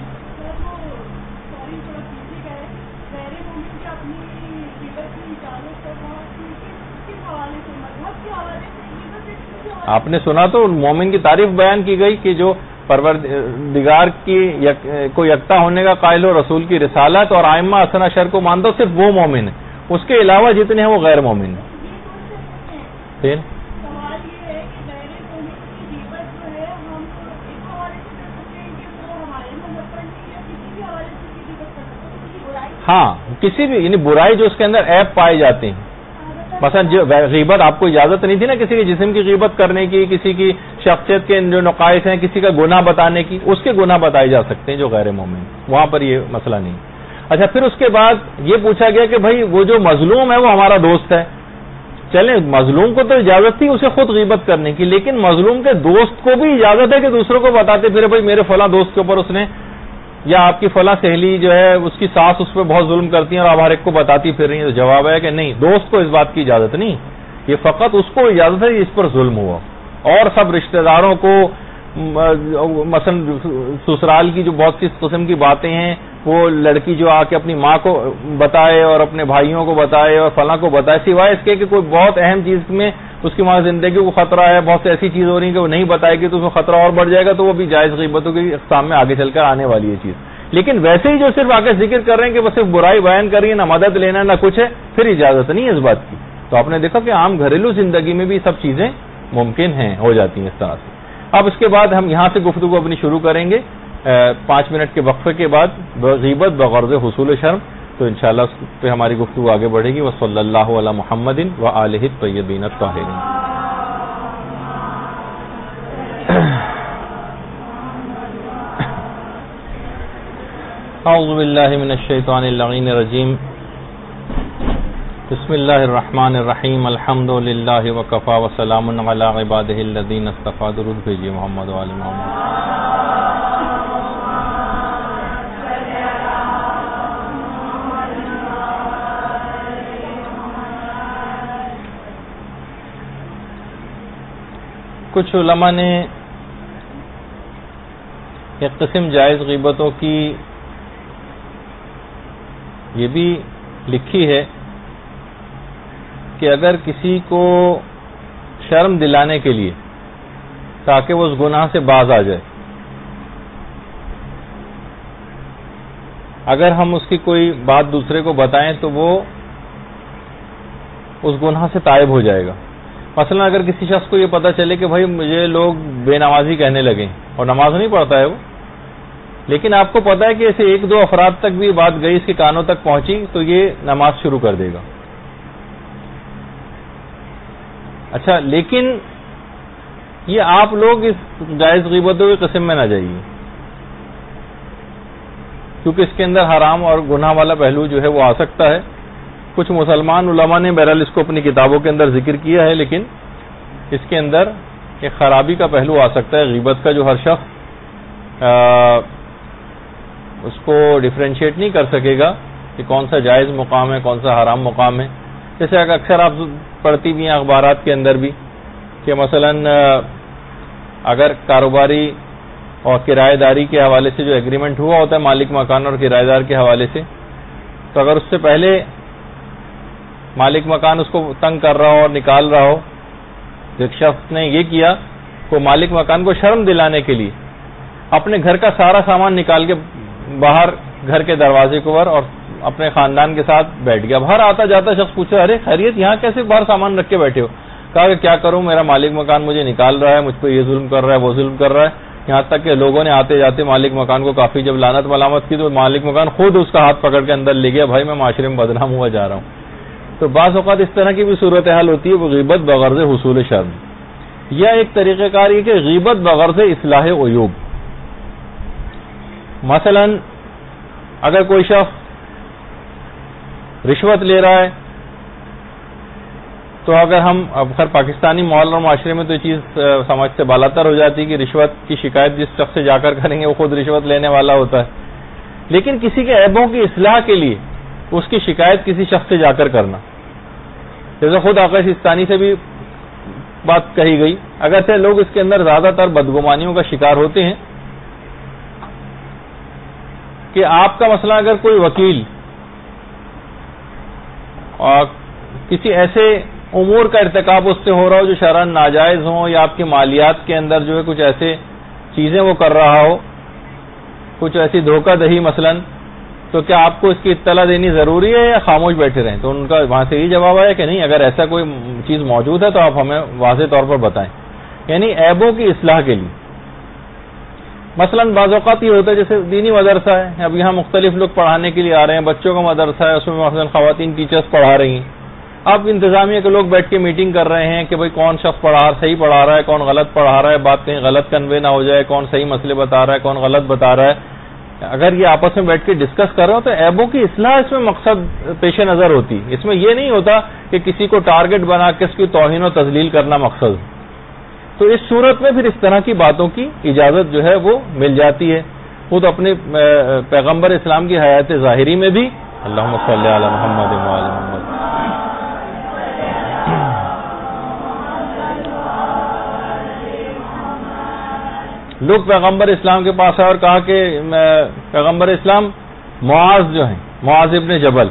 آپ نے سنا تو مومن کی تعریف بیان کی گئی کہ جو پروردگار کی یک کو یکتا ہونے کا قائل ہو، رسول کی رسالت اور ائمہ حسنہ شر کو مانتا ہو، صرف وہ مومن ہے، اس کے علاوہ جتنے ہیں وہ غیر مومن ہیں۔ پھر ہاں کسی بھی یعنی برائی جو اس کے اندر عیب پائے جاتے ہیں، مثلا جو غیبت آپ کو اجازت نہیں تھی نا کسی کے جسم کی غیبت کرنے کی، کسی کی شخصیت کے جو نقائص ہیں، کسی کا گناہ بتانے کی، اس کے گناہ بتائے جا سکتے ہیں جو غیر مومن، وہاں پر یہ مسئلہ نہیں۔ اچھا پھر اس کے بعد یہ پوچھا گیا کہ بھائی وہ جو مظلوم ہے وہ ہمارا دوست ہے، چلیں مظلوم کو تو اجازت تھی اسے خود غیبت کرنے کی، لیکن مظلوم کے دوست کو بھی اجازت ہے کہ دوسروں کو بتاتے پھر بھائی میرے فلاں دوست کے اوپر اس نے، یا آپ کی فلاں سہیلی جو ہے اس کی ساس اس پہ بہت ظلم کرتی ہیں اور آپ ہر ایک کو بتاتی پھر رہی ہیں، تو جواب ہے کہ نہیں، دوست کو اس بات کی اجازت نہیں، یہ فقط اس کو اجازت ہے اس پر ظلم ہوا، اور سب رشتہ داروں کو مثلا سسرال کی جو بہت سی قسم کی باتیں ہیں وہ لڑکی جو آ کے اپنی ماں کو بتائے اور اپنے بھائیوں کو بتائے اور فلاں کو بتائے، سوائے اس کے کہ کوئی بہت اہم چیز میں اس کی ماں زندگی کو خطرہ ہے، بہت سی ایسی چیز ہو رہی ہے کہ وہ نہیں بتائے گی تو اس میں خطرہ اور بڑھ جائے گا، تو وہ بھی جائز غیبتوں کی اقسام میں آگے چل کر آنے والی ہے چیز۔ لیکن ویسے ہی جو صرف آگے ذکر کر رہے ہیں کہ وہ صرف برائی بیان کر رہی ہے، نہ مدد لینا نہ کچھ ہے، پھر اجازت نہیں ہے اس بات کی۔ تو آپ نے دیکھا کہ عام گھریلو زندگی میں بھی سب چیزیں ممکن ہیں، ہو جاتی ہیں اس طرح سے۔ اب اس کے بعد ہم یہاں سے گفتگو اپنی شروع کریں گے پانچ منٹ کے وقفے کے بعد، غیبت بغرض حصول شرم، تو انشاءاللہ اس پہ ہماری گفتگو آگے بڑھے گی۔ وصلی اللہ علی محمد وآلہ الطیبین الطاہرین۔ اعوذ باللہ من الشیطان اللعین الرجیم، بسم اللہ الرحمن الرحیم، الحمد للہ وکفا وسلام علی عبادہ الذین اصطفی، درود بھیجیے محمد و آل محمد۔ کچھ علماء نے ایک قسم جائز غیبتوں کی یہ بھی لکھی ہے کہ اگر کسی کو شرم دلانے کے لیے تاکہ وہ اس گناہ سے باز آ جائے، اگر ہم اس کی کوئی بات دوسرے کو بتائیں تو وہ اس گناہ سے تائب ہو جائے گا۔ مثلا اگر کسی شخص کو یہ پتہ چلے کہ بھائی مجھے لوگ بے نمازی کہنے لگے اور نماز نہیں پڑھتا ہے وہ، لیکن آپ کو پتا ہے کہ ایسے ایک دو افراد تک بھی بات گئی، اس کے کانوں تک پہنچی، تو یہ نماز شروع کر دے گا۔ اچھا لیکن یہ آپ لوگ اس جائز غیبتوں کے قسم میں نہ جائیے، کیونکہ اس کے اندر حرام اور گناہ والا پہلو جو ہے وہ آ سکتا ہے۔ کچھ مسلمان علماء نے بہرحال اس کو اپنی کتابوں کے اندر ذکر کیا ہے، لیکن اس کے اندر ایک خرابی کا پہلو آ سکتا ہے غیبت کا، جو ہر شخص اس کو ڈیفرینشیٹ نہیں کر سکے گا کہ کون سا جائز مقام ہے کون سا حرام مقام ہے۔ جیسے اکثر آپ پڑھتی بھی ہیں اخبارات کے اندر بھی کہ مثلا اگر کاروباری اور کرایہ داری کے حوالے سے جو ایگریمنٹ ہوا ہوتا ہے مالک مکان اور کرایہ دار کے حوالے سے، تو اگر اس سے پہلے مالک مکان اس کو تنگ کر رہا ہو اور نکال رہا ہو، ایک شخص نے یہ کیا وہ مالک مکان کو شرم دلانے کے لیے اپنے گھر کا سارا سامان نکال کے باہر گھر کے دروازے کو اور اپنے خاندان کے ساتھ بیٹھ گیا. باہر آتا جاتا شخص پوچھا ارے خیریت یہاں کیسے باہر سامان رکھ کے بیٹھے ہو؟ کہا کہ کیا کروں، میرا مالک مکان مجھے نکال رہا ہے، مجھ پہ یہ ظلم کر رہا ہے وہ ظلم کر رہا ہے. یہاں تک کہ لوگوں نے آتے جاتے مالک مکان کو کافی جب لعنت ملامت کی تو مالک مکان خود اس کا ہاتھ پکڑ کے اندر لے گیا، بھائی میں معاشرے میں بدنام ہوا جا رہا ہوں. تو بعض اوقات اس طرح کی بھی صورتحال ہوتی ہے، وہ غیبت بغرض حصول شرم، یا ایک طریقہ کار یہ کہ غیبت بغرض اصلاح عیوب. مثلا اگر کوئی شخص رشوت لے رہا ہے تو اگر ہم اب خیر پاکستانی ماحول اور معاشرے میں تو یہ چیز سمجھ سے بالاتر ہو جاتی ہے کہ رشوت کی شکایت جس شخص سے جا کر کریں گے وہ خود رشوت لینے والا ہوتا ہے، لیکن کسی کے عیبوں کی اصلاح کے لیے اس کی شکایت کسی شخص سے جا کر کرنا، جیسے خود آقا سستانی سے بھی بات کہی گئی، اگرچہ لوگ اس کے اندر زیادہ تر بدگمانیوں کا شکار ہوتے ہیں کہ آپ کا مسئلہ اگر کوئی وکیل اور کسی ایسے امور کا ارتکاب اس سے ہو رہا ہو جو شرعاً ناجائز ہوں، یا آپ کی مالیات کے اندر جو ہے کچھ ایسے چیزیں وہ کر رہا ہو، کچھ ایسی دھوکہ دہی مثلا، تو کیا آپ کو اس کی اطلاع دینی ضروری ہے یا خاموش بیٹھے رہیں؟ تو ان کا وہاں سے یہ جواب آیا کہ نہیں، اگر ایسا کوئی چیز موجود ہے تو آپ ہمیں واضح طور پر بتائیں. یعنی عیبوں کی اصلاح کے لیے مثلا بعض اوقات یہ ہوتا ہے جیسے دینی مدرسہ ہے، اب یہاں مختلف لوگ پڑھانے کے لیے آ رہے ہیں، بچوں کا مدرسہ ہے، اس میں مثلا خواتین ٹیچرز پڑھا رہی ہیں. اب انتظامیہ کے لوگ بیٹھ کے میٹنگ کر رہے ہیں کہ بھئی کون شخص پڑھا صحیح پڑھا رہا ہے، کون غلط پڑھا رہا ہے، بات کہیں غلط کنوے نہ ہو جائے، کون صحیح مسئلے بتا رہا ہے، کون غلط بتا رہا ہے. اگر یہ آپس میں بیٹھ کے ڈسکس کر رہے ہو تو عیبوں کی اصلاح اس میں مقصد پیش نظر ہوتی. اس میں یہ نہیں ہوتا کہ کسی کو ٹارگٹ بنا کے اس کی توہین و تذلیل کرنا مقصد. تو اس صورت میں پھر اس طرح کی باتوں کی اجازت جو ہے وہ مل جاتی ہے. خود اپنے پیغمبر اسلام کی حیات ظاہری میں بھی اللہم صلی علی محمد و علی محمد لوگ پیغمبر اسلام کے پاس آئے اور کہا کہ پیغمبر اسلام معاذ جو ہیں، معاذ ابن جبل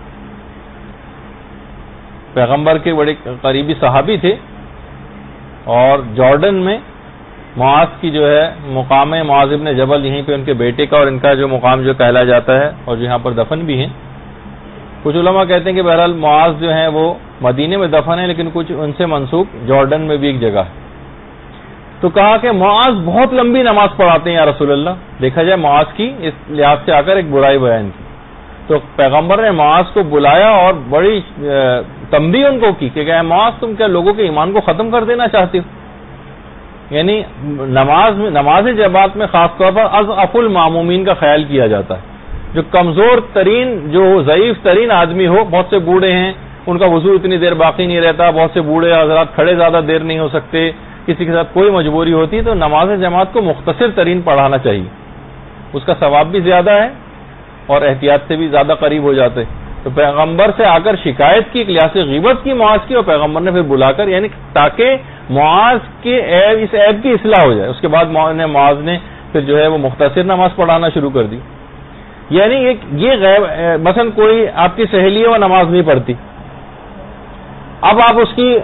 پیغمبر کے بڑے قریبی صحابی تھے، اور جارڈن میں معاذ کی جو ہے مقام ہے معاذ ابن جبل، یہیں پہ ان کے بیٹے کا اور ان کا جو مقام جو کہلا جاتا ہے، اور جو یہاں پر دفن بھی ہیں. کچھ علماء کہتے ہیں کہ بہرحال معاذ جو ہیں وہ مدینے میں دفن ہے، لیکن کچھ ان سے منسوب جارڈن میں بھی ایک جگہ ہے. تو کہا کہ معاذ بہت لمبی نماز پڑھاتے ہیں یا رسول اللہ. دیکھا جائے معاذ کی اس لحاظ سے آ کر ایک برائی بیان کی، تو پیغمبر نے معاذ کو بلایا اور بڑی تنبیہ ان کو کی کہ اے معاذ تم کیا لوگوں کے ایمان کو ختم کر دینا چاہتے ہو؟ یعنی نماز میں نماز جماعت میں خاص طور پر اضعف المامومین کا خیال کیا جاتا ہے. جو کمزور ترین، جو ضعیف ترین آدمی ہو، بہت سے بوڑھے ہیں ان کا وضو اتنی دیر باقی نہیں رہتا، بہت سے بوڑھے حضرات کھڑے زیادہ دیر نہیں ہو سکتے، کسی کے ساتھ کوئی مجبوری ہوتی، تو نماز جماعت کو مختصر ترین پڑھانا چاہیے. اس کا ثواب بھی زیادہ ہے اور احتیاط سے بھی زیادہ قریب ہو جاتے. تو پیغمبر سے آ کر شکایت کی، ایک لحاظ سے غیبت کی معاذ کی، اور پیغمبر نے پھر بلا کر، یعنی تاکہ معاذ کے عیب اس عیب کی اصلاح ہو جائے. اس کے بعد معاذ نے پھر جو ہے وہ مختصر نماز پڑھانا شروع کر دی. یعنی یہ غیب، مثلا کوئی آپ کی سہیلی ہے وہ نماز نہیں پڑھتی، اب آپ اس کی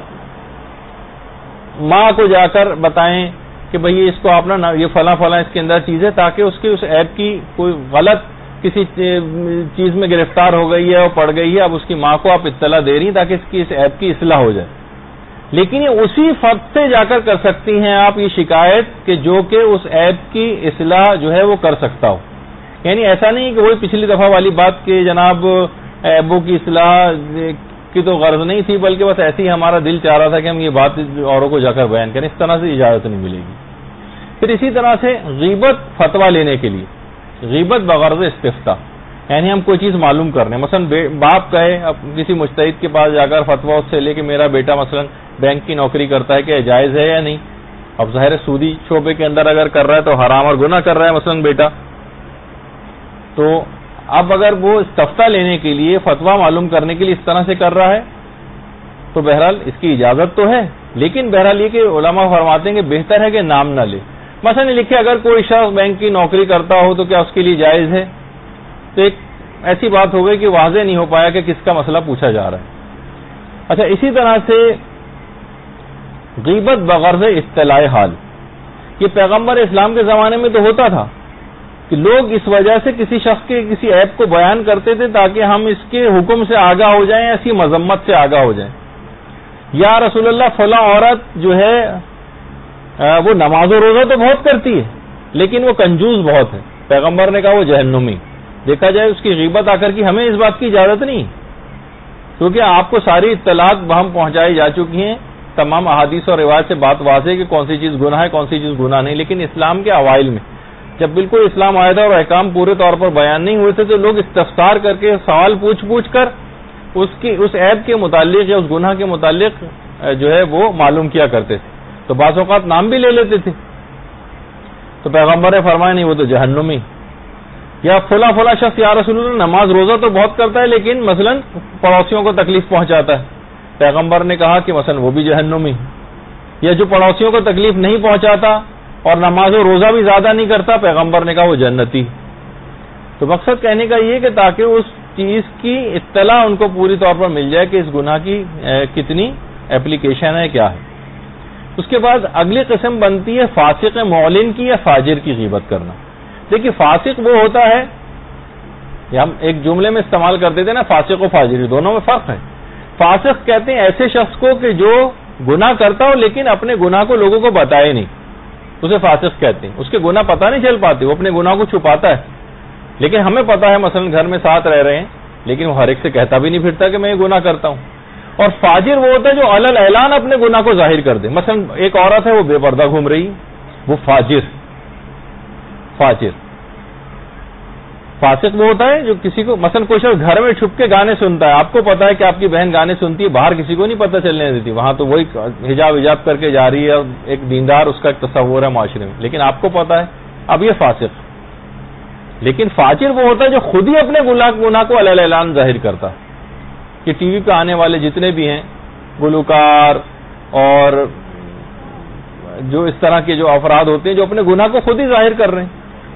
ماں کو جا کر بتائیں کہ بھئی اس کو آپ نا یہ فلاں فلاں اس کے اندر چیز ہے، تاکہ اس کی اس عیب کی کوئی غلط کسی چیز میں گرفتار ہو گئی ہے اور پڑ گئی ہے، اب اس کی ماں کو آپ اطلاع دے رہی ہیں تاکہ اس کی اس عیب کی اصلاح ہو جائے. لیکن یہ اسی فرد سے جا کر کر سکتی ہیں آپ یہ شکایت کہ جو کہ اس عیب کی اصلاح جو ہے وہ کر سکتا ہو. یعنی ایسا نہیں کہ وہی پچھلی دفعہ والی بات کہ جناب عیبوں کی اصلاح کی تو غرض نہیں تھی، بلکہ بس ایسے ہی ہمارا دل چاہ رہا تھا کہ ہم یہ بات اوروں کو جا کر بیان کریں. اس طرح سے اجازت نہیں ملے گی. پھر اسی طرح سے غیبت فتویٰ لینے کے لیے، غیبت بغرض استفتاء، یعنی ہم کوئی چیز معلوم کر رہے ہیں، مثلا باپ کہے اب کسی مجتہد کے پاس جا کر فتویٰ اس سے لے کہ میرا بیٹا مثلا بینک کی نوکری کرتا ہے، کہ جائز ہے یا نہیں. اب ظاہر سودی شعبے کے اندر اگر کر رہا ہے تو حرام اور گناہ کر رہا ہے مثلا بیٹا. تو اب اگر وہ استفتاء لینے کے لیے، فتویٰ معلوم کرنے کے لیے اس طرح سے کر رہا ہے تو بہرحال اس کی اجازت تو ہے، لیکن بہرحال یہ کہ علماء فرماتے ہیں کہ بہتر ہے کہ نام نہ لے. مثلا لکھے اگر کوئی شخص بینک کی نوکری کرتا ہو تو کیا اس کے لیے جائز ہے؟ تو ایک ایسی بات ہو گئی کہ واضح نہیں ہو پایا کہ کس کا مسئلہ پوچھا جا رہا ہے. اچھا، اسی طرح سے غیبت بغرض اطلاع حال، یہ پیغمبر اسلام کے زمانے میں تو ہوتا تھا کہ لوگ اس وجہ سے کسی شخص کے کسی عیب کو بیان کرتے تھے تاکہ ہم اس کے حکم سے آگاہ ہو جائیں، ایسی مذمت سے آگاہ ہو جائیں. یا رسول اللہ فلاں عورت جو ہے وہ نماز و روزہ تو بہت کرتی ہے لیکن وہ کنجوس بہت ہے، پیغمبر نے کہا وہ جہنمی. دیکھا جائے اس کی غیبت آ کر کی ہمیں اس بات کی اجازت نہیں، کیونکہ آپ کو ساری اطلاعات وہاں پہنچائی جا چکی ہیں، تمام احادیث اور روایت سے بات واضح ہے کہ کون سی چیز گناہ ہے کون سی چیز گناہ نہیں. لیکن اسلام کے اوائل میں جب بالکل اسلام آیا تھا اور احکام پورے طور پر بیان نہیں ہوئے تھے تو لوگ استفسار کر کے سوال پوچھ پوچھ کر اس کی اس عیب کے متعلق یا اس گناہ کے متعلق جو ہے وہ معلوم کیا کرتے تھے، تو بعض اوقات نام بھی لے لیتے تھے. تو پیغمبر نے فرمایا نہیں وہ تو جہنمی. یا فلاں فلاں شخص یا رسول اللہ نماز روزہ تو بہت کرتا ہے لیکن مثلا پڑوسیوں کو تکلیف پہنچاتا ہے، پیغمبر نے کہا کہ مثلا وہ بھی جہنمی. یا جو پڑوسیوں کو تکلیف نہیں پہنچاتا اور نماز و روزہ بھی زیادہ نہیں کرتا، پیغمبر نے کہا وہ جنتی. تو مقصد کہنے کا یہ کہ تاکہ اس چیز کی اطلاع ان کو پوری طور پر مل جائے کہ اس گناہ کی کتنی اپلیکیشن ہے، کیا ہے. اس کے بعد اگلی قسم بنتی ہے فاسق معلن کی یا فاجر کی غیبت کرنا. دیکھیے فاسق وہ ہوتا ہے، ہم ایک جملے میں استعمال کرتے تھے نا فاسق و فاجر، دونوں میں فرق ہے. فاسق کہتے ہیں ایسے شخص کو کہ جو گناہ کرتا ہو لیکن اپنے گناہ کو لوگوں کو بتائے نہیں، اسے فاسق کہتے ہیں. اس کے گناہ پتہ نہیں چل پاتے، وہ اپنے گناہ کو چھپاتا ہے، لیکن ہمیں پتا ہے مثلا گھر میں ساتھ رہ رہے ہیں لیکن وہ ہر ایک سے کہتا بھی نہیں پھرتا کہ میں یہ گناہ کرتا ہوں. اور فاجر وہ ہوتا ہے جو علل اعلان اپنے گناہ کو ظاہر کر دے. مثلا ایک عورت ہے وہ بے پردہ گھوم رہی، وہ فاجر. فاجر فاسق وہ ہوتا ہے جو کسی کو مثلا کوئی شخص گھر میں چھپ کے گانے سنتا ہے، آپ کو پتا ہے کہ آپ کی بہن گانے سنتی ہے، باہر کسی کو نہیں پتہ چلنے دیتی، وہاں تو وہی حجاب حجاب کر کے جا رہی ہے، ایک دیندار اس کا ایک تصور ہے معاشرے میں، لیکن آپ کو پتا ہے. اب یہ فاسق. لیکن فاجر وہ ہوتا ہے جو خود ہی اپنے گناہ کو علل اعلان ظاہر کرتا ہے. کہ ٹی وی پہ آنے والے جتنے بھی ہیں گلوکار اور جو اس طرح کے جو افراد ہوتے ہیں جو اپنے گناہ کو خود ہی ظاہر کر رہے ہیں.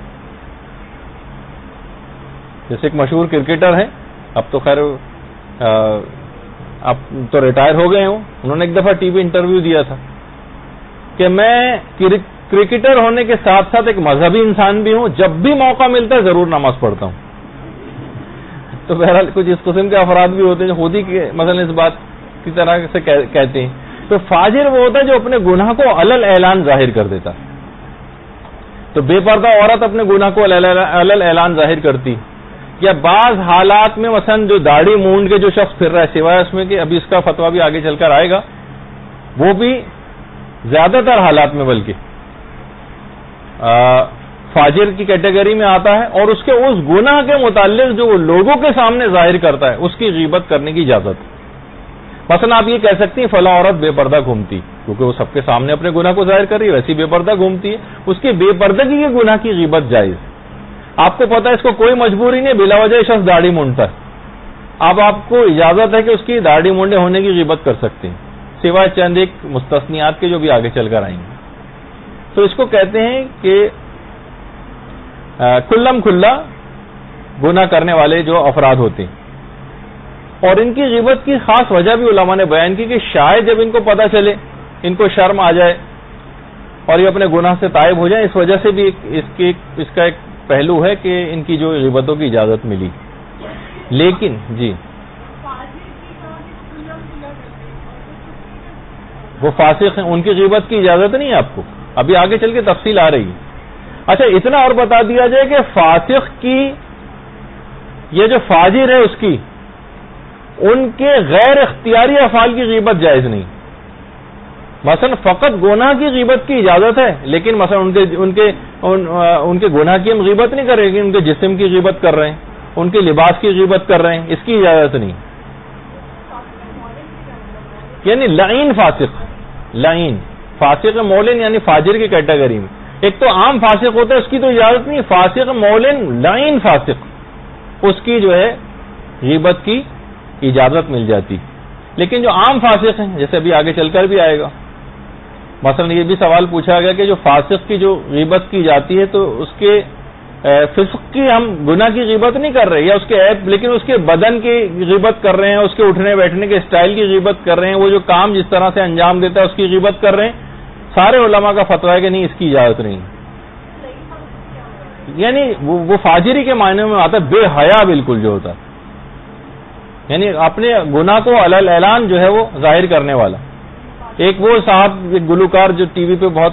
جیسے ایک مشہور کرکٹر ہیں، اب تو خیر اب تو ریٹائر ہو گئے ہوں، انہوں نے ایک دفعہ ٹی وی انٹرویو دیا تھا کہ میں کرکٹر ہونے کے ساتھ ساتھ ایک مذہبی انسان بھی ہوں، جب بھی موقع ملتا ہے ضرور نماز پڑھتا ہوں. تو بہرحال کچھ اس قسم کے افراد بھی ہوتے ہیں جو خود ہی مثلا اس بات کی طرح سے کہتے ہیں. تو فاجر وہ ہوتا ہے جو اپنے گناہ کو علل اعلان ظاہر کر دیتا. تو بے پردہ عورت اپنے گناہ کو علل اعلان ظاہر کرتی، یا بعض حالات میں مثلا جو داڑھی مونڈ کے جو شخص پھر رہا ہے، سوائے اس میں کہ ابھی اس کا فتویٰ بھی آگے چل کر آئے گا، وہ بھی زیادہ تر حالات میں بلکہ فاجر کی کیٹیگری میں آتا ہے، اور اس کے اس گناہ کے متعلق جو وہ لوگوں کے سامنے ظاہر کرتا ہے اس کی غیبت کرنے کی اجازت. مثلا آپ یہ کہہ سکتی ہیں فلاں عورت بے پردہ گھومتی، کیونکہ وہ سب کے سامنے اپنے گناہ کو ظاہر کر رہی ہے، ویسی بے پردہ گھومتی ہے، اس کی بے پردگی کے گناہ کی غیبت جائز. آپ کو پتا ہے اس کو کوئی مجبوری نہیں، بلا وجہ شخص داڑھی مونڈتا ہے، اب آپ کو اجازت ہے کہ اس کی داڑھی مونڈے ہونے کی غیبت کر سکتے ہیں، سوائے چند ایک مستثنیات کے جو بھی آگے چل کر آئیں گے. تو اس کو کہتے ہیں کہ کھلم کھلا گناہ کرنے والے جو افراد ہوتے ہیں. اور ان کی غیبت کی خاص وجہ بھی علماء نے بیان کی کہ شاید جب ان کو پتہ چلے، ان کو شرم آ جائے اور یہ اپنے گناہ سے تائب ہو جائیں، اس وجہ سے بھی اس کی اس کا ایک پہلو ہے کہ ان کی جو غیبتوں کی اجازت ملی. لیکن جی وہ فاسق ہیں، ان کی غیبت کی اجازت نہیں ہے آپ کو، ابھی آگے چل کے تفصیل آ رہی ہے. اچھا اتنا اور بتا دیا جائے کہ فاسق کی یہ جو فاجر ہے اس کی ان کے غیر اختیاری افعال کی غیبت جائز نہیں. مثلا فقط گناہ کی غیبت کی اجازت ہے، لیکن مثلا ان کے ان کے ان, ان کے گناہ کی ہم غیبت نہیں کر رہے کہ ان کے جسم کی غیبت کر رہے ہیں، ان کے لباس کی غیبت کر رہے ہیں، اس کی اجازت نہیں. یعنی لعین فاسق، لعین فاسق مولن یعنی فاجر کی کیٹیگری میں. ایک تو عام فاسق ہوتا ہے اس کی تو اجازت نہیں، فاسق مولن لعین فاسق اس کی جو ہے غیبت کی اجازت مل جاتی. لیکن جو عام فاسق ہیں، جیسے ابھی آگے چل کر بھی آئے گا، مثلا یہ بھی سوال پوچھا گیا کہ جو فاسق کی جو غیبت کی جاتی ہے تو اس کے فسق کی ہم گناہ کی غیبت نہیں کر رہے یا اس کے عیب، لیکن اس کے بدن کی غیبت کر رہے ہیں، اس کے اٹھنے بیٹھنے کے اسٹائل کی غیبت کر رہے ہیں، وہ جو کام جس طرح سے انجام دیتا ہے اس کی غیبت کر رہے ہیں. سارے علماء کا فتویٰ ہے کہ نہیں، اس کی اجازت نہیں. یعنی وہ فاجری کے معنی میں آتا ہے بے حیا بالکل جو ہوتا ہے، یعنی اپنے گناہ کو علل اعلان جو ہے وہ ظاہر کرنے والا. ایک وہ صاحب ایک گلوکار جو ٹی وی پہ بہت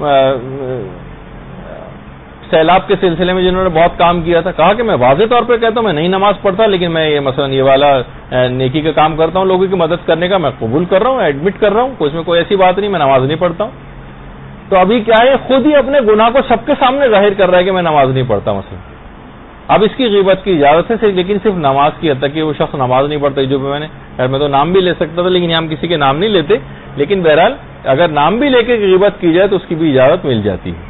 سیلاب کے سلسلے میں جنہوں نے بہت کام کیا تھا، کہا کہ میں واضح طور پہ کہتا ہوں میں نہیں نماز پڑھتا، لیکن میں یہ مثلا یہ والا نیکی کا کام کرتا ہوں، لوگوں کی مدد کرنے کا میں قبول کر رہا ہوں، ایڈمٹ کر رہا ہوں، کوئی اس میں کوئی ایسی بات نہیں، میں نماز نہیں پڑھتا ہوں. تو ابھی کیا ہے، خود ہی اپنے گناہ کو سب کے سامنے ظاہر کر رہا ہے کہ میں نماز نہیں پڑھتا مثلا. اب اس کی غیبت کی اجازت ہے، لیکن صرف نماز کی حد تک کہ وہ شخص نماز نہیں پڑھتا. جو میں نے میں تو نام بھی لے سکتا تھا، لیکن یہاں ہم کسی کے نام نہیں لیتے، لیکن بہرحال اگر نام بھی لے کے غیبت کی جائے تو اس کی بھی اجازت مل جاتی ہے.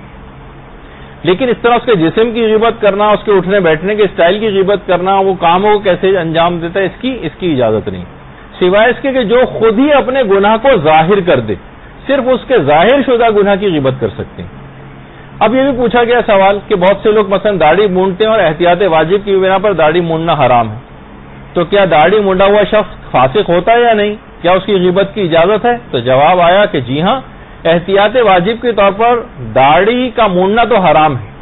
لیکن اس طرح اس کے جسم کی غیبت کرنا، اس کے اٹھنے بیٹھنے کے اسٹائل کی غیبت کرنا، وہ کاموں کو کیسے انجام دیتا ہے، اس کی اس کی اجازت نہیں، سوائے اس کے کہ جو خود ہی اپنے گناہ کو ظاہر کر دے، صرف اس کے ظاہر شدہ گناہ کی غیبت کر سکتے ہیں. اب یہ بھی پوچھا گیا سوال کہ بہت سے لوگ مثلا داڑھی مونڈتے ہیں اور احتیاط واجب کی بنا پر داڑھی مونڈنا حرام ہے، تو کیا داڑھی مونڈا ہوا شخص فاسق ہوتا ہے یا نہیں، کیا اس کی غیبت کی اجازت ہے؟ تو جواب آیا کہ جی ہاں، احتیاط واجب کے طور پر داڑھی کا مونڈنا تو حرام ہے،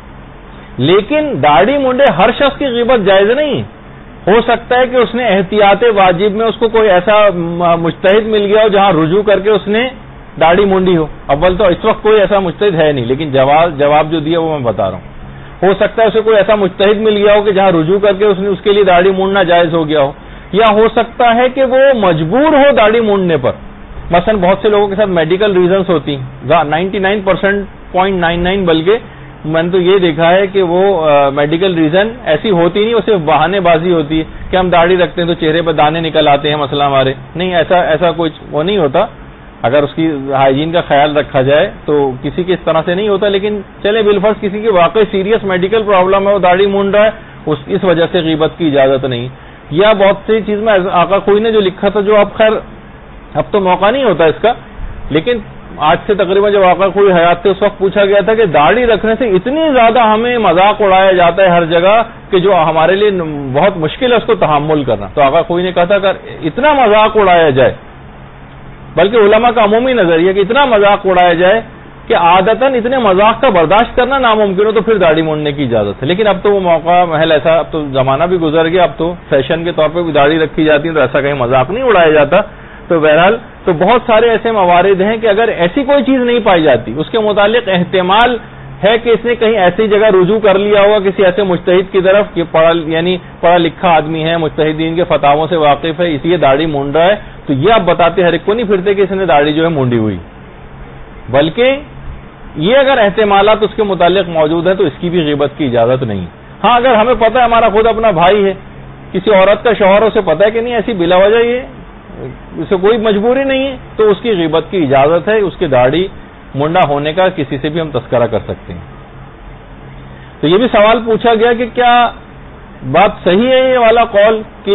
لیکن داڑھی مونڈے ہر شخص کی غیبت جائز نہیں. ہو سکتا ہے کہ اس نے احتیاط واجب میں اس کو کوئی ایسا مجتہد مل گیا ہو جہاں رجوع کر کے اس نے داڑھی مونڈی ہو. اول تو اس وقت کوئی ایسا مجتہد ہے نہیں، لیکن جواب جواب جو دیا وہ میں بتا رہا ہوں. ہو سکتا ہے اسے کوئی ایسا مجتہد مل گیا ہو کہ جہاں رجوع کر کے اس نے اس کے لیے داڑھی مونڈنا جائز ہو گیا ہو، یا ہو سکتا ہے کہ وہ مجبور ہو داڑھی مونڈنے پر. مثلا بہت سے لوگوں کے ساتھ میڈیکل ریزنس ہوتی ہیں، ninety nine percent point nine nine بلکہ میں نے تو یہ دیکھا ہے کہ وہ میڈیکل ریزن ایسی ہوتی نہیں، وہ صرف بہانے بازی ہوتی ہے کہ ہم داڑھی رکھتے ہیں تو چہرے پر دانے نکل آتے ہیں مثلا ہمارے. نہیں، ایسا ایسا کچھ وہ نہیں ہوتا. اگر اس کی ہائیجین کا خیال رکھا جائے تو کسی کے اس طرح سے نہیں ہوتا. لیکن چلے بالفرض کسی کی واقعی سیریس میڈیکل پرابلم ہے، وہ داڑھی مونڈ رہا ہے، اس وجہ سے غیبت کی اجازت نہیں. یا بہت سی چیز میں آقا خوئی نے جو لکھا تھا، جو اب خیر اب تو موقع نہیں ہوتا اس کا، لیکن آج سے تقریباً جب آقا خوئی حیات تھے اس وقت پوچھا گیا تھا کہ داڑھی رکھنے سے اتنی زیادہ ہمیں مذاق اڑایا جاتا ہے ہر جگہ کہ جو ہمارے لیے بہت مشکل ہے اس کو تحمل کرنا. تو آقا خوئی نے کہا تھا کہ اتنا مذاق اڑایا جائے، بلکہ علماء کا عمومی نظریہ کہ اتنا مذاق اڑایا جائے کہ عادتاً اتنے مذاق کا برداشت کرنا ناممکن ہو تو پھر داڑھی مونڈنے کی اجازت ہے. لیکن اب تو وہ موقع محل ایسا، اب تو زمانہ بھی گزر گیا، اب تو فیشن کے طور پہ بھی داڑھی رکھی جاتی ہے، تو ایسا کہیں مذاق نہیں اڑایا جاتا. تو بہرحال تو بہت سارے ایسے موارد ہیں کہ اگر ایسی کوئی چیز نہیں پائی جاتی، اس کے متعلق احتمال ہے کہ اس نے کہیں ایسی جگہ رجوع کر لیا ہوگا کسی ایسے مجتہد کی طرف کہ پڑھا یعنی پڑھا لکھا آدمی ہے، مجتہدین کے فتاووں سے واقف ہے، اس لیے داڑھی مونڈ رہا ہے. تو یہ آپ بتاتے ہر ایک کو نہیں پھرتے کہ اس نے داڑھی جو ہے مونڈی ہوئی، بلکہ یہ اگر احتمالات اس کے متعلق موجود ہیں تو اس کی بھی غیبت کی اجازت نہیں. ہاں، اگر ہمیں پتہ ہے ہمارا خود اپنا بھائی ہے، کسی عورت کا شوہر اسے پتہ ہے کہ نہیں ایسی بلا وجہ یہ اسے کوئی مجبوری نہیں ہے، تو اس کی غیبت کی اجازت ہے. اس کی داڑھی منڈا ہونے کا کسی سے بھی ہم تذکرہ کر سکتے ہیں. تو یہ بھی سوال پوچھا گیا کہ کیا بات صحیح ہے یہ والا قول کہ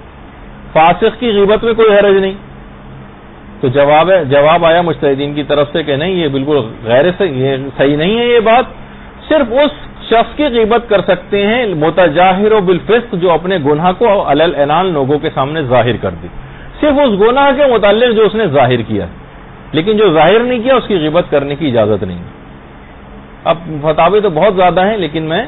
فاسق کی غیبت میں کوئی حرج نہیں؟ تو جواب ہے جواب آیا مجتہدین کی طرف سے کہ نہیں، یہ بالکل غیر صحیح، یہ صحیح نہیں ہے. یہ بات صرف اس شخص کی غیبت کر سکتے ہیں متجاہر بالفسق، جو اپنے گناہ کو علل اعلان لوگوں کے سامنے ظاہر کر دے، صرف اس گناہ کے متعلق جو اس نے ظاہر کیا، لیکن جو ظاہر نہیں کیا اس کی غیبت کرنے کی اجازت نہیں. اب فتاوی تو بہت زیادہ ہیں، لیکن میں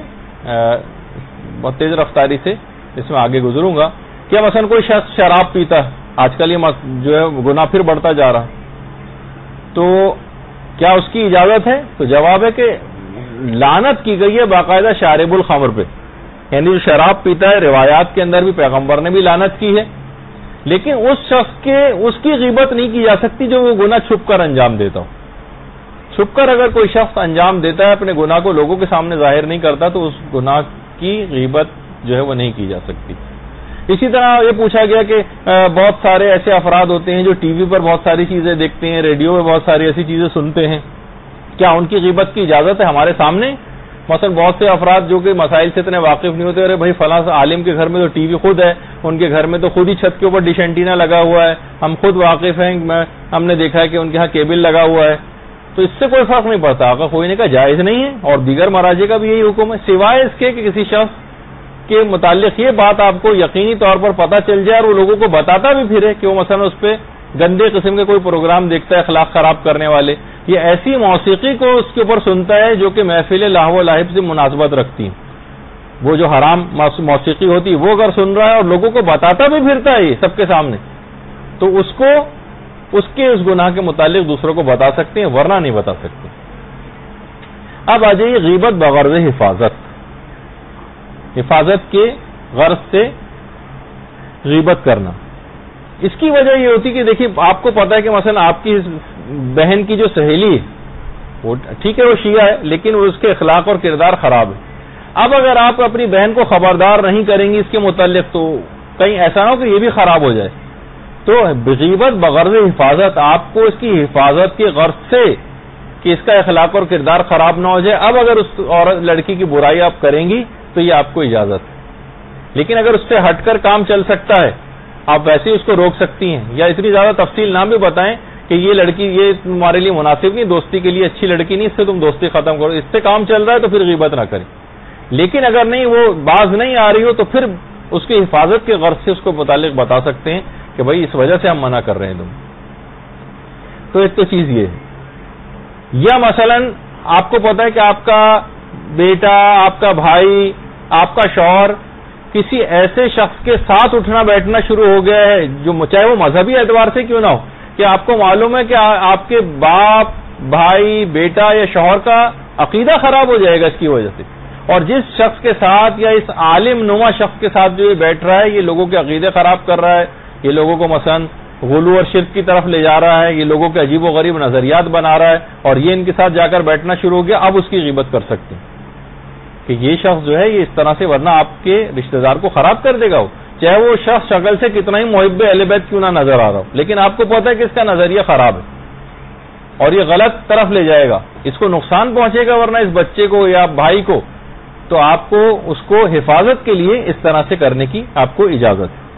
بہت تیز رفتاری سے اس میں آگے گزروں گا. کیا مثلا کوئی شخص شراب پیتا ہے، آج کل یہ جو ہے گناہ پھر بڑھتا جا رہا، تو کیا اس کی اجازت ہے؟ تو جواب ہے کہ لعنت کی گئی ہے باقاعدہ شارب الخمر پہ، یعنی جو شراب پیتا ہے روایات کے اندر بھی پیغمبر نے بھی لعنت کی ہے، لیکن اس شخص کے اس کی غیبت نہیں کی جا سکتی جو وہ گناہ چھپ کر انجام دیتا ہو. چھپ کر اگر کوئی شخص انجام دیتا ہے اپنے گناہ کو لوگوں کے سامنے ظاہر نہیں کرتا تو اس گناہ کی غیبت جو ہے وہ نہیں کی جا سکتی. اسی طرح یہ پوچھا گیا کہ بہت سارے ایسے افراد ہوتے ہیں جو ٹی وی پر بہت ساری چیزیں دیکھتے ہیں، ریڈیو میں بہت ساری ایسی چیزیں سنتے ہیں، کیا ان کی غیبت کی اجازت ہے ہمارے سامنے؟ مثلا بہت سے افراد جو کہ مسائل سے اتنے واقف نہیں ہوتے، ارے بھائی فلاں عالم کے گھر میں تو ٹی وی خود ہے، ان کے گھر میں تو خود ہی چھت کے اوپر ڈش اینٹینا لگا ہوا ہے، ہم خود واقف ہیں، ہم نے دیکھا ہے کہ ان کے ہاں کیبل لگا ہوا ہے، تو اس سے کوئی فرق نہیں پڑتا، آقا کوئی نے کہا جائز نہیں ہے، اور دیگر مراجع کا بھی یہی حکم ہے، سوائے اس کے کہ کسی شخص کے متعلق یہ بات آپ کو یقینی طور پر پتہ چل جائے اور وہ لوگوں کو بتاتا بھی پھرے کہ وہ مثلا اس پہ گندے قسم کے کوئی پروگرام دیکھتا ہے اخلاق خراب کرنے والے، یہ ایسی موسیقی کو اس کے اوپر سنتا ہے جو کہ محفل لہو و لعب سے مناسبت رکھتی ہیں، وہ جو حرام موسیقی ہوتی ہے وہ اگر سن رہا ہے اور لوگوں کو بتاتا بھی پھرتا ہے یہ سب کے سامنے، تو اس کو اس کے اس گناہ کے متعلق دوسروں کو بتا سکتے ہیں، ورنہ نہیں بتا سکتے۔ اب آ جائیے غیبت بغرض حفاظت، حفاظت کے غرض سے غیبت کرنا۔ اس کی وجہ یہ ہوتی کہ دیکھیے آپ کو پتا ہے کہ مثلا آپ کی بہن کی جو سہیلی ہے وہ ٹھیک ہے وہ شیعہ ہے لیکن اس کے اخلاق اور کردار خراب ہے، اب اگر آپ اپنی بہن کو خبردار نہیں کریں گی اس کے متعلق تو کہیں ایسا نہ ہو کہ یہ بھی خراب ہو جائے، تو غیبت بغرض حفاظت، آپ کو اس کی حفاظت کے غرض سے کہ اس کا اخلاق اور کردار خراب نہ ہو جائے، اب اگر اس عورت لڑکی کی برائی آپ کریں گی تو یہ آپ کو اجازت ہے، لیکن اگر اس سے ہٹ کر کام چل سکتا ہے آپ ویسے ہی اس کو روک سکتی ہیں، یا اتنی زیادہ تفصیل نہ بھی بتائیں کہ یہ لڑکی یہ تمہارے لیے مناسب نہیں، دوستی کے لیے اچھی لڑکی نہیں، اس سے تم دوستی ختم کرو، اس سے کام چل رہا ہے تو پھر غیبت نہ کریں، لیکن اگر نہیں وہ باز نہیں آ رہی ہو تو پھر اس کی حفاظت کے غرض سے اس کو متعلق بتا سکتے ہیں کہ بھائی اس وجہ سے ہم منع کر رہے ہیں تم۔ تو ایک تو چیز یہ ہے، یا مثلا آپ کو پتا ہے کہ آپ کا بیٹا، آپ کا بھائی، آپ کا شوہر کسی ایسے شخص کے ساتھ اٹھنا بیٹھنا شروع ہو گیا ہے جو چاہے وہ مذہبی اعتبار سے کیوں نہ ہو، کہ آپ کو معلوم ہے کہ آپ کے باپ، بھائی، بیٹا یا شوہر کا عقیدہ خراب ہو جائے گا اس کی وجہ سے، اور جس شخص کے ساتھ یا اس عالم نما شخص کے ساتھ جو یہ بیٹھ رہا ہے یہ لوگوں کے عقیدے خراب کر رہا ہے، یہ لوگوں کو مثلا غلو اور شرک کی طرف لے جا رہا ہے، یہ لوگوں کے عجیب و غریب نظریات بنا رہا ہے، اور یہ ان کے ساتھ جا کر بیٹھنا شروع ہو گیا، اب اس کی غیبت کر سکتے ہیں کہ یہ شخص جو ہے یہ اس طرح سے، ورنہ آپ کے رشتہ دار کو خراب کر دے گا، وہ چاہے وہ شخص شکل سے کتنا ہی محب اہل بیت کیوں نہ نظر آ رہا ہو، لیکن آپ کو پتا ہے کہ اس کا نظریہ خراب ہے اور یہ غلط طرف لے جائے گا، اس کو نقصان پہنچے گا ورنہ اس بچے کو یا بھائی کو، تو آپ کو اس کو حفاظت کے لیے اس طرح سے کرنے کی آپ کو اجازت ہے۔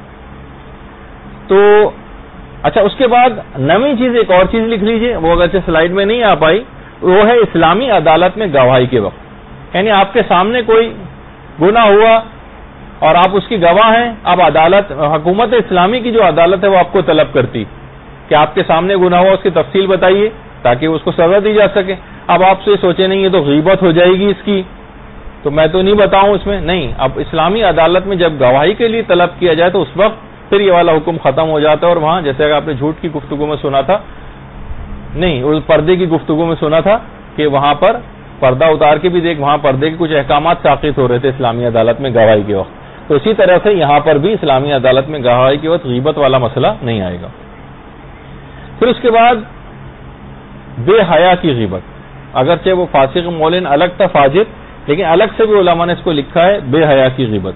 تو اچھا اس کے بعد نئی چیز ایک اور چیز لکھ لیجئے، وہ اگرچہ سلائیڈ میں نہیں آ پائی، وہ ہے اسلامی عدالت میں گواہی کے وقت، یعنی آپ کے سامنے کوئی گناہ ہوا اور آپ اس کی گواہ ہیں، اب عدالت حکومت اسلامی کی جو عدالت ہے وہ آپ کو طلب کرتی کہ آپ کے سامنے گناہ ہوا اس کی تفصیل بتائیے تاکہ اس کو سزا دی جا سکے۔ اب آپ سے سوچے نہیں یہ تو غیبت ہو جائے گی اس کی تو میں تو نہیں بتاؤں اس میں، نہیں، اب اسلامی عدالت میں جب گواہی کے لیے طلب کیا جائے تو اس وقت پھر یہ والا حکم ختم ہو جاتا ہے، اور وہاں جیسے کہ آپ نے جھوٹ کی گفتگو میں سنا تھا، نہیں اس پردے کی گفتگو میں سنا تھا کہ وہاں پر پردہ اتار کے بھی دیکھ وہاں پردے کے کچھ احکامات ساقط ہو رہے تھے اسلامی عدالت میں گواہی کے وقت، تو اسی طرح سے یہاں پر بھی اسلامی عدالت میں گواہی کے وقت غیبت والا مسئلہ نہیں آئے گا۔ پھر اس کے بعد بے حیا کی غیبت، اگرچہ وہ فاسق مولن الگ تھا فاجر، لیکن الگ سے بھی علماء نے اس کو لکھا ہے بے حیا کی غیبت۔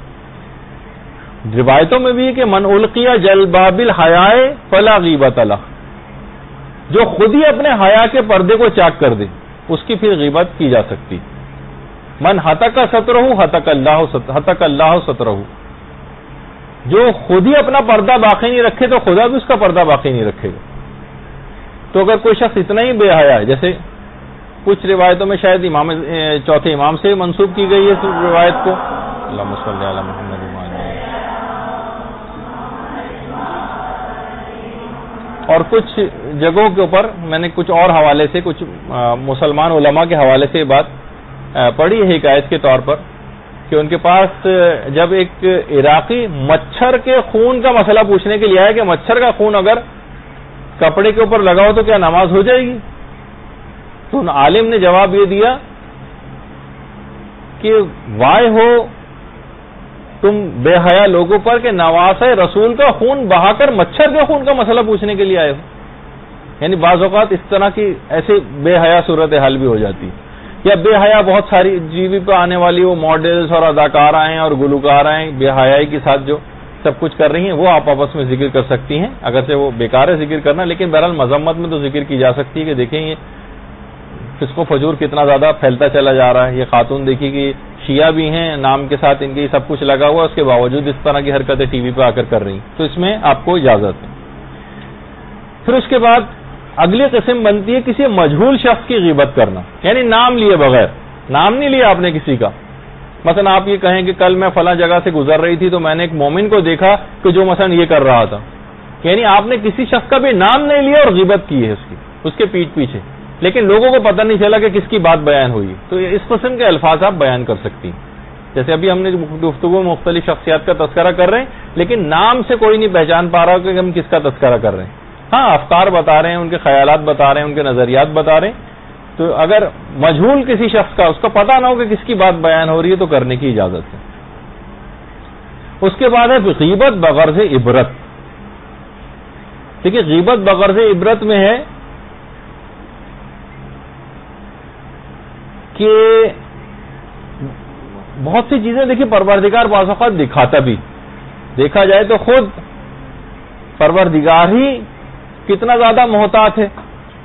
روایتوں میں بھی ہے کہ من القیہ جلباب الحیاء فلا غیبت لہ، جو خود ہی اپنے حیا کے پردے کو چاک کر دے اس کی پھر غیبت کی جا سکتی۔ من ہتک سترہ ہتک اللہ ہتک اللہ سترہ، جو خود ہی اپنا پردہ باقی نہیں رکھے تو خدا بھی اس کا پردہ باقی نہیں رکھے گا۔ تو اگر کوئی شخص اتنا ہی بے حیا ہے، جیسے کچھ روایتوں میں شاید امام چوتھے امام سے منسوب کی گئی ہے اس روایت کو، اللہم صلی علی محمد، اور کچھ جگہوں کے اوپر میں نے کچھ اور حوالے سے کچھ مسلمان علماء کے حوالے سے بات پڑھی ہے حکایت کے طور پر کہ ان کے پاس جب ایک عراقی مچھر کے خون کا مسئلہ پوچھنے کے لیے آیا کہ مچھر کا خون اگر کپڑے کے اوپر لگا ہو تو کیا نماز ہو جائے گی، تو ان عالم نے جواب یہ دیا کہ وائے ہو تم بے حیا لوگوں پر کہ نواسہ رسول کا خون بہا کر مچھر کے خون کا مسئلہ پوچھنے کے لیے آئے ہو۔ یعنی بعض اوقات اس طرح کی ایسے بے حیا صورت حال بھی ہو جاتی، یا بے حیا بہت ساری ٹی وی پہ آنے والی وہ ماڈلز اور اداکار آئے اور گلوکار آئے بے حیائی کے ساتھ جو سب کچھ کر رہی ہیں، وہ آپ آپس میں ذکر کر سکتی ہیں، اگرچہ وہ بیکار ہے ذکر کرنا، لیکن بہرحال مذمت میں تو ذکر کی جا سکتی ہے کہ دیکھیں یہ فسق و فجور کتنا زیادہ پھیلتا چلا جا رہا ہے. یہ خاتون دیکھی کہ شیعہ بھی ہیں, نام کے ساتھ ان کی سب کچھ لگا ہوا, اس کے باوجود اس طرح کی حرکتیں ٹی وی پہ آ کر کر رہی, تو اس میں آپ کو اجازت ہے. پھر اس کے بعد اگلی قسم بنتی ہے کسی مجہول شخص کی غیبت کرنا, یعنی نام لیے بغیر, نام نہیں لیا آپ نے کسی کا. مثلا آپ یہ کہیں کہ کل میں فلاں جگہ سے گزر رہی تھی تو میں نے ایک مومن کو دیکھا کہ جو مثلا یہ کر رہا تھا, یعنی آپ نے کسی شخص کا بھی نام نہیں لیا اور غیبت کی ہے اس کی, اس کے پیٹھ پیچھے, لیکن لوگوں کو پتہ نہیں چلا کہ کس کی بات بیان ہوئی. تو اس قسم کے الفاظ آپ بیان کر سکتی ہیں. جیسے ابھی ہم نے گفتگو مختلف شخصیات کا تذکرہ کر رہے ہیں, لیکن نام سے کوئی نہیں پہچان پا رہا کہ ہم کس کا تذکرہ کر رہے ہیں. ہاں, افکار بتا رہے ہیں, ان کے خیالات بتا رہے ہیں, ان کے نظریات بتا رہے ہیں. تو اگر مجہول کسی شخص کا, اس کا پتہ نہ ہو کہ کس کی بات بیان ہو رہی ہے, تو کرنے کی اجازت ہے. اس کے بعد ہے غیبت بغرض عبرت. دیکھیے, غیبت بغرض عبرت میں ہے کہ بہت سی چیزیں دیکھیے پروردگار بعض اوقات دکھاتا بھی, دیکھا جائے تو خود پروردگار ہی کتنا زیادہ محتاط ہے,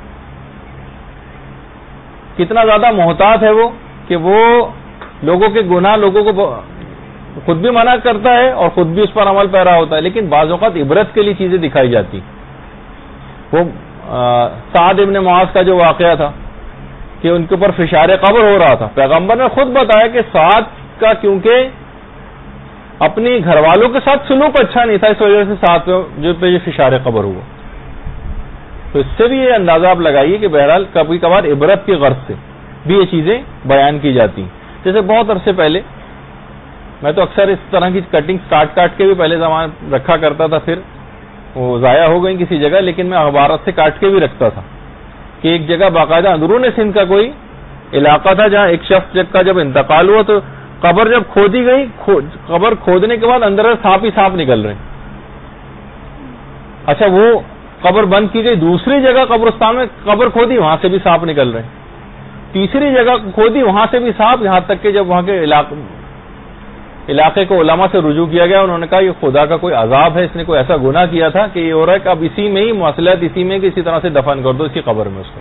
کتنا زیادہ محتاط ہے وہ کہ وہ لوگوں کے گناہ لوگوں کو خود بھی منع کرتا ہے اور خود بھی اس پر عمل پیرا ہوتا ہے. لیکن بعض اوقات عبرت کے لیے چیزیں دکھائی جاتی. وہ سعد ابن معاذ کا جو واقعہ تھا کہ ان کے اوپر فشار قبر ہو رہا تھا, پیغمبر نے خود بتایا کہ سعد کا کیونکہ اپنی گھر والوں کے ساتھ سلوک اچھا نہیں تھا, اس وجہ سے سعد جو پہ یہ فشار قبر ہوا. تو اس سے بھی یہ اندازہ آپ لگائیے کہ بہرحال کبھی کبھار عبرت کی غرض سے بھی یہ چیزیں بیان کی جاتی ہیں. جیسے بہت عرصے پہلے میں تو اکثر اس طرح کی کٹنگ کاٹ کاٹ کے بھی پہلے زمان رکھا کرتا تھا, پھر وہ ضائع ہو گئی کسی جگہ, لیکن میں اخبارات سے کاٹ کے بھی رکھتا تھا کہ ایک جگہ باقاعدہ اندرون سندھ کا کوئی علاقہ تھا جہاں ایک شخص کا جب انتقال ہوا تو قبر جب کھودی گئی, قبر کھودنے کے بعد اندر سانپ ہی سانپ نکل رہے. اچھا, وہ قبر بند کی گئی, دوسری جگہ قبرستان میں قبر کھودی, وہاں سے بھی سانپ نکل رہے. تیسری جگہ کھودی, وہاں سے بھی سانپ, یہاں تک کہ جب وہاں کے علاقے کو علماء سے رجوع کیا گیا, انہوں نے کہا یہ خدا کا کوئی عذاب ہے, اس نے کوئی ایسا گناہ کیا تھا کہ یہ ہو رہا ہے کہ اب اسی میں ہی مصلحت اسی میں کہ اسی طرح سے دفن کر دو اس کی قبر میں اس کو.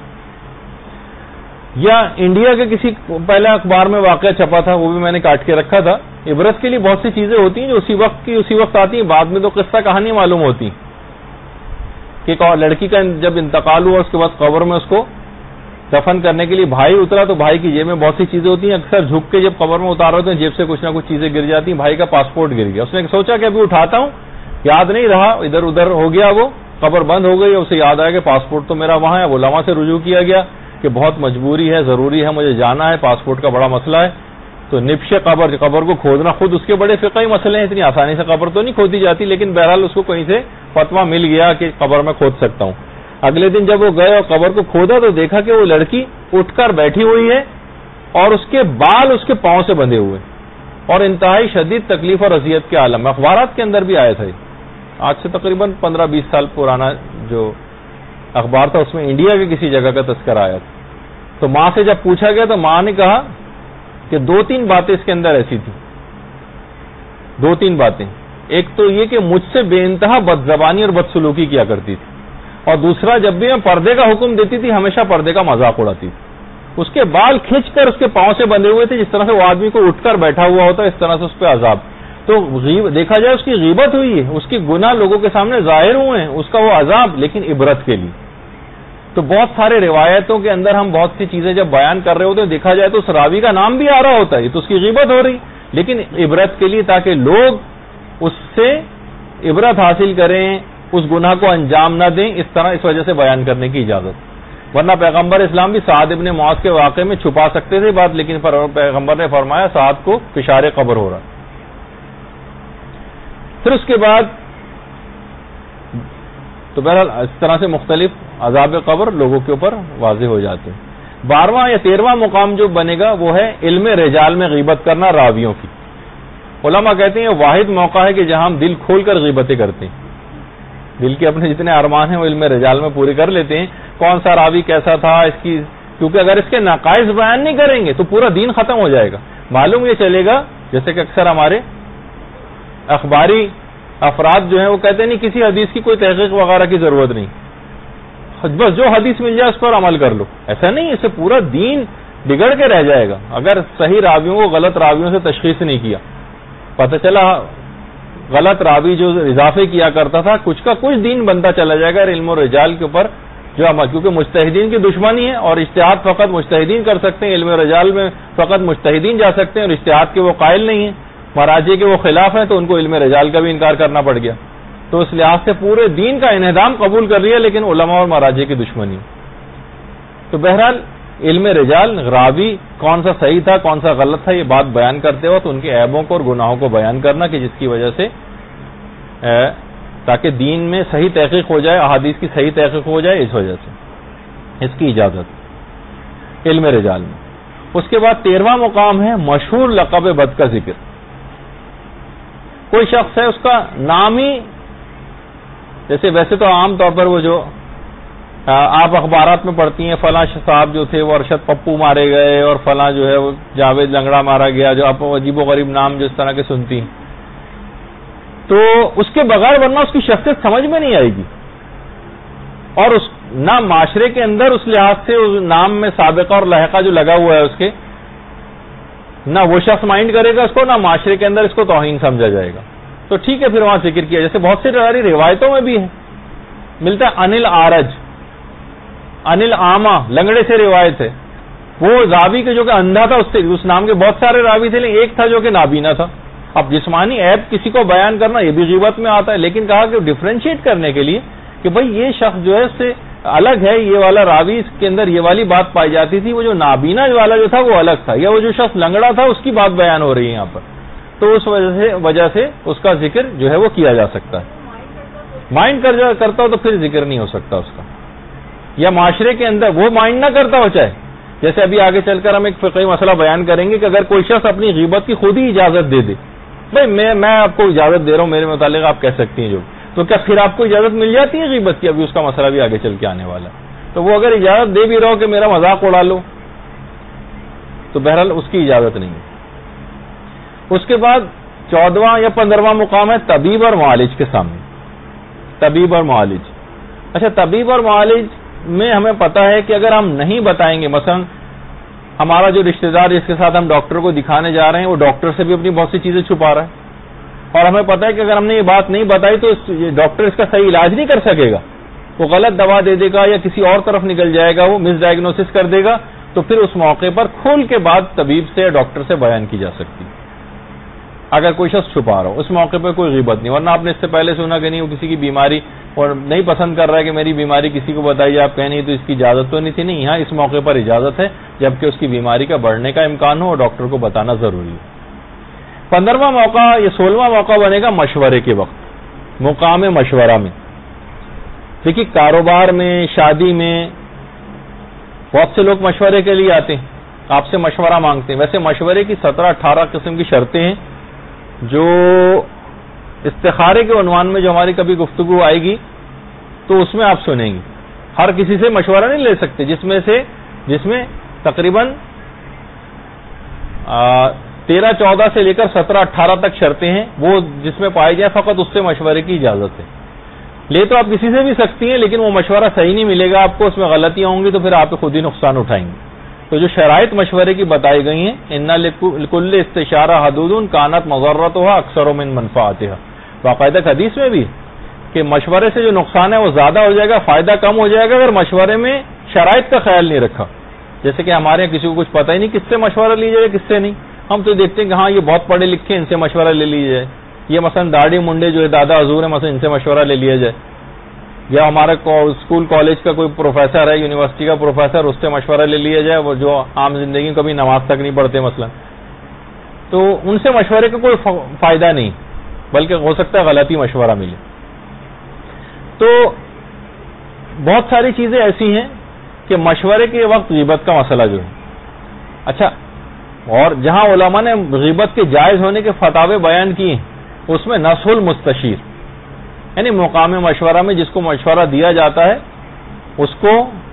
یا انڈیا کے کسی پہلے اخبار میں واقعہ چھپا تھا, وہ بھی میں نے کاٹ کے رکھا تھا. عبرت کے لیے بہت سی چیزیں ہوتی ہیں جو اسی وقت کی اسی وقت آتی ہیں, بعد میں تو قصہ کہانی معلوم ہوتی کہ لڑکی کا جب انتقال ہوا اس کے بعد قبر میں اس کو دفن کرنے کے لیے بھائی اترا, تو بھائی کی جیب میں بہت سی چیزیں ہوتی ہیں, اکثر جھک کے جب قبر میں اتار ہوتے ہیں جیب سے کچھ نہ کچھ چیزیں گر جاتی ہیں. بھائی کا پاسپورٹ گر گیا, اس نے سوچا کہ ابھی اٹھاتا ہوں, یاد نہیں رہا, ادھر ادھر ہو گیا, وہ قبر بند ہو گئی, اسے یاد آیا کہ پاسپورٹ تو میرا وہاں ہے. علماء سے رجوع کیا گیا کہ بہت مجبوری ہے, ضروری ہے, مجھے جانا ہے, پاسپورٹ کا بڑا مسئلہ ہے. تو نبش قبر, قبر کو کھودنا خود اس کے بڑے فقہی مسئلے ہیں, اتنی آسانی سے قبر تو نہیں کھودی جاتی, لیکن بہرحال اس کو کہیں سے فتویٰ مل گیا کہ قبر میں کھود سکتا ہوں. اگلے دن جب وہ گئے اور قبر کو کھودا تو دیکھا کہ وہ لڑکی اٹھ کر بیٹھی ہوئی ہے اور اس کے بال اس کے پاؤں سے بندھے ہوئے, اور انتہائی شدید تکلیف اور اذیت کے عالم میں. اخبارات کے اندر بھی آیا تھا, آج سے تقریباً پندرہ بیس سال پرانا جو اخبار تھا, اس میں انڈیا کے کسی جگہ کا تذکرہ آیا تھا. تو ماں سے جب پوچھا گیا تو ماں نے کہا کہ دو تین باتیں اس کے اندر ایسی تھیں, دو تین باتیں. ایک تو یہ کہ مجھ سے بے انتہا بد زبانی اور بدسلوکی کیا کرتی تھی, اور دوسرا جب بھی میں پردے کا حکم دیتی تھی ہمیشہ پردے کا مذاق اڑاتی تھی. اس کے بال کھینچ کر اس کے پاؤں سے بندھے ہوئے تھے, جس طرح سے وہ آدمی کو اٹھ کر بیٹھا ہوا ہوتا ہے, اس طرح سے اس پہ عذاب. تو دیکھا جائے اس کی غیبت ہوئی ہے, اس کی گناہ لوگوں کے سامنے ظاہر ہوئے ہیں, اس کا وہ عذاب, لیکن عبرت کے لیے. تو بہت سارے روایتوں کے اندر ہم بہت سی چیزیں جب بیان کر رہے ہوتے ہیں, دیکھا جائے تو اس راوی کا نام بھی آ رہا ہوتا ہے, تو اس کی غیبت ہو رہی, لیکن عبرت کے لیے, تاکہ لوگ اس سے عبرت حاصل کریں, اس گناہ کو انجام نہ دیں, اس طرح اس وجہ سے بیان کرنے کی اجازت. ورنہ پیغمبر اسلام بھی سعد ابن معاذ کے واقعے میں چھپا سکتے تھے بات, لیکن پیغمبر نے فرمایا سعد کو فشار قبر ہو رہا. پھر اس کے بعد تو بہرحال اس طرح سے مختلف عذاب قبر لوگوں کے اوپر واضح ہو جاتے ہیں. بارہواں یا تیرواں مقام جو بنے گا وہ ہے علم رجال میں غیبت کرنا راویوں کی. علماء کہتے ہیں یہ واحد موقع ہے کہ جہاں ہم دل کھول کر غیبتیں کرتے ہیں, دل کے اپنے جتنے ارمان ہیں وہ علم رجال میں پورے کر لیتے ہیں. کون سا راوی کیسا تھا, اس کی, کیونکہ اگر اس کے نقائص بیان نہیں کریں گے تو پورا دین ختم ہو جائے گا. معلوم یہ چلے گا جیسے کہ اکثر ہمارے اخباری افراد جو ہیں وہ کہتے ہیں نہیں کسی حدیث کی کوئی تحقیق وغیرہ کی ضرورت نہیں, بس جو حدیث مل جائے اس پر عمل کر لو. ایسا نہیں, اسے پورا دین بگڑ کے رہ جائے گا اگر صحیح راویوں کو غلط راویوں سے تشخیص نہیں کیا. پتہ چلا غلط راوی جو اضافے کیا کرتا تھا, کچھ کا کچھ دین بنتا چلا جائے گا علم و رجال کے اوپر جو عمل, کیونکہ مجتہدین کی دشمنی ہے اور اجتہاد فقط مجتہدین کر سکتے ہیں, علم و رجال میں فقط مجتہدین جا سکتے ہیں اور اجتہاد کے وہ قائل نہیں ہیں, مراجع کے وہ خلاف ہیں, تو ان کو علم رجال کا بھی انکار کرنا پڑ گیا. تو اس لحاظ سے پورے دین کا انہدام قبول کر لیا لیکن علماء اور مراجع کی دشمنی. تو بہرحال علم رجال راوی کون سا صحیح تھا کون سا غلط تھا یہ بات بیان کرتے وقت ان کے عیبوں کو اور گناہوں کو بیان کرنا کہ جس کی وجہ سے تاکہ دین میں صحیح تحقیق ہو جائے, احادیث کی صحیح تحقیق ہو جائے, اس وجہ سے اس کی اجازت علم رجال میں. اس کے بعد تیرواں مقام ہے مشہور لقب بد کا ذکر. کوئی شخص ہے اس کا نام ہی, جیسے ویسے تو عام طور پر وہ جو آپ اخبارات میں پڑھتی ہیں فلاں صاحب جو تھے وہ ارشد پپو مارے گئے اور فلاں جو ہے وہ جاوید لنگڑا مارا گیا, جو آپ عجیب و غریب نام جو اس طرح کے سنتی ہیں, تو اس کے بغیر ورنہ اس کی شخصیت سمجھ میں نہیں آئے گی اور اس نہ معاشرے کے اندر اس لحاظ سے اس نام میں سابقہ اور لاحقہ جو لگا ہوا ہے اس کے, نہ وہ شخص مائنڈ کرے گا اس کو, نہ معاشرے کے اندر اس کو توہین سمجھا جائے گا. تو ٹھیک ہے پھر وہاں ذکر کیا, جیسے بہت سی ساری روایتوں میں بھی ہے ملتا ہے انل آرج, انل آما, لنگڑے سے روایت ہے. وہ راوی کے جو کہ اندھا تھا اس سے اس نام کے بہت سارے راوی تھے لیکن ایک تھا جو کہ نابینا تھا. اب جسمانی عیب کسی کو بیان کرنا یہ بھی غیبت میں آتا ہے, لیکن کہا کہ ڈفرینشیٹ کرنے کے لیے کہ بھئی یہ شخص جو ہے اس سے الگ ہے, یہ والا راوی اس کے اندر یہ والی بات پائی جاتی تھی, وہ جو نابینا والا جو تھا وہ الگ تھا, یا وہ جو شخص لنگڑا تھا اس کی بات بیان ہو رہی ہے یہاں پر, تو اس وجہ سے وجہ سے اس کا ذکر جو ہے وہ کیا جا سکتا ہے. مائنڈ کرتا ہو تو پھر ذکر نہیں ہو سکتا اس کا, یا معاشرے کے اندر وہ مائنڈ نہ کرتا ہو چاہے, جیسے ابھی آگے چل کر ہم ایک فقہی مسئلہ بیان کریں گے کہ اگر کوئی شخص اپنی غیبت کی خود ہی اجازت دے دے, بھائی میں میں آپ کو اجازت دے رہا ہوں میرے متعلق آپ کہہ سکتی ہیں جو, تو کیا پھر آپ کو اجازت مل جاتی ہے غیبت کی؟ ابھی اس کا مسئلہ بھی آگے چل کے آنے والا ہے. تو وہ اگر اجازت دے بھی رہو کہ میرا مذاق اڑا لو تو بہرحال اس کی اجازت نہیں ہے. اس کے بعد چودواں یا پندرہواں مقام ہے طبیب اور معالج کے سامنے. طبیب اور معالج, اچھا طبیب اور معالج میں ہمیں پتا ہے کہ اگر ہم نہیں بتائیں گے, مثلا ہمارا جو رشتہ دار جس کے ساتھ ہم ڈاکٹر کو دکھانے جا رہے ہیں وہ ڈاکٹر سے بھی اپنی بہت سی چیزیں چھپا رہا ہے, اور ہمیں پتا ہے کہ اگر ہم نے یہ بات نہیں بتائی تو ڈاکٹر اس کا صحیح علاج نہیں کر سکے گا, وہ غلط دوا دے دے گا یا کسی اور طرف نکل جائے گا, وہ مس ڈائگنوسس کر دے گا, تو پھر اس موقع پر کھول کے بات طبیب سے یا ڈاکٹر سے بیان کی جا سکتی ہے اگر کوئی شخص چھپا رہا ہو. اس موقع پہ کوئی غیبت نہیں, ورنہ آپ نے اس سے پہلے سنا کہ نہیں وہ کسی کی بیماری اور نہیں پسند کر رہا ہے کہ میری بیماری کسی کو بتائی آپ کہیں نہیں, تو اس کی اجازت تو نہیں تھی. نہیں, یہاں اس موقع پر اجازت ہے جبکہ اس کی بیماری کا بڑھنے کا امکان ہو اور ڈاکٹر کو بتانا ضروری ہے. پندرہواں موقع یا سولہواں موقع بنے گا مشورے کے وقت, مقام مشورہ میں. دیکھیے کاروبار میں, شادی میں بہت سے لوگ مشورے کے لیے آتے ہیں, آپ سے مشورہ مانگتے ہیں. ویسے مشورے کی سترہ اٹھارہ قسم کی شرطیں ہیں جو استخارے کے عنوان میں جو ہماری کبھی گفتگو آئے گی تو اس میں آپ سنیں گے. ہر کسی سے مشورہ نہیں لے سکتے, جس میں سے جس میں تقریباً تیرہ چودہ سے لے کر سترہ اٹھارہ تک شرطیں ہیں, وہ جس میں پائی جائیں فقط اس سے مشورے کی اجازت ہے. لے تو آپ کسی سے بھی سکتی ہیں لیکن وہ مشورہ صحیح نہیں ملے گا آپ کو, اس میں غلطیاں ہوں گی تو پھر آپ خود ہی نقصان اٹھائیں گے. تو جو شرائط مشورے کی بتائی گئی ہیں, ان لکل استشارہ حدود کانت مضرتها اکثر من منفعتها, باقاعدہ حدیث میں بھی کہ مشورے سے جو نقصان ہے وہ زیادہ ہو جائے گا, فائدہ کم ہو جائے گا اگر مشورے میں شرائط کا خیال نہیں رکھا. جیسے کہ ہمارے یہاں کسی کو کچھ پتہ ہی نہیں کس سے مشورہ لی جائے کس سے نہیں, ہم تو دیکھتے ہیں کہ ہاں یہ بہت پڑھے لکھے ہیں ان سے مشورہ لے لی جائے, یہ مثلا داڑھی منڈے جو ہے دادا حضور ہے مثلا ان سے مشورہ لے لیا جائے, یا ہمارا اسکول کالج کا کوئی پروفیسر ہے, یونیورسٹی کا پروفیسر, اس سے مشورہ لے لیا جائے, وہ جو عام زندگی میں کبھی نماز تک نہیں پڑھتے مثلا, تو ان سے مشورے کا کوئی فائدہ نہیں بلکہ ہو سکتا ہے غلطی مشورہ ملے. تو بہت ساری چیزیں ایسی ہیں کہ مشورے کے وقت غیبت کا مسئلہ جو ہے. اچھا, اور جہاں علماء نے غیبت کے جائز ہونے کے فتاوے بیان کیے ہیں اس میں نصح المستشیر, یعنی مقام مشورہ میں جس کو مشورہ دیا جاتا ہے اس کو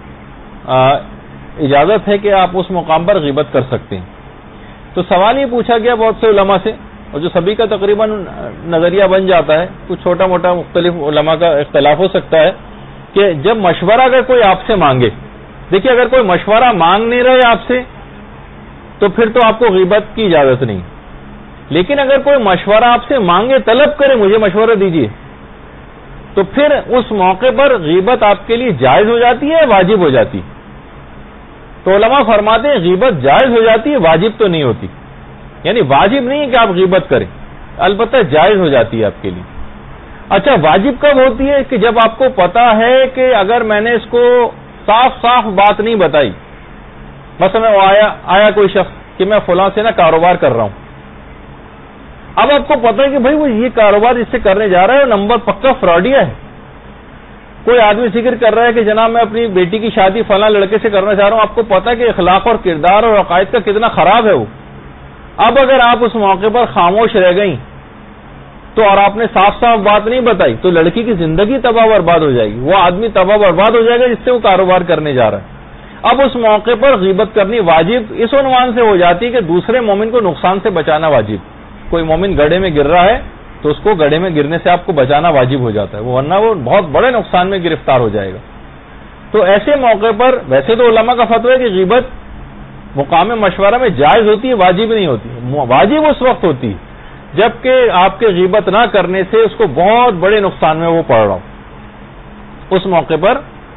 اجازت ہے کہ آپ اس مقام پر غیبت کر سکتے ہیں. تو سوال یہ پوچھا گیا بہت سے علماء سے, اور جو سبھی کا تقریباً نظریہ بن جاتا ہے, کچھ چھوٹا موٹا مختلف علماء کا اختلاف ہو سکتا ہے, کہ جب مشورہ اگر کوئی آپ سے مانگے، دیکھیے اگر کوئی مشورہ مانگ نہیں رہے آپ سے تو پھر تو آپ کو غیبت کی اجازت نہیں، لیکن اگر کوئی مشورہ آپ سے مانگے، طلب کرے مجھے مشورہ دیجیے، تو پھر اس موقع پر غیبت آپ کے لیے جائز ہو جاتی ہے، واجب ہو جاتی ہے؟ تو علماء فرماتے ہیں غیبت جائز ہو جاتی ہے، واجب تو نہیں ہوتی، یعنی واجب نہیں ہے کہ آپ غیبت کریں، البتہ جائز ہو جاتی ہے آپ کے لیے۔ اچھا واجب کب ہوتی ہے؟ کہ جب آپ کو پتا ہے کہ اگر میں نے اس کو صاف صاف بات نہیں بتائی، مثلا آیا آیا کوئی شخص کہ میں فلاں سے نا کاروبار کر رہا ہوں، اب آپ کو پتا ہے کہ بھائی وہ یہ کاروبار اس سے کرنے جا رہا ہے، نمبر پکا فراڈیا ہے۔ کوئی آدمی ذکر کر رہا ہے کہ جناب میں اپنی بیٹی کی شادی فلاں لڑکے سے کرنا چاہ رہا ہوں، آپ کو پتا ہے کہ اخلاق اور کردار اور عقائد کا کتنا خراب ہے وہ۔ اب اگر آپ اس موقع پر خاموش رہ گئیں تو اور آپ نے صاف صاف بات نہیں بتائی تو لڑکی کی زندگی تباہ برباد ہو جائے گی، وہ آدمی تباہ برباد ہو جائے گا جس سے وہ کاروبار کرنے جا رہا ہے۔ اب اس موقع پر غیبت کرنی واجب اس عنوان سے ہو جاتی ہے کہ دوسرے مومن کو نقصان سے بچانا واجب۔ کوئی مومن گڑھے میں گر رہا ہے تو اس کو گڑھے میں گرنے سے آپ کو بچانا واجب ہو جاتا ہے، ورنہ وہ بہت بڑے نقصان میں گرفتار ہو جائے گا۔ تو ایسے موقع پر ویسے تو علماء کا فتویٰ ہے کہ غیبت مقام مشورہ میں جائز ہوتی ہے، واجب نہیں ہوتی۔ واجب اس وقت ہوتی ہے جبکہ آپ کے غیبت نہ کرنے سے اس کو بہت بڑے نقصان میں وہ پڑ رہا ہو، اس موقع پر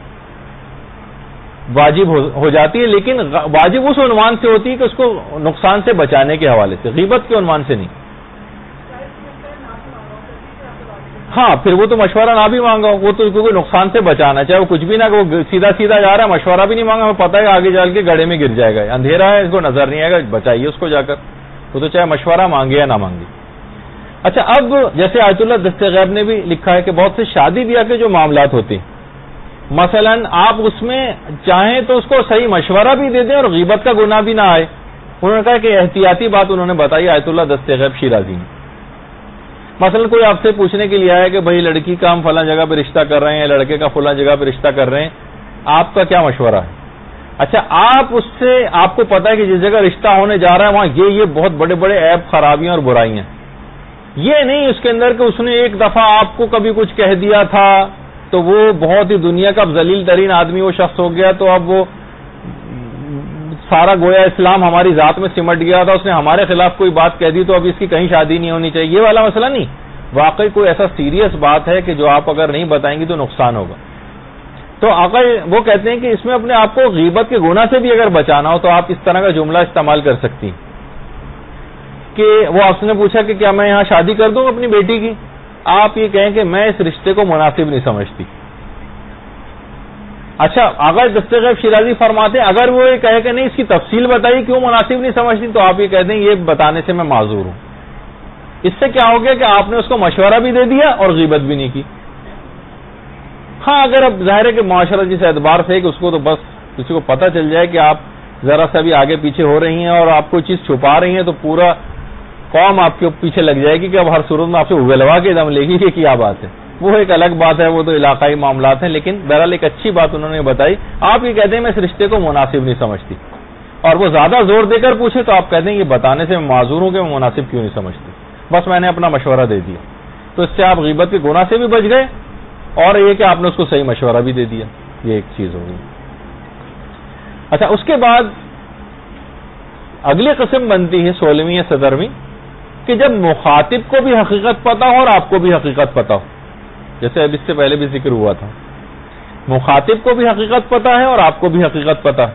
واجب ہو جاتی ہے، لیکن واجب اس عنوان سے ہوتی ہے کہ اس کو نقصان سے بچانے کے حوالے سے، غیبت کے عنوان سے نہیں۔ ہاں پھر وہ تو مشورہ نہ بھی مانگا، وہ تو کیونکہ نقصان سے بچانا، چاہے وہ کچھ بھی نہ کہ وہ سیدھا سیدھا جا رہا ہے، مشورہ بھی نہیں مانگا، وہ پتہ ہے آگے جا کے گڑھے میں گر جائے گا، اندھیرا ہے اس کو نظر نہیں آئے گا، بچائیے اس کو جا کر، وہ تو چاہے مشورہ مانگے یا نہ مانگے۔ اچھا اب جیسے آیت اللہ دست غیب نے بھی لکھا ہے کہ بہت سے شادی بیاہ کے جو معاملات ہوتے ہیں، مثلا آپ اس میں چاہیں تو اس کو صحیح مشورہ بھی دے دیں اور غیبت کا گناہ بھی نہ آئے۔ انہوں نے کہا کہ احتیاطی بات انہوں نے بتائی آیت اللہ دست غیب شیرازی نے۔ مثلا کوئی آپ سے پوچھنے کے لیے آیا کہ بھائی لڑکی کا ہم فلاں جگہ پہ رشتہ کر رہے ہیں، لڑکے کا فلاں جگہ پہ رشتہ کر رہے ہیں، آپ کا کیا مشورہ ہے؟ اچھا آپ اس سے آپ کو پتا ہے کہ جس جگہ رشتہ ہونے جا رہا ہے وہاں یہ یہ بہت بڑے بڑے عیب خرابیاں اور برائیاں، یہ نہیں اس کے اندر کہ اس نے ایک دفعہ آپ کو کبھی کچھ کہہ دیا تھا تو وہ بہت ہی دنیا کا ذلیل ترین آدمی وہ شخص ہو گیا، تو اب وہ سارا گویا اسلام ہماری ذات میں سمٹ گیا تھا، اس نے ہمارے خلاف کوئی بات کہہ دی تو اب اس کی کہیں شادی نہیں ہونی چاہیے، یہ والا مسئلہ نہیں۔ واقعی کوئی ایسا سیریس بات ہے کہ جو آپ اگر نہیں بتائیں گی تو نقصان ہوگا، تو آقا وہ کہتے ہیں کہ اس میں اپنے آپ کو غیبت کے گناہ سے بھی اگر بچانا ہو تو آپ اس طرح کا جملہ استعمال کر سکتی ہیں کہ وہ آپ نے پوچھا کہ کیا میں یہاں شادی کر دوں اپنی بیٹی کی، آپ یہ کہیں کہ میں اس رشتے کو مناسب نہیں سمجھتی۔ اچھا آقا دست غیب شیرازی فرماتے ہیں اگر وہ یہ کہے کہ نہیں اس کی تفصیل بتائیے کیوں مناسب نہیں سمجھتی، تو آپ یہ کہتے ہیں یہ بتانے سے میں معذور ہوں۔ اس سے کیا ہو گیا کہ آپ نے اس کو مشورہ بھی دے دیا اور غیبت بھی نہیں کی۔ ہاں اگر اب ظاہر ہے کہ معاشرہ جس اعتبار سے کہ اس کو تو بس کسی کو پتہ چل جائے کہ آپ ذرا سا بھی آگے پیچھے ہو رہی ہیں اور آپ کوئی چیز چھپا رہی ہیں تو پورا قوم آپ کے پیچھے لگ جائے گی کہ اب ہر صورت میں آپ سے اگلوا کے دم لے گی کہ کیا بات ہے، وہ ایک الگ بات ہے، وہ تو علاقائی معاملات ہیں، لیکن بہرحال ایک اچھی بات انہوں نے بتائی۔ آپ یہ کہتے ہیں میں اس رشتے کو مناسب نہیں سمجھتی اور وہ زیادہ زور دے کر پوچھے تو آپ کہتے ہیں یہ بتانے سے میں معذور ہوں کہ میں مناسب کیوں نہیں سمجھتی، بس میں نے اپنا مشورہ دے دیا، تو اس سے آپ غیبت کے گناہ سے بھی بچ گئے اور یہ کہ آپ نے اس کو صحیح مشورہ بھی دے دیا، یہ ایک چیز ہوگی۔ اچھا اس کے بعد اگلی قسم بنتی ہے سولہویں یا سترویں کہ جب مخاطب کو بھی حقیقت پتا ہو اور آپ کو بھی حقیقت پتا ہو، جیسے اب اس سے پہلے بھی ذکر ہوا تھا، مخاطب کو بھی حقیقت پتا ہے اور آپ کو بھی حقیقت پتا ہے۔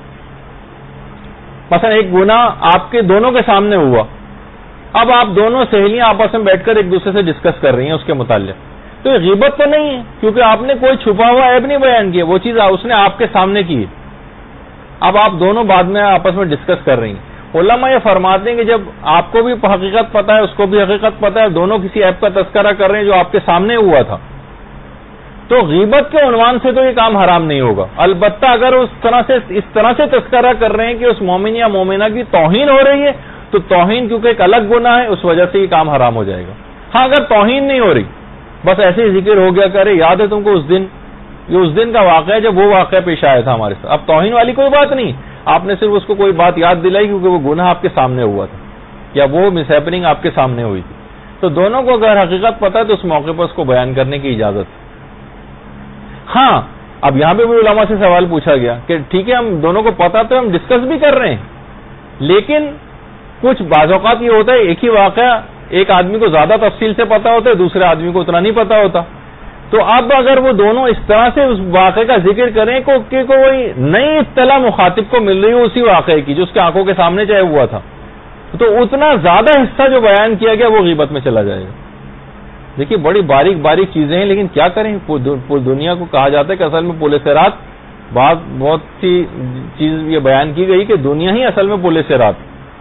مثلا ایک گناہ آپ کے دونوں کے سامنے ہوا، اب آپ دونوں سہیلیاں آپس میں بیٹھ کر ایک دوسرے سے ڈسکس کر رہی ہیں اس کے متعلق، تو یہ غیبت تو نہیں ہے کیونکہ آپ نے کوئی چھپا ہوا عیب نہیں بیان کیا، وہ چیز اس نے آپ کے سامنے کی ہے، اب آپ دونوں بعد میں آپس میں ڈسکس کر رہی ہیں۔ علماء یہ فرماتے ہیں کہ جب آپ کو بھی حقیقت پتا ہے اس کو بھی حقیقت پتا ہے، دونوں کسی عیب کا تذکرہ کر رہے ہیں جو آپ کے سامنے ہوا تھا، تو غیبت کے عنوان سے تو یہ کام حرام نہیں ہوگا، البتہ اگر اس طرح سے اس طرح سے تذکرہ کر رہے ہیں کہ اس مومن یا مومنہ کی توہین ہو رہی ہے تو توہین کیونکہ ایک الگ گناہ ہے اس وجہ سے یہ کام حرام ہو جائے گا۔ ہاں اگر توہین نہیں ہو رہی، بس ایسے ہی ذکر ہو گیا کرے یاد ہے تم کو اس دن، یہ اس دن کا واقعہ ہے جب وہ واقعہ پیش آیا تھا ہمارے ساتھ، اب توہین والی کوئی بات نہیں، آپ نے صرف اس کو کوئی بات یاد دلائی کیونکہ وہ گناہ آپ کے سامنے ہوا تھا یا وہ مس ہیپننگ آپ کے سامنے ہوئی تھی، تو دونوں کو اگر حقیقت پتہ ہے تو اس موقع پر اس کو بیان کرنے کی اجازت ہے۔ ہاں اب یہاں پہ بھی علماء سے سوال پوچھا گیا کہ ٹھیک ہے ہم دونوں کو پتا تو ہم ڈسکس بھی کر رہے ہیں، لیکن کچھ بعض اوقات یہ ہوتا ہے ایک ہی واقعہ ایک آدمی کو زیادہ تفصیل سے پتا ہوتا ہے، دوسرے آدمی کو اتنا نہیں پتا ہوتا. تو اب اگر وہ دونوں اس طرح سے اس واقعے کا ذکر کریں کہ کوئی نئی اطلاع مخاطب کو مل رہی ہو اسی واقعے کی جو اس کے آنکھوں کے سامنے چاہے ہوا تھا، تو اتنا زیادہ حصہ جو بیان کیا گیا وہ غیبت میں چلا جائے گا. دیکھیے بڑی باریک باریک چیزیں ہیں، لیکن کیا کریں پوری دنیا کو کہا جاتا ہے کہ اصل میں پل صراط، بات بہت سی چیز یہ بیان کی گئی کہ دنیا ہی اصل میں پل صراط.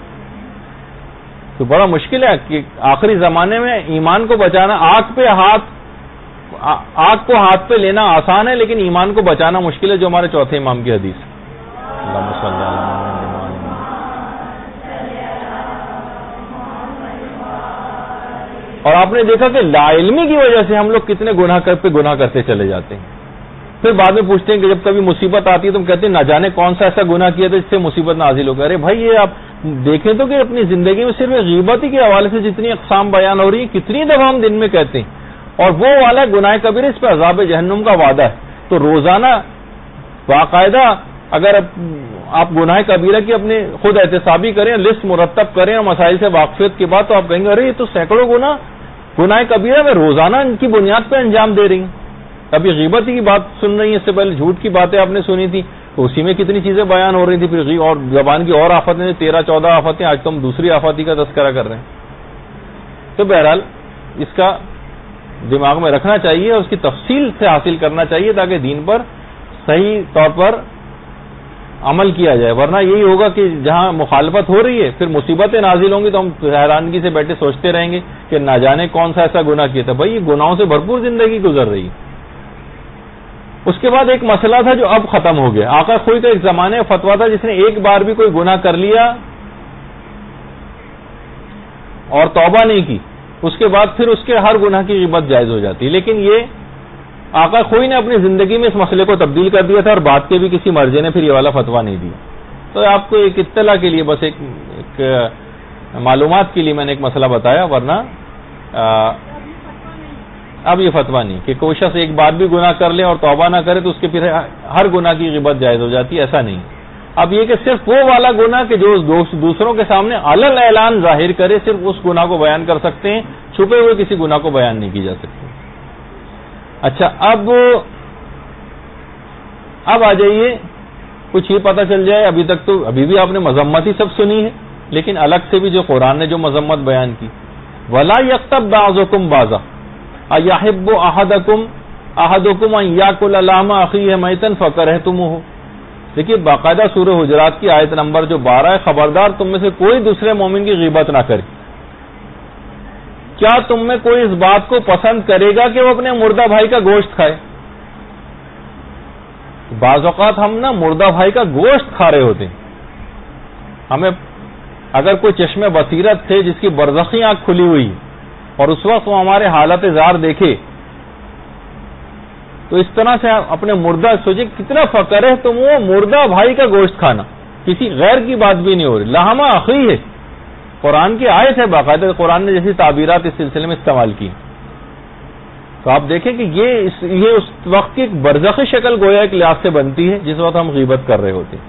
تو بڑا مشکل ہے کہ آخری زمانے میں ایمان کو بچانا، آگ پہ ہاتھ آگ کو ہاتھ پہ لینا آسان ہے لیکن ایمان کو بچانا مشکل ہے، جو ہمارے چوتھے امام کی حدیث. اللہم صلی اللہ علیہ وسلم. اور آپ نے دیکھا کہ لا علمی کی وجہ سے ہم لوگ کتنے گناہ کر پہ گناہ کرتے چلے جاتے ہیں. پھر بعد میں پوچھتے ہیں کہ جب کبھی مصیبت آتی ہے تم کہتے ہیں نہ جانے کون سا ایسا گناہ کیا تھا جس سے مصیبت نازل ہو گئی. ارے بھائی یہ آپ دیکھیں تو کہ اپنی زندگی میں صرف غیبت ہی کے حوالے سے جتنی اقسام بیان ہو رہی ہیں کتنی دفعہ ہم دن میں کہتے ہیں، اور وہ والا گناہ کبیرہ اس پہ عذاب جہنم کا وعدہ ہے. تو روزانہ باقاعدہ اگر آپ گناہ کبیرہ کی اپنے خود احتسابی کریں، لسٹ مرتب کریں اور مسائل سے واقفیت کے بعد، تو آپ کہیں گے ارے یہ تو سینکڑوں گناہ گناہ کبیرہ میں روزانہ ان کی بنیاد پہ انجام دے رہی ہیں. ابھی غیبت کی بات سن رہی ہیں، اس سے پہلے جھوٹ کی باتیں آپ نے سنی تھی، تو اسی میں کتنی چیزیں بیان ہو رہی تھی. پھر اور زبان کی اور آفتیں، تیرہ چودہ آفتیں، آج تو ہم دوسری آفتی کا تذکرہ کر رہے ہیں. تو بہرحال اس کا دماغ میں رکھنا چاہیے اور اس کی تفصیل سے حاصل کرنا چاہیے تاکہ دین پر صحیح طور پر عمل کیا جائے. ورنہ یہی ہوگا کہ جہاں مخالفت ہو رہی ہے پھر مصیبتیں نازل ہوں گی تو ہم حیرانگی سے بیٹھے سوچتے رہیں گے کہ نہ جانے کون سا ایسا گناہ کیا تھا. بھائی یہ گناہوں سے بھرپور زندگی گزر رہی ہے. اس کے بعد ایک مسئلہ تھا جو اب ختم ہو گیا. آقا خوئی کا ایک زمانے میں فتویٰ تھا جس نے ایک بار بھی کوئی گناہ کر لیا اور توبہ نہیں کی، اس کے بعد پھر اس کے ہر گناہ کی غیبت جائز ہو جاتی. لیکن یہ آقا خوئی نے اپنی زندگی میں اس مسئلے کو تبدیل کر دیا تھا اور بعد کے بھی کسی مرجع نے پھر یہ والا فتویٰ نہیں دیا. تو آپ کو ایک اطلاع کے لیے، بس ایک, ایک معلومات کے لیے میں نے ایک مسئلہ بتایا. ورنہ آ, اب یہ فتویٰ نہیں کہ کوئی شخص ایک بار بھی گناہ کر لے اور توبہ نہ کرے تو اس کے پھر ہر گناہ کی غیبت جائز ہو جاتی ہے، ایسا نہیں. اب یہ کہ صرف وہ والا گناہ کہ جو دوسروں کے سامنے علل اعلان ظاہر کرے، صرف اس گناہ کو بیان کر سکتے ہیں، چھپے ہوئے کسی گناہ کو بیان نہیں کی جا سکتی. اچھا اب اب آ جائیے کچھ یہ پتہ چل جائے. ابھی تک تو ابھی بھی آپ نے مذمت ہی سب سنی ہے، لیکن الگ سے بھی جو قرآن نے جو مذمت بیان کی، ولا یکتب بعضکم بعضا ایحب احدکم احدکم ان یاکل لحم اخیہ میتا فکرہتموہ. دیکھیے باقاعدہ سورہ حجرات کی آیت نمبر جو بارہ ہے، خبردار تم میں سے کوئی دوسرے مومن کی غیبت نہ کرے. کیا تم میں کوئی اس بات کو پسند کرے گا کہ وہ اپنے مردہ بھائی کا گوشت کھائے؟ بعض اوقات ہم نا مردہ بھائی کا گوشت کھا رہے ہوتے ہیں. ہمیں اگر کوئی چشم بصیرت تھے جس کی برزخی آنکھ کھلی ہوئی اور اس وقت وہ ہمارے حالت زار دیکھے تو اس طرح سے اپنے مردہ سوچے کتنا فقر ہے تم وہ مردہ بھائی کا گوشت کھانا، کسی غیر کی بات بھی نہیں ہو رہی. لحمہ اخی ہے، قرآن کی آیت ہے، باقاعدہ قرآن نے جیسی تعبیرات اس سلسلے میں استعمال کی. تو آپ دیکھیں کہ یہ یہ اس وقت کی ایک برزخی شکل گویا ایک لحاظ سے بنتی ہے جس وقت ہم غیبت کر رہے ہوتے ہیں.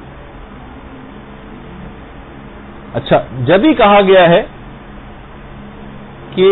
اچھا جب ہی کہا گیا ہے کہ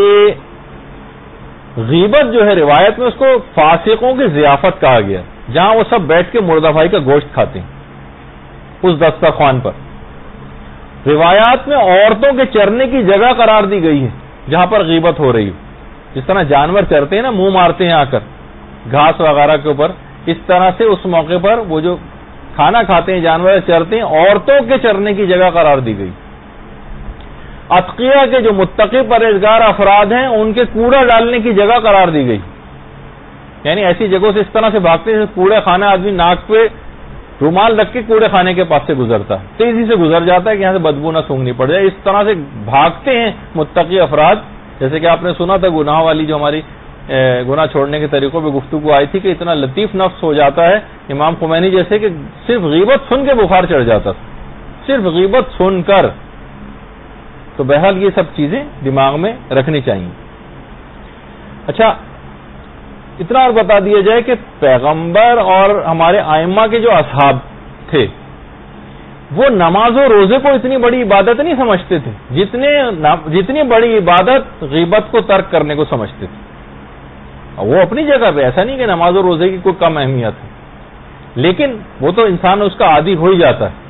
غیبت جو ہے روایت میں اس کو فاسقوں کی ضیافت کہا گیا، جہاں وہ سب بیٹھ کے مردہ بھائی کا گوشت کھاتے ہیں اس دسترخوان پر. روایات میں عورتوں کے چرنے کی جگہ قرار دی گئی ہے جہاں پر غیبت ہو رہی ہو. جس طرح جانور چرتے ہیں نا، منہ مارتے ہیں آ کر گھاس وغیرہ کے اوپر، اس طرح سے اس موقع پر وہ جو کھانا کھاتے ہیں جانور چرتے ہیں، عورتوں کے چرنے کی جگہ قرار دی گئی. اتقیاء کے جو متقی پرہیزگار افراد ہیں ان کے کوڑا ڈالنے کی جگہ قرار دی گئی. یعنی ایسی جگہوں سے اس طرح سے بھاگتے ہیں، کوڑے خانہ آدمی ناک پہ رومال رکھ کے کوڑے خانے کے پاس سے گزرتا ہے، تیزی سے گزر جاتا ہے کہ یہاں سے بدبو نہ سونگنی پڑ جائے. اس طرح سے بھاگتے ہیں متقی افراد. جیسے کہ آپ نے سنا تھا گناہ والی جو ہماری گناہ چھوڑنے کے طریقوں پہ گفتگو آئی تھی کہ اتنا لطیف نفس ہو جاتا ہے امام خمینی جیسے کہ صرف غیبت سن کے بخار چڑھ جاتا تھا، صرف غیبت سن کر. تو بہرحال یہ سب چیزیں دماغ میں رکھنی چاہیے. اچھا اتنا اور بتا دیا جائے کہ پیغمبر اور ہمارے ائمہ کے جو اصحاب تھے وہ نماز و روزے کو اتنی بڑی عبادت نہیں سمجھتے تھے جتنے جتنی بڑی عبادت غیبت کو ترک کرنے کو سمجھتے تھے. وہ اپنی جگہ پہ ایسا نہیں کہ نماز و روزے کی کوئی کم اہمیت ہے, لیکن وہ تو انسان اس کا عادی ہو ہی جاتا ہے.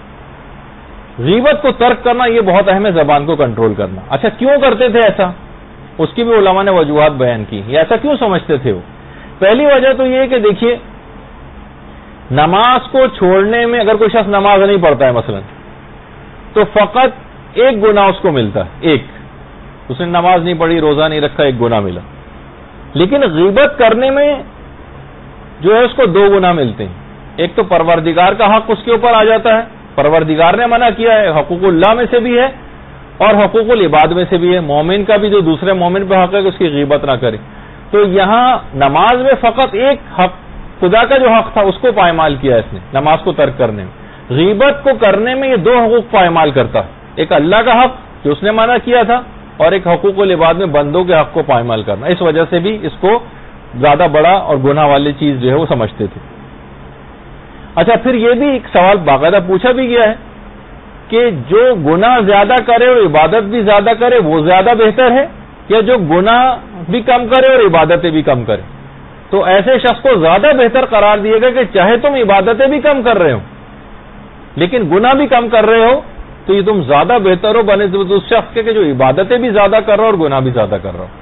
غیبت کو ترک کرنا یہ بہت اہم ہے, زبان کو کنٹرول کرنا. اچھا کیوں کرتے تھے ایسا؟ اس کی بھی علماء نے وجوہات بیان کی. یہ ایسا کیوں سمجھتے تھے وہ؟ پہلی وجہ تو یہ ہے کہ دیکھیے نماز کو چھوڑنے میں اگر کوئی شخص نماز نہیں پڑھتا ہے مثلا تو فقط ایک گناہ اس کو ملتا ہے, ایک. اس نے نماز نہیں پڑھی, روزہ نہیں رکھا, ایک گناہ ملا. لیکن غیبت کرنے میں جو ہے اس کو دو گناہ ملتے ہیں. ایک تو پروردگار کا حق اس کے اوپر آ جاتا ہے, پروردگار نے منع کیا ہے, حقوق اللہ میں سے بھی ہے اور حقوق العباد میں سے بھی ہے. مومن کا بھی جو دوسرے مومن پہ حق ہے کہ اس کی غیبت نہ کرے. تو یہاں نماز میں فقط ایک حق, خدا کا جو حق تھا اس کو پائمال کیا اس نے نماز کو ترک کرنے میں. غیبت کو کرنے میں یہ دو حقوق پائمال کرتا ہے, ایک اللہ کا حق جو اس نے منع کیا تھا اور ایک حقوق العباد میں بندوں کے حق کو پائمال کرنا. اس وجہ سے بھی اس کو زیادہ بڑا اور گناہ والی چیز جو ہے وہ سمجھتے تھے. اچھا پھر یہ بھی ایک سوال باقاعدہ پوچھا بھی گیا ہے کہ جو گناہ زیادہ کرے اور عبادت بھی زیادہ کرے وہ زیادہ بہتر ہے یا جو گناہ بھی کم کرے اور عبادتیں بھی کم کرے؟ تو ایسے شخص کو زیادہ بہتر قرار دیے گا کہ چاہے تم عبادتیں بھی کم کر رہے ہو لیکن گناہ بھی کم کر رہے ہو تو یہ تم زیادہ بہتر ہو بنے اس شخص کے کہ جو عبادتیں بھی زیادہ کر رہا ہو اور گناہ بھی زیادہ کر رہا ہو.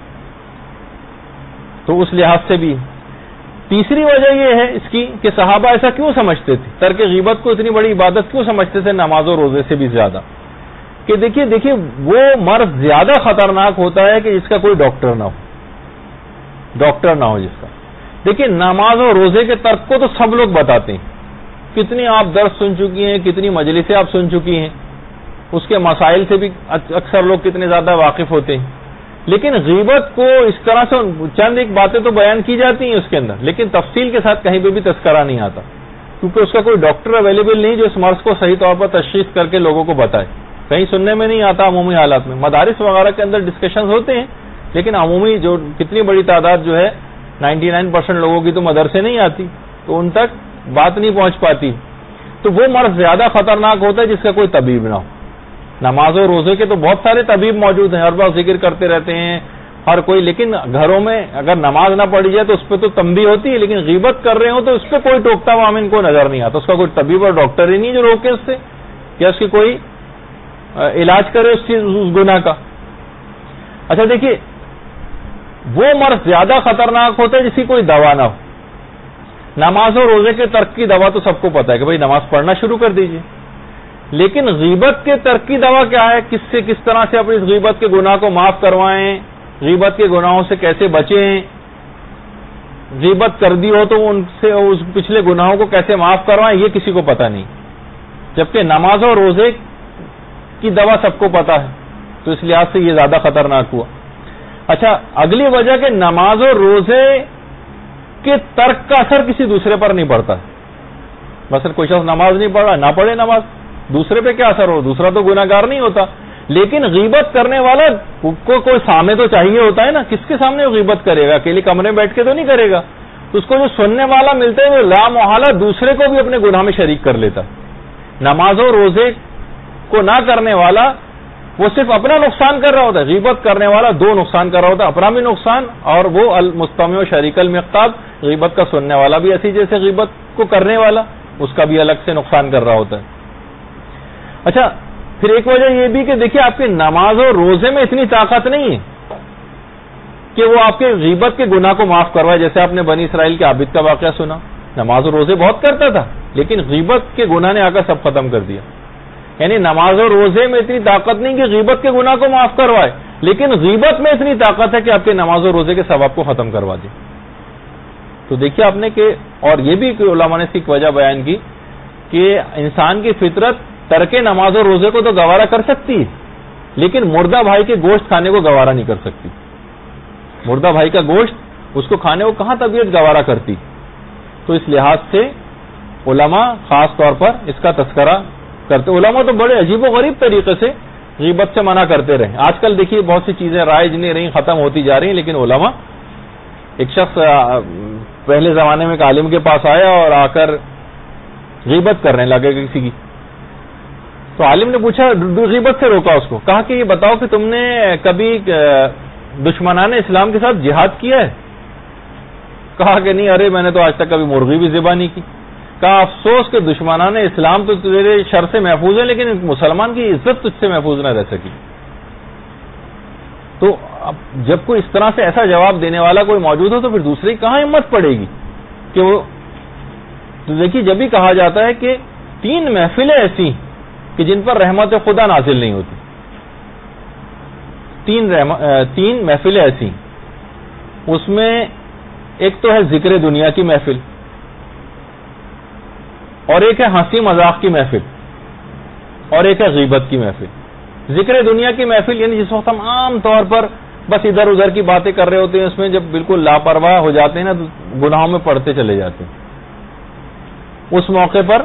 تو اس لحاظ سے بھی. تیسری وجہ یہ ہے اس کی کہ صحابہ ایسا کیوں سمجھتے تھے, ترک غیبت کو اتنی بڑی عبادت کیوں سمجھتے تھے نماز و روزے سے بھی زیادہ؟ کہ دیکھیے دیکھیے وہ مرض زیادہ خطرناک ہوتا ہے کہ جس کا کوئی ڈاکٹر نہ ہو, ڈاکٹر نہ ہو جس کا. دیکھیے نماز اور روزے کے ترک کو تو سب لوگ بتاتے ہیں, کتنی آپ درس سن چکی ہیں, کتنی مجلسیں آپ سن چکی ہیں, اس کے مسائل سے بھی اکثر لوگ کتنے زیادہ واقف ہوتے ہیں. لیکن غیبت کو اس طرح سے چند ایک باتیں تو بیان کی جاتی ہیں اس کے اندر, لیکن تفصیل کے ساتھ کہیں پہ بھی تذکرہ نہیں آتا کیونکہ اس کا کوئی ڈاکٹر اویلیبل نہیں جو اس مرض کو صحیح طور پر تشخیص کر کے لوگوں کو بتائے. کہیں سننے میں نہیں آتا. عمومی حالات میں مدارس وغیرہ کے اندر ڈسکشنز ہوتے ہیں لیکن عمومی جو کتنی بڑی تعداد جو ہے نائنٹی نائن پرسینٹ لوگوں کی تو مدرسے نہیں آتی تو ان تک بات نہیں پہنچ پاتی. تو وہ مرض زیادہ خطرناک ہوتا ہے جس کا کوئی طبیب نہ ہو. نماز و روزے کے تو بہت سارے طبیب موجود ہیں, ہر بار ذکر کرتے رہتے ہیں ہر کوئی, لیکن گھروں میں اگر نماز نہ پڑھی جائے تو اس پہ تو تنبیہ ہوتی ہے, لیکن غیبت کر رہے ہوں تو اس پہ کوئی ٹوکتا ہوا ہمیں ان کو نظر نہیں آتا. اس کا کوئی طبیب اور ڈاکٹر ہی نہیں جو روکے اس سے یا اس کی کوئی علاج کرے اس چیز اس گناہ کا. اچھا دیکھیے وہ مرض زیادہ خطرناک ہوتا ہے جس کی کوئی دوا نہ ہو. نماز و روزے کے ترک کی دوا تو سب کو پتا ہے کہ بھائی نماز پڑھنا شروع کر دیجیے, لیکن غیبت کے ترک کی دوا کیا ہے؟ کس سے کس طرح سے اپنی غیبت کے گناہ کو معاف کروائیں, غیبت کے گناہوں سے کیسے بچیں, غیبت کر دی ہو تو ان سے اس پچھلے گناہوں کو کیسے معاف کروائیں, یہ کسی کو پتا نہیں. جبکہ نماز اور روزے کی دوا سب کو پتا ہے, تو اس لحاظ سے یہ زیادہ خطرناک ہوا. اچھا اگلی وجہ کہ نماز اور روزے کے ترک کا اثر کسی دوسرے پر نہیں پڑتا. مثلا کوئی شخص نماز نہیں پڑھ رہا, نہ پڑھے نماز, دوسرے پہ کیا اثر ہو, دوسرا تو گناہ گار نہیں ہوتا. لیکن غیبت کرنے والا کو کوئی سامنے تو چاہیے ہوتا ہے نا, کس کے سامنے وہ غیبت کرے گا؟ اکیلے کمرے میں بیٹھ کے تو نہیں کرے گا. تو اس کو جو سننے والا ملتا ہے وہ لا محالہ دوسرے کو بھی اپنے گناہ میں شریک کر لیتا. نماز و روزے کو نہ کرنے والا وہ صرف اپنا نقصان کر رہا ہوتا ہے, غیبت کرنے والا دو نقصان کر رہا ہوتا ہے, اپنا بھی نقصان اور وہ المستمع و شریک المقتاب غیبت کا سننے والا بھی ایسی جیسے غیبت کو کرنے والا اس کا بھی الگ سے نقصان کر رہا ہوتا ہے. اچھا پھر ایک وجہ یہ بھی کہ دیکھیے آپ کی نماز اور روزے میں اتنی طاقت نہیں ہے کہ وہ آپ کے غیبت کے گناہ کو معاف کروائے. جیسے آپ نے بنی اسرائیل کے عابد کا واقعہ سنا, نماز اور روزے بہت کرتا تھا لیکن غیبت کے گناہ نے آ کر سب ختم کر دیا. یعنی نماز اور روزے میں اتنی طاقت نہیں کہ غیبت کے گناہ کو معاف کروائے, لیکن غیبت میں اتنی طاقت ہے کہ آپ کے نماز اور روزے کے ثواب کو ختم کروا دے. تو دیکھیے آپ نے کہ اور یہ بھی علماء نے اس کی وجہ بیان کی کہ انسان کی فطرت ترک نماز اور روزے کو تو گوارا کر سکتی ہے لیکن مردہ بھائی کے گوشت کھانے کو گوارا نہیں کر سکتی. مردہ بھائی کا گوشت اس کو کھانے کو کہاں طبیعت گوارا کرتی. تو اس لحاظ سے علماء خاص طور پر اس کا تذکرہ کرتے. علماء تو بڑے عجیب و غریب طریقے سے غیبت سے منع کرتے رہے. آج کل دیکھیے بہت سی چیزیں رائج نہیں رہی, ختم ہوتی جا رہی ہیں, لیکن علماء ایک شخص پہلے زمانے میں ایک عالم کے پاس آیا اور آ کر غیبت کرنے لگے کسی کی. تو عالم نے پوچھا, غیبت سے روکا اس کو, کہا کہ یہ بتاؤ کہ تم نے کبھی دشمنان اسلام کے ساتھ جہاد کیا ہے؟ کہا کہ نہیں, ارے میں نے تو آج تک کبھی مرغی بھی ذبح نہیں کی. کہا افسوس کہ دشمنان اسلام تو تیرے شر سے محفوظ ہے, لیکن مسلمان کی عزت تجھ سے محفوظ نہ رہ سکی. تو جب کوئی اس طرح سے ایسا جواب دینے والا کوئی موجود ہو تو پھر دوسرے کی کہاں ہمت پڑے گی کہ وہ. تو دیکھیے, جب بھی کہا جاتا ہے کہ تین محفلیں ایسی کہ جن پر رحمت خدا نازل نہیں ہوتی, تین رحم... تین محفلیں ایسی, اس میں ایک تو ہے ذکر دنیا کی محفل, اور ایک ہے ہنسی مذاق کی محفل, اور ایک ہے غیبت کی محفل. ذکر دنیا کی محفل یعنی جس وقت ہم عام طور پر بس ادھر ادھر کی باتیں کر رہے ہوتے ہیں, اس میں جب بالکل لاپرواہ ہو جاتے ہیں نا تو گناہوں میں پڑتے چلے جاتے ہیں. اس موقع پر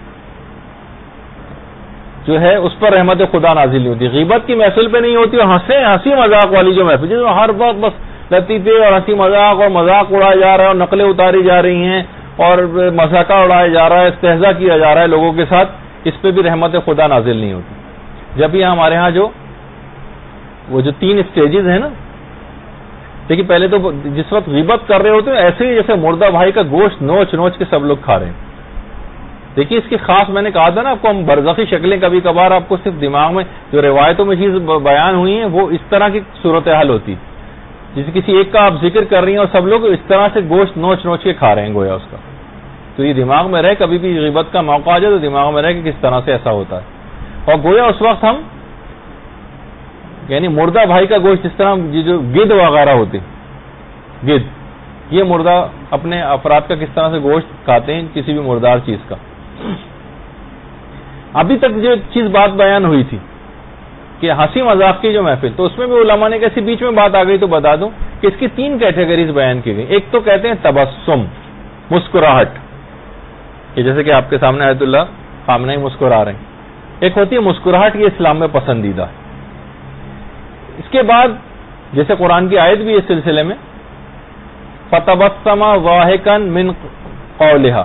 جو ہے اس پر رحمت خدا نازل نہیں ہوتی. غیبت کی محفل پہ نہیں ہوتی, اور ہنسے ہنسی مذاق والی جو محفل جس میں ہر وقت بس لطیفے اور ہنسی مذاق اور مذاق اڑایا جا رہا ہے, اور نقلیں اتاری جا رہی ہیں, اور مذاقہ اڑایا جا رہا ہے, استہزاء کیا جا رہا ہے لوگوں کے ساتھ, اس پہ بھی رحمت خدا نازل نہیں ہوتی. جب یہ ہمارے ہاں جو وہ جو تین اسٹیجز ہیں نا, دیکھیے پہلے تو جس وقت غیبت کر رہے ہوتے ہیں ایسے ہی جیسے مردہ بھائی کا گوشت نوچ نوچ کے سب لوگ کھا رہے ہیں. دیکھیے اس کی خاص, میں نے کہا تھا نا آپ کو, ہم برزخی شکلیں کبھی کبھار آپ کو صرف دماغ میں جو روایتوں میں چیز بیان ہوئی ہیں وہ اس طرح کی صورتحال ہوتی, جیسے کسی ایک کا آپ ذکر کر رہی ہیں اور سب لوگ اس طرح سے گوشت نوچ نوچ کے کھا رہے ہیں گویا اس کا. تو یہ دماغ میں رہے, کبھی بھی غیبت کا موقع آ جائے تو دماغ میں رہے کہ کس طرح سے ایسا ہوتا ہے. اور گویا اس وقت ہم یعنی مردہ بھائی کا گوشت, جس طرح جو گدھ وغیرہ ہوتے, گدھ یہ مردہ اپنے افراد کا کس طرح سے گوشت کھاتے ہیں کسی بھی مردار چیز کا. ابھی تک جو چیز بات بیان ہوئی تھی کہ ہنسی مذاق کی جو محفل, تو اس میں بھی علماء نے کیسی بیچ میں بات آ گئی تو بتا دوں کہ اس کی تین کیٹیگریز بیان کی گئی. ایک تو کہتے ہیں تبسم, مسکراہٹ, کہ جیسے کہ آپ کے سامنے آیت اللہ خامنہ ہی مسکرا رہے ہیں. ایک ہوتی ہے مسکراہٹ, یہ اسلام میں پسندیدہ ہے. اس کے بعد جیسے قرآن کی آیت بھی اس سلسلے میں, فَتَبَسَّمَ ضَاحِكًا مِنْ قَوْلِهَا,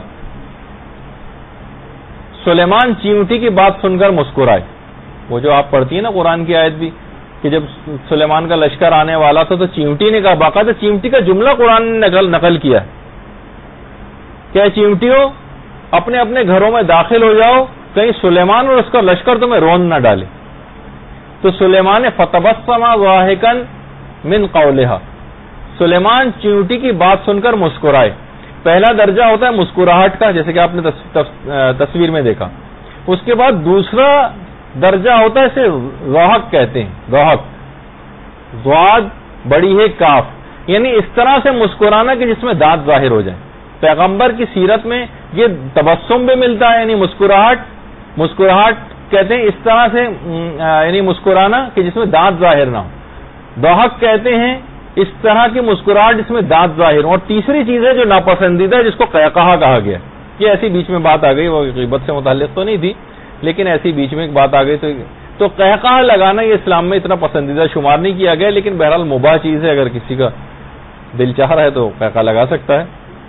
سلیمان چیونٹی کی بات سن کر مسکرائے. وہ جو آپ پڑھتی ہیں نا قرآن کی آیت بھی کہ جب سلیمان کا لشکر آنے والا تھا تو چیونٹی نے کہا, باقاعدہ چیونٹی کا جملہ قرآن نے نقل نقل کیا ہے, کیا چیونٹیوں اپنے اپنے گھروں میں داخل ہو جاؤ, کہیں سلیمان اور اس کا لشکر تمہیں رون نہ ڈالے. تو سلیمان فَتَبَسَّمَ ضَاحِكًا مِنْ قَوْلِهَا, سلیمان چیونٹی کی بات سن کر مسکرائے. پہلا درجہ ہوتا ہے مسکراہٹ کا, جیسے کہ آپ نے تصویر میں دیکھا. اس کے بعد دوسرا درجہ ہوتا ہے, اسے ضحک کہتے ہیں, ضحک, ضاد بڑی ہے کاف, یعنی اس طرح سے مسکرانا کہ جس میں دانت ظاہر ہو جائیں. پیغمبر کی سیرت میں یہ تبسم بھی ملتا ہے, یعنی مسکراہٹ, مسکراہٹ کہتے ہیں اس طرح سے یعنی مسکرانا کہ جس میں دانت ظاہر نہ ہو. ضحک کہتے ہیں اس طرح کی مسکراہٹ جس میں دانت ظاہر ہوں. اور تیسری چیز ہے جو ناپسندیدہ ہے, جس کو قہقہا کہا گیا. یہ ایسی بیچ میں بات آ گئی, وہ غیبت سے متعلق تو نہیں تھی لیکن ایسی بیچ میں ایک بات آ گئی. تو تو قہقہا لگانا یہ اسلام میں اتنا پسندیدہ شمار نہیں کیا گیا, لیکن بہرحال مباح چیز ہے, اگر کسی کا دل چاہ رہا ہے تو قہقہا لگا سکتا ہے.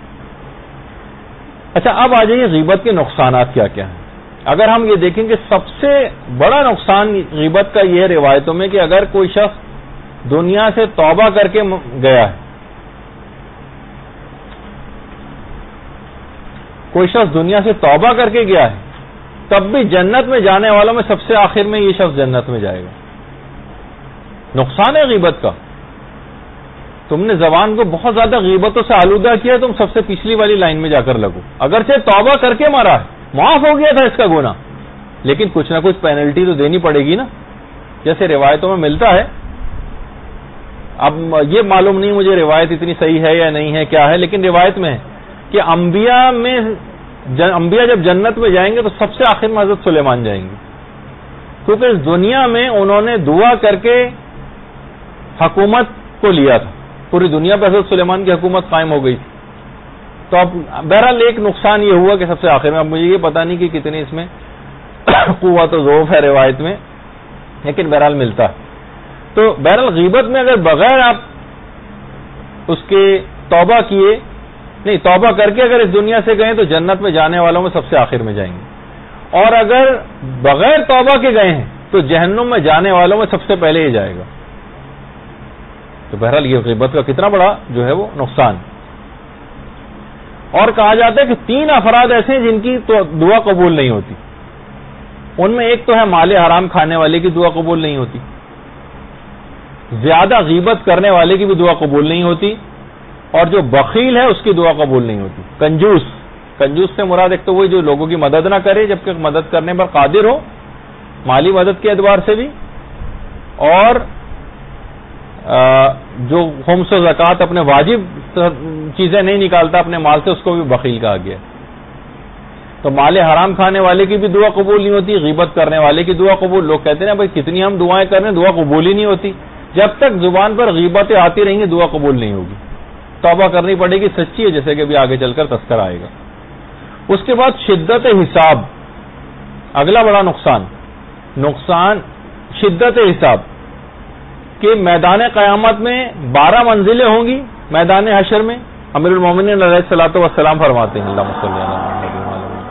اچھا, اب آ جائیے غیبت کے نقصانات کیا کیا ہیں. اگر ہم یہ دیکھیں کہ سب سے بڑا نقصان غیبت کا یہ ہے روایتوں میں کہ اگر کوئی شخص دنیا سے توبہ کر کے گیا ہے, کوئی شخص دنیا سے توبہ کر کے گیا ہے, تب بھی جنت میں جانے والوں میں سب سے آخر میں یہ شخص جنت میں جائے گا. نقصان ہے غیبت کا. تم نے زبان کو بہت زیادہ غیبتوں سے آلودہ کیا, تم سب سے پچھلی والی لائن میں جا کر لگو. اگرچہ توبہ کر کے مرا ہے, معاف ہو گیا تھا اس کا گناہ, لیکن کچھ نہ کچھ پینلٹی تو دینی پڑے گی نا, جیسے روایتوں میں ملتا ہے. اب یہ معلوم نہیں مجھے روایت اتنی صحیح ہے یا نہیں ہے, کیا ہے, لیکن روایت میں ہے کہ انبیاء میں انبیاء جب جنت میں جائیں گے تو سب سے آخر میں حضرت سلیمان جائیں گے, کیونکہ اس دنیا میں انہوں نے دعا کر کے حکومت کو لیا تھا. پوری دنیا پہ حضرت سلیمان کی حکومت قائم ہو گئی تھی. تو اب بہرحال ایک نقصان یہ ہوا کہ سب سے آخر میں, اب مجھے یہ پتا نہیں کہ کتنی اس میں قوت و ضعف ہے روایت میں, لیکن بہرحال ملتا ہے. تو بہرحال غیبت میں اگر بغیر آپ اس کے توبہ کیے نہیں توبہ کر کے اگر اس دنیا سے گئے تو جنت میں جانے والوں میں سب سے آخر میں جائیں گے، اور اگر بغیر توبہ کے گئے ہیں تو جہنم میں جانے والوں میں سب سے پہلے ہی جائے گا. تو بہرحال یہ غیبت کا کتنا بڑا جو ہے وہ نقصان. اور کہا جاتا ہے کہ تین افراد ایسے ہیں جن کی تو دعا قبول نہیں ہوتی. ان میں ایک تو ہے مال حرام کھانے والے کی دعا قبول نہیں ہوتی، زیادہ غیبت کرنے والے کی بھی دعا قبول نہیں ہوتی، اور جو بخیل ہے اس کی دعا قبول نہیں ہوتی. کنجوس کنجوس سے مراد ایک تو وہی جو لوگوں کی مدد نہ کرے جبکہ مدد کرنے پر قادر ہو، مالی مدد کے اعتبار سے بھی، اور جو خمس و زکوٰۃ اپنے واجب چیزیں نہیں نکالتا اپنے مال سے، اس کو بھی بخیل کہا گیا. تو مال حرام کھانے والے کی بھی دعا قبول نہیں ہوتی، غیبت کرنے والے کی دعا قبول. لوگ کہتے ہیں بھائی کتنی ہم دعائیں کر رہے ہیں دعا قبول ہی نہیں ہوتی. جب تک زبان پر غیبتیں آتی رہیں گی دعا قبول نہیں ہوگی. توبہ کرنی پڑے گی، سچی ہے، جیسے کہ ابھی آگے چل کر تذکر آئے گا. اس کے بعد شدت حساب، اگلا بڑا نقصان نقصان شدت حساب کہ میدان قیامت میں بارہ منزلیں ہوں گی. میدان حشر میں امیر المومنین علیہ الصلوۃ والسلام فرماتے ہیں اللہم صلی علی محمد وعلی آلہ.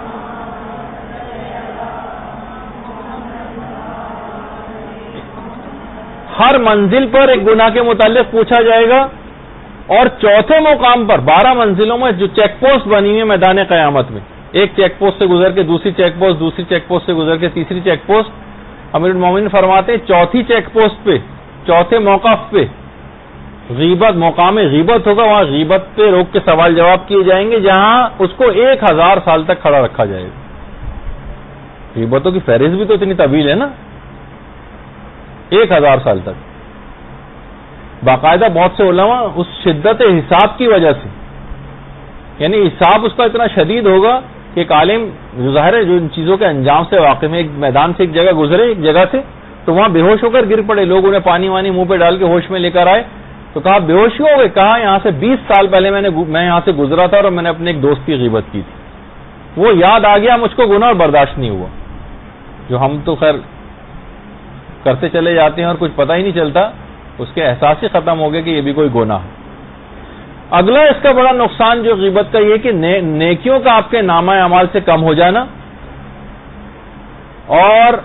ہر منزل پر ایک گناہ کے متعلق پوچھا جائے گا، اور چوتھے مقام پر بارہ منزلوں میں جو چیک پوسٹ بنی ہوئی ہے میدان قیامت میں، ایک چیک پوسٹ سے گزر کے دوسری چیک پوسٹ، دوسری چیک پوسٹ سے گزر کے تیسری چیک پوسٹ. امیر المومنین فرماتے ہیں چوتھی چیک پوسٹ پہ، چوتھے موقف پہ غیبت مقام غیبت ہوگا، وہاں غیبت پہ روک کے سوال جواب کیے جائیں گے، جہاں اس کو ایک ہزار سال تک کھڑا رکھا جائے گا. غیبتوں کی فہرست بھی تو اتنی طویل ہے نا، ایک ہزار سال تک. باقاعدہ بہت سے علماء اس شدت حساب کی وجہ سے، یعنی حساب اس کا اتنا شدید ہوگا کہ ایک عالم جو ظاہر ہے جو ان چیزوں کے انجام سے واقف ہے، ایک میدان سے ایک جگہ گزرے ایک جگہ سے تو وہاں بے ہوش ہو کر گر پڑے. لوگ انہیں پانی وانی منہ پہ ڈال کے ہوش میں لے کر آئے تو کہا بے ہوش ہو گئے. کہا یہاں سے بیس سال پہلے میں نے میں یہاں سے گزرا تھا اور میں نے اپنے ایک دوست کی غیبت کی تھی، وہ یاد آ گیا مجھ کو گناہ اور برداشت نہیں ہوا. جو ہم تو خیر کرتے چلے جاتے ہیں اور کچھ پتہ ہی نہیں چلتا، اس کے احساس ہی ختم ہو گئے کہ یہ بھی کوئی گناہ ہے. اگلا اس کا بڑا نقصان جو غیبت کا یہ کہ نیکیوں کا آپ کے نامہ اعمال سے کم ہو جانا، اور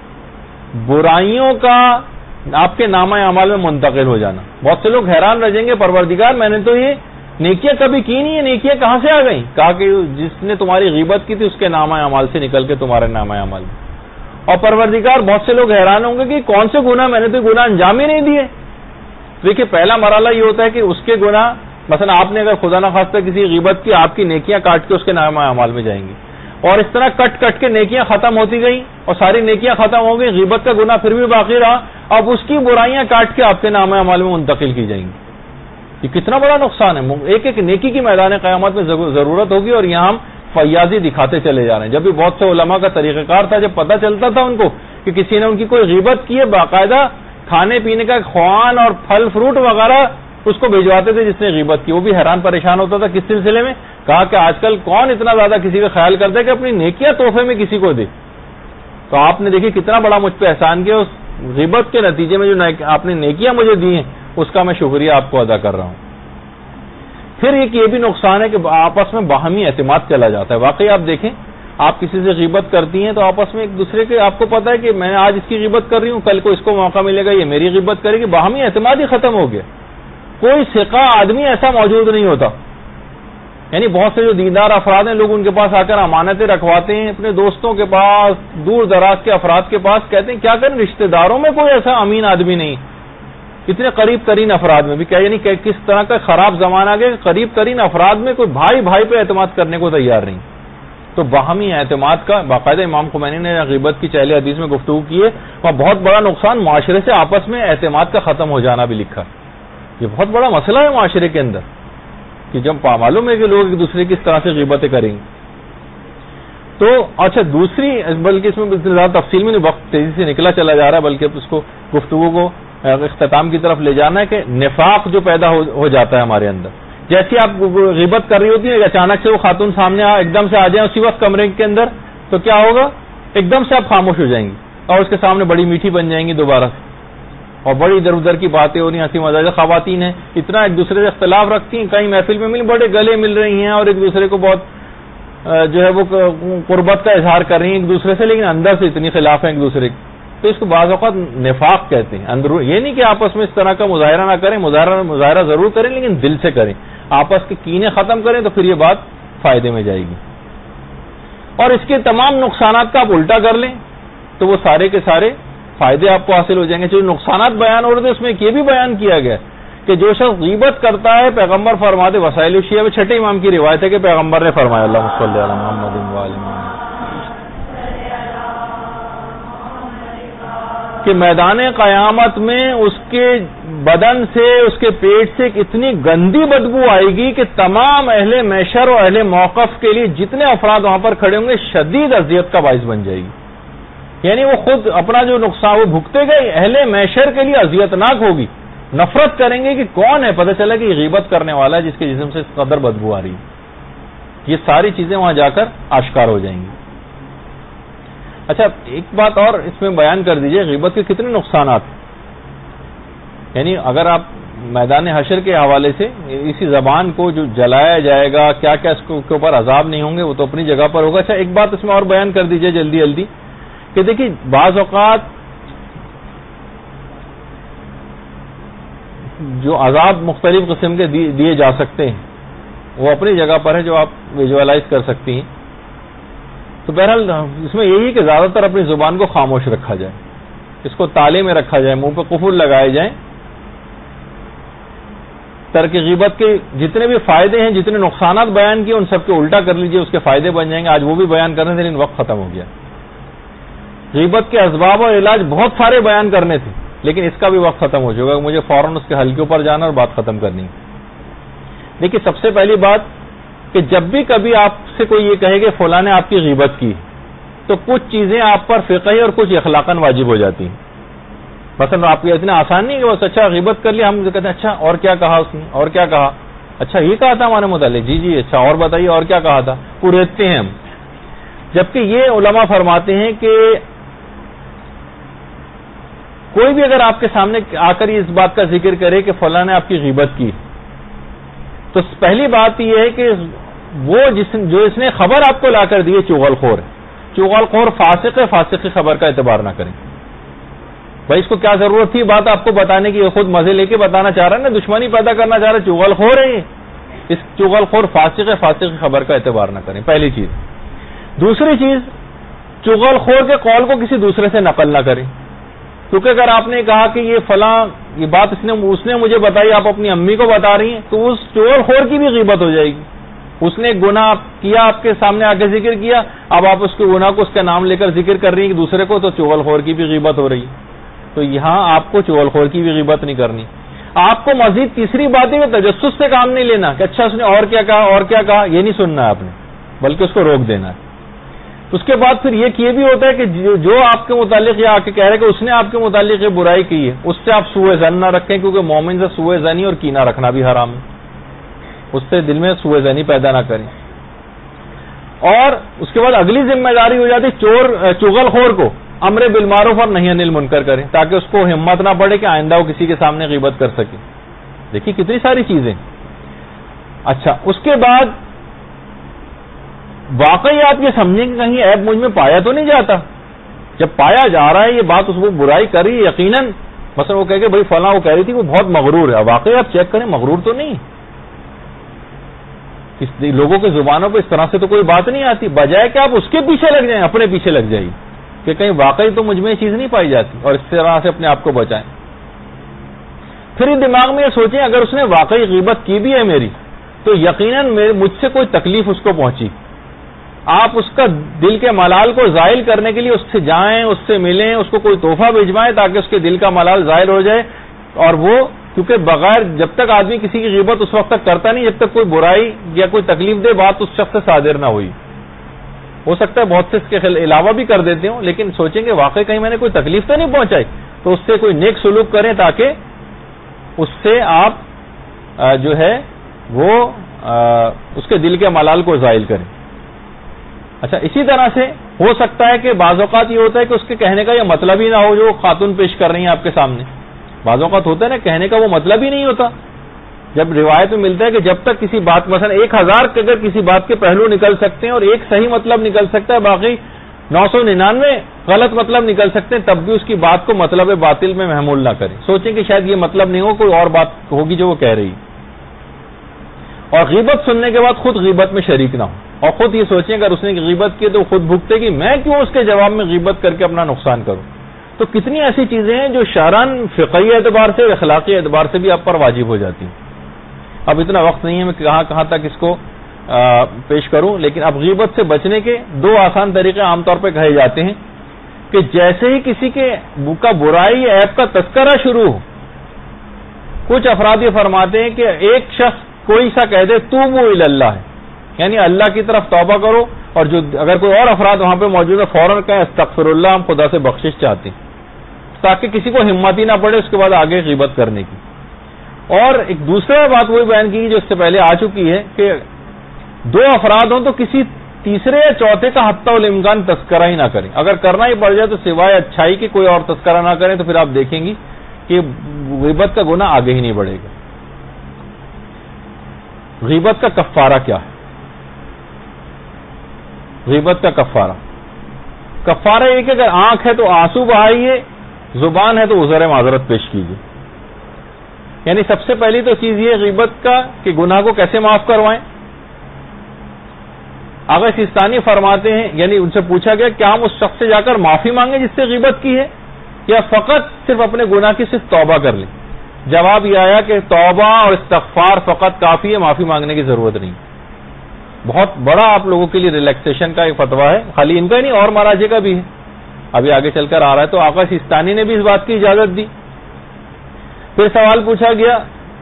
برائیوں کا آپ کے نامہ اعمال میں منتقل ہو جانا. بہت سے لوگ حیران رہ جائیں گے پروردگار میں نے تو یہ نیکیاں کبھی کی نہیں ہے، نیکیاں کہاں سے آ گئیں؟ کہا کہ جس نے تمہاری غیبت کی تھی اس کے نامہ اعمال سے نکل کے تمہارے نامہ اعمال میں. اور پروردگار بہت سے لوگ حیران ہوں گے کہ کون سے گناہ، میں نے تو گناہ انجام ہی نہیں دیے. دیکھیے پہلا مرحلہ یہ ہوتا ہے کہ اس کے گناہ، مثلا آپ نے اگر خدا نخواستہ کسی غیبت کی، آپ کی نیکیاں کاٹ کے اس کے نامہ اعمال میں جائیں گی، اور اس طرح کٹ کٹ کے نیکیاں ختم ہوتی گئیں اور ساری نیکیاں ختم ہو گئی، غیبت کا گناہ پھر بھی باقی رہا، اب اس کی برائیاں کاٹ کے آپ کے نامہ اعمال میں منتقل کی جائیں گی. یہ کتنا بڑا نقصان ہے. ایک ایک نیکی کی میدان قیامت میں ضرورت ہوگی، اور یہاں ہم فیاضی دکھاتے چلے جا رہے ہیں. جب بھی بہت سے علماء کا طریقہ کار تھا، جب پتہ چلتا تھا ان کو کہ کسی نے ان کی کوئی غیبت کی ہے، باقاعدہ کھانے پینے کا خوان اور پھل فروٹ وغیرہ اس کو بھیجواتے تھے جس نے غیبت کی. وہ بھی حیران پریشان ہوتا تھا کس سلسلے میں. کہا کہ آج کل کون اتنا زیادہ کسی کا خیال کرتا ہے کہ اپنی نیکیاں تحفے میں کسی کو دے. تو آپ نے دیکھی کتنا بڑا مجھ پہ احسان کیا، اس غیبت کے نتیجے میں جو آپ نے نیکیاں مجھے دی ہیں اس کا میں شکریہ آپ کو ادا کر رہا ہوں. پھر ایک یہ بھی نقصان ہے کہ آپس میں باہمی اعتماد چلا جاتا ہے. واقعی آپ دیکھیں، آپ کسی سے غیبت کرتی ہیں تو آپس میں ایک دوسرے کے، آپ کو پتا ہے کہ میں آج اس کی غیبت کر رہی ہوں، کل کو اس کو موقع ملے گا یہ میری غیبت کرے گی، باہمی اعتماد ہی ختم ہو گیا. کوئی ثقہ آدمی ایسا موجود نہیں ہوتا. یعنی بہت سے جو دیندار افراد ہیں، لوگ ان کے پاس آ کر امانتیں رکھواتے ہیں اپنے دوستوں کے پاس، دور دراز کے افراد کے پاس، کہتے ہیں کیا کریں رشتہ داروں میں کوئی ایسا امین آدمی نہیں. اتنے قریب ترین افراد میں بھی کیا، یعنی کہ کس طرح کا خراب زمانہ گیا، قریب ترین افراد میں کوئی بھائی بھائی پہ اعتماد کرنے کو تیار نہیں. تو باہمی اعتماد کا باقاعدہ امام خمینی نے غیبت کی چہل حدیث میں گفتگو کی ہے، وہاں بہت بڑا نقصان معاشرے سے آپس میں اعتماد کا ختم ہو جانا بھی لکھا. یہ بہت بڑا مسئلہ ہے معاشرے کے اندر کہ جب معلوم ہے کہ لوگ ایک دوسرے کی اس طرح سے غیبتیں کریں گے. تو اچھا دوسری، بلکہ اس میں زیادہ تفصیل میں نہیں، وقت تیزی سے نکلا چلا جا رہا ہے، بلکہ اس کو گفتگو کو اختتام کی طرف لے جانا ہے کہ نفاق جو پیدا ہو جاتا ہے ہمارے اندر. جیسے آپ غیبت کر رہی ہوتی ہیں، اچانک سے وہ خاتون سامنے ایک دم سے آ جائیں اسی وقت کمرے کے اندر، تو کیا ہوگا؟ ایک دم سے آپ خاموش ہو جائیں گی اور اس کے سامنے بڑی میٹھی بن جائیں گی دوبارہ سے. اور بڑی ادھر ادھر کی باتیں ہو رہی ہیں, ہنسی مزاج. خواتین ہیں اتنا ایک دوسرے سے اختلاف رکھتی ہیں, کہیں محفل میں مل بڑے گلے مل رہی ہیں اور ایک دوسرے کو بہت جو ہے وہ قربت کا اظہار کر رہی ہیں ایک دوسرے سے, لیکن اندر سے اتنی خلاف ہیں ایک دوسرے کی. تو اس کو بعض اوقات نفاق کہتے ہیں. اندر یہ نہیں کہ آپس میں اس طرح کا مظاہرہ نہ کریں, مظاہرہ مظاہرہ ضرور کریں لیکن دل سے کریں, آپس کے کینے ختم کریں, تو پھر یہ بات فائدے میں جائے گی. اور اس کے تمام نقصانات کا آپ الٹا کر لیں تو وہ سارے کے سارے فائدے آپ کو حاصل ہو جائیں گے. جو نقصانات بیان ہو رہے تھے اس میں یہ بھی بیان کیا گیا کہ جو شخص غیبت کرتا ہے, پیغمبر فرماتے وسائل الشیعہ میں چھٹے امام کی روایت ہے کہ پیغمبر نے فرمایا اللہم صلی علی محمد و آل محمد کہ میدان قیامت میں اس کے بدن سے, اس کے پیٹ سے اتنی گندی بدبو آئے گی کہ تمام اہل محشر اور اہل موقف کے لیے جتنے افراد وہاں پر کھڑے ہوں گے شدید اذیت کا باعث بن جائے گی. یعنی وہ خود اپنا جو نقصان وہ بھگتے گئے, اہل محشر کے لیے اذیتناک ہوگی, نفرت کریں گے کہ کون ہے, پتہ چلا کہ یہ غیبت کرنے والا ہے جس کے جسم سے اس قدر بدبو آ رہی ہے. یہ ساری چیزیں وہاں جا کر آشکار ہو جائیں گی. اچھا ایک بات اور اس میں بیان کر دیجئے, غیبت کے کتنے نقصانات, یعنی اگر آپ میدان حشر کے حوالے سے اسی زبان کو جو جلایا جائے گا, کیا کیا اس کے اوپر عذاب نہیں ہوں گے, وہ تو اپنی جگہ پر ہوگا. اچھا ایک بات اس میں اور بیان کر دیجئے جلدی جلدی کہ دیکھیے بعض اوقات جو عذاب مختلف قسم کے دیے جا سکتے ہیں وہ اپنی جگہ پر ہے جو آپ ویژوالائز کر سکتی ہیں. تو بہرحال اس میں یہی کہ زیادہ تر اپنی زبان کو خاموش رکھا جائے, اس کو تالے میں رکھا جائے, منہ پہ قفل لگائے جائیں. ترک غیبت کے جتنے بھی فائدے ہیں, جتنے نقصانات بیان کیے ان سب کے الٹا کر لیجئے, اس کے فائدے بن جائیں گے. آج وہ بھی بیان کرنے تھے لیکن وقت ختم ہو گیا. غیبت کے اسباب اور علاج بہت سارے بیان کرنے تھے لیکن اس کا بھی وقت ختم ہو چکا, مجھے فوراً اس کے حل کے اوپر جانا اور بات ختم کرنی. دیکھیے سب سے پہلی بات کہ جب بھی کبھی آپ سے کوئی یہ کہے کہ فلاں نے آپ کی غیبت کی تو کچھ چیزیں آپ پر فقہی اور کچھ اخلاقاً واجب ہو جاتی ہیں. مثلا آپ کو اتنا آسان نہیں کہ بس اچھا غیبت کر لیا, ہم کہتے ہیں اچھا اور کیا کہا اس نے, اور کیا کہا, اچھا یہ کہا تھا ہمارے متعلق, جی جی اچھا اور بتائیے اور کیا کہا تھا, پوریتے ہیں ہم. جبکہ یہ علماء فرماتے ہیں کہ کوئی بھی اگر آپ کے سامنے آ کر اس بات کا ذکر کرے کہ فلاں نے آپ کی غیبت کی, تو پہلی بات یہ ہے کہ وہ جس جو اس نے خبر آپ کو لا کر دی ہے چغل خور ہے, چغل خور فاسق ہے, فاسق کی خبر کا اعتبار نہ کریں. بھائی اس کو کیا ضرورت تھی بات آپ کو بتانے کی, خود مزے لے کے بتانا چاہ رہا ہے نا, دشمنی پیدا کرنا چاہ رہا ہے, چغل خور ہے یہ, اس چغل خور فاسق ہے, فاسق کی خبر کا اعتبار نہ کریں, پہلی چیز. دوسری چیز, چغل خور کے قول کو کسی دوسرے سے نقل نہ کریں, کیونکہ اگر آپ نے کہا کہ یہ فلاں یہ بات اس نے اس نے مجھے بتائی, آپ اپنی امی کو بتا رہی ہیں, تو اس چغل خور کی بھی غیبت ہو جائے گی. اس نے گناہ کیا, آپ کے سامنے آ کے ذکر کیا, اب آپ اس کے گناہ کو اس کا نام لے کر ذکر کر رہی ہیں کہ دوسرے کو, تو چغل خور کی بھی غیبت ہو رہی ہے. تو یہاں آپ کو چغل خور کی بھی غیبت نہیں کرنی. آپ کو مزید تیسری بات ہے کہ تجسس سے کام نہیں لینا کہ اچھا اس نے اور کیا کہا اور کیا کہا, یہ نہیں سننا ہے آپ نے, بلکہ اس کو روک دینا ہے. اس کے بعد پھر یہ یہ بھی ہوتا ہے کہ جو آپ کے متعلق یہ آ کے کہہ رہے کہ اس نے آپ کے متعلق یہ برائی کی ہے, اس سے آپ سوء ظن نہ رکھیں, کیونکہ مومن سے سوء ظنی اور کینہ رکھنا بھی حرام ہے. اس سے دل میں سوء ظنی پیدا نہ کریں. اور اس کے بعد اگلی ذمہ داری ہو جاتی چور چغل خور کو امر بالمعروف اور نہی عن المنکر کریں, تاکہ اس کو ہمت نہ پڑے کہ آئندہ وہ کسی کے سامنے غیبت کر سکے. دیکھیے کتنی ساری چیزیں. اچھا اس کے بعد واقعی آپ یہ سمجھیں کہ کہیں عیب مجھ میں پایا تو نہیں جاتا. جب پایا جا رہا ہے یہ بات, اس کو برائی کر رہی ہے یقیناً, مثلا وہ کہہ کے بھائی فلاں وہ کہہ رہی تھی وہ بہت مغرور ہے, واقعی آپ چیک کریں مغرور تو نہیں. لوگوں کی زبانوں پہ اس طرح سے تو کوئی بات نہیں آتی, بجائے کہ آپ اس کے پیچھے لگ جائیں, اپنے پیچھے لگ جائیے کہ کہیں واقعی تو مجھ میں یہ چیز نہیں پائی جاتی, اور اس طرح سے اپنے آپ کو بچائیں. پھر دماغ میں یہ سوچیں اگر اس نے واقعی غیبت کی بھی ہے میری, تو یقیناً مجھ سے کوئی تکلیف اس کو پہنچی. آپ اس کا دل کے ملال کو زائل کرنے کے لیے اس سے جائیں, اس سے ملیں, اس کو کوئی تحفہ بھجوائیں تاکہ اس کے دل کا ملال زائل ہو جائے. اور وہ کیونکہ بغیر جب تک آدمی کسی کی غیبت اس وقت تک کرتا نہیں جب تک کوئی برائی یا کوئی تکلیف دہ بات اس شخص سے صادر نہ ہوئی. ہو سکتا ہے بہت سے اس کے علاوہ بھی کر دیتے ہوں, لیکن سوچیں کہ واقعی کہیں میں نے کوئی تکلیف تو نہیں پہنچائی, تو اس سے کوئی نیک سلوک کریں تاکہ اس سے آپ جو ہے وہ اس کے دل کے ملال کو زائل کریں. اچھا اسی طرح سے ہو سکتا ہے کہ بعض اوقات یہ ہوتا ہے کہ اس کے کہنے کا یہ مطلب ہی نہ ہو جو خاتون پیش کر رہی ہیں آپ کے سامنے, بعض اوقات ہوتا ہے نا کہنے کا وہ مطلب ہی نہیں ہوتا. جب روایت میں ملتا ہے کہ جب تک کسی بات مثلا ایک ہزار کے اگر کسی بات کے پہلو نکل سکتے ہیں اور ایک صحیح مطلب نکل سکتا ہے, باقی نو سو ننانوے غلط مطلب نکل سکتے ہیں, تب بھی اس کی بات کو مطلب باطل میں محمول نہ کریں. سوچیں کہ شاید یہ مطلب نہیں ہو, کوئی اور بات ہوگی جو وہ کہہ رہی. اور غیبت سننے کے بعد خود غیبت میں شریک نہ ہو, اور خود یہ سوچیں اگر اس نے غیبت کی تو خود بھگتے کہ میں کیوں اس کے جواب میں غیبت کر کے اپنا نقصان کروں. تو کتنی ایسی چیزیں ہیں جو شرعاً فقہی اعتبار سے اخلاقی اعتبار سے بھی آپ پر واجب ہو جاتی ہیں. اب اتنا وقت نہیں ہے میں کہاں کہاں تک اس کو پیش کروں, لیکن اب غیبت سے بچنے کے دو آسان طریقے عام طور پہ کہے جاتے ہیں کہ جیسے ہی کسی کے کا برائی یا عیب کا تذکرہ شروع ہو, کچھ افراد یہ فرماتے ہیں کہ ایک شخص کوئی سا کہہ دے توبوا الی اللہ ہے, یعنی اللہ کی طرف توبہ کرو, اور جو اگر کوئی اور افراد وہاں پہ موجود ہے فوراً کہیں استغفر اللہ, ہم خدا سے بخشش چاہتے ہیں, تاکہ کسی کو ہمت ہی نہ پڑے اس کے بعد آگے غیبت کرنے کی. اور ایک دوسرا بات وہی بیان کی جو اس سے پہلے آ چکی ہے کہ دو افراد ہوں تو کسی تیسرے یا چوتھے کا حتی الامکان تذکرہ ہی نہ کریں. اگر کرنا ہی پڑ جائے تو سوائے اچھائی کے کوئی اور تذکرہ نہ کریں, تو پھر آپ دیکھیں گی کہ غیبت کا گناہ آگے ہی نہیں بڑھے گا. غیبت کا کفارہ کیا ہے؟ غیبت کا کفارہ کفارہ یہ کہ اگر آنکھ ہے تو آنسو بہائیے, زبان ہے تو عذر معذرت پیش کیجیے. یعنی سب سے پہلی تو چیز یہ غیبت کا کہ گناہ کو کیسے معاف کروائیں. آغا سیستانی فرماتے ہیں, یعنی ان سے پوچھا گیا کیا ہم اس شخص سے جا کر معافی مانگیں جس سے غیبت کی ہے, یا فقط صرف اپنے گناہ کی صرف توبہ کر لیں. جواب یہ آیا کہ توبہ اور استغفار فقط کافی ہے, معافی مانگنے کی ضرورت نہیں. بہت بڑا آپ لوگوں کے لیے ریلیکسیشن کا ایک فتویٰ ہے, خالی ان کا ہی نہیں اور مراجع کا بھی ہے, ابھی آگے چل کر آ رہا ہے. تو آقا سیستانی نے بھی اس بات کی اجازت دی. پھر سوال پوچھا گیا,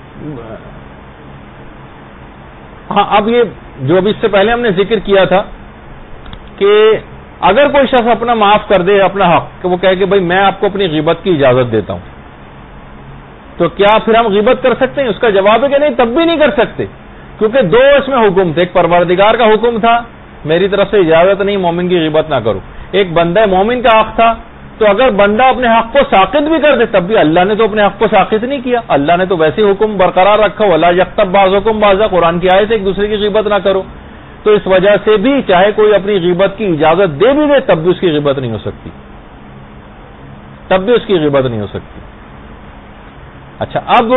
ہاں اب یہ جو ابھی اس سے پہلے ہم نے ذکر کیا تھا کہ اگر کوئی شخص اپنا معاف کر دے اپنا حق, کہ وہ کہے کہ بھائی میں آپ کو اپنی غیبت کی اجازت دیتا ہوں, تو کیا پھر ہم غیبت کر سکتے ہیں؟ اس کا جواب ہے کہ نہیں, تب بھی نہیں کر سکتے, کیونکہ دو اس میں حکم تھے. ایک پروردگار کا حکم تھا میری طرف سے اجازت نہیں مومن کی غیبت نہ کرو, ایک بندہ مومن کا حق تھا. تو اگر بندہ اپنے حق کو ساقط بھی کر دے تب بھی اللہ نے تو اپنے حق کو ساقط نہیں کیا, اللہ نے تو ویسے حکم برقرار رکھا, ولا یغتب بعضکم بعضا, قرآن کی آیت ہے ایک دوسرے کی غیبت نہ کرو. تو اس وجہ سے بھی چاہے کوئی اپنی غیبت کی اجازت دے بھی دے تب بھی اس کی غیبت نہیں ہو سکتی, تب بھی اس کی غیبت نہیں ہو سکتی. اچھا, اب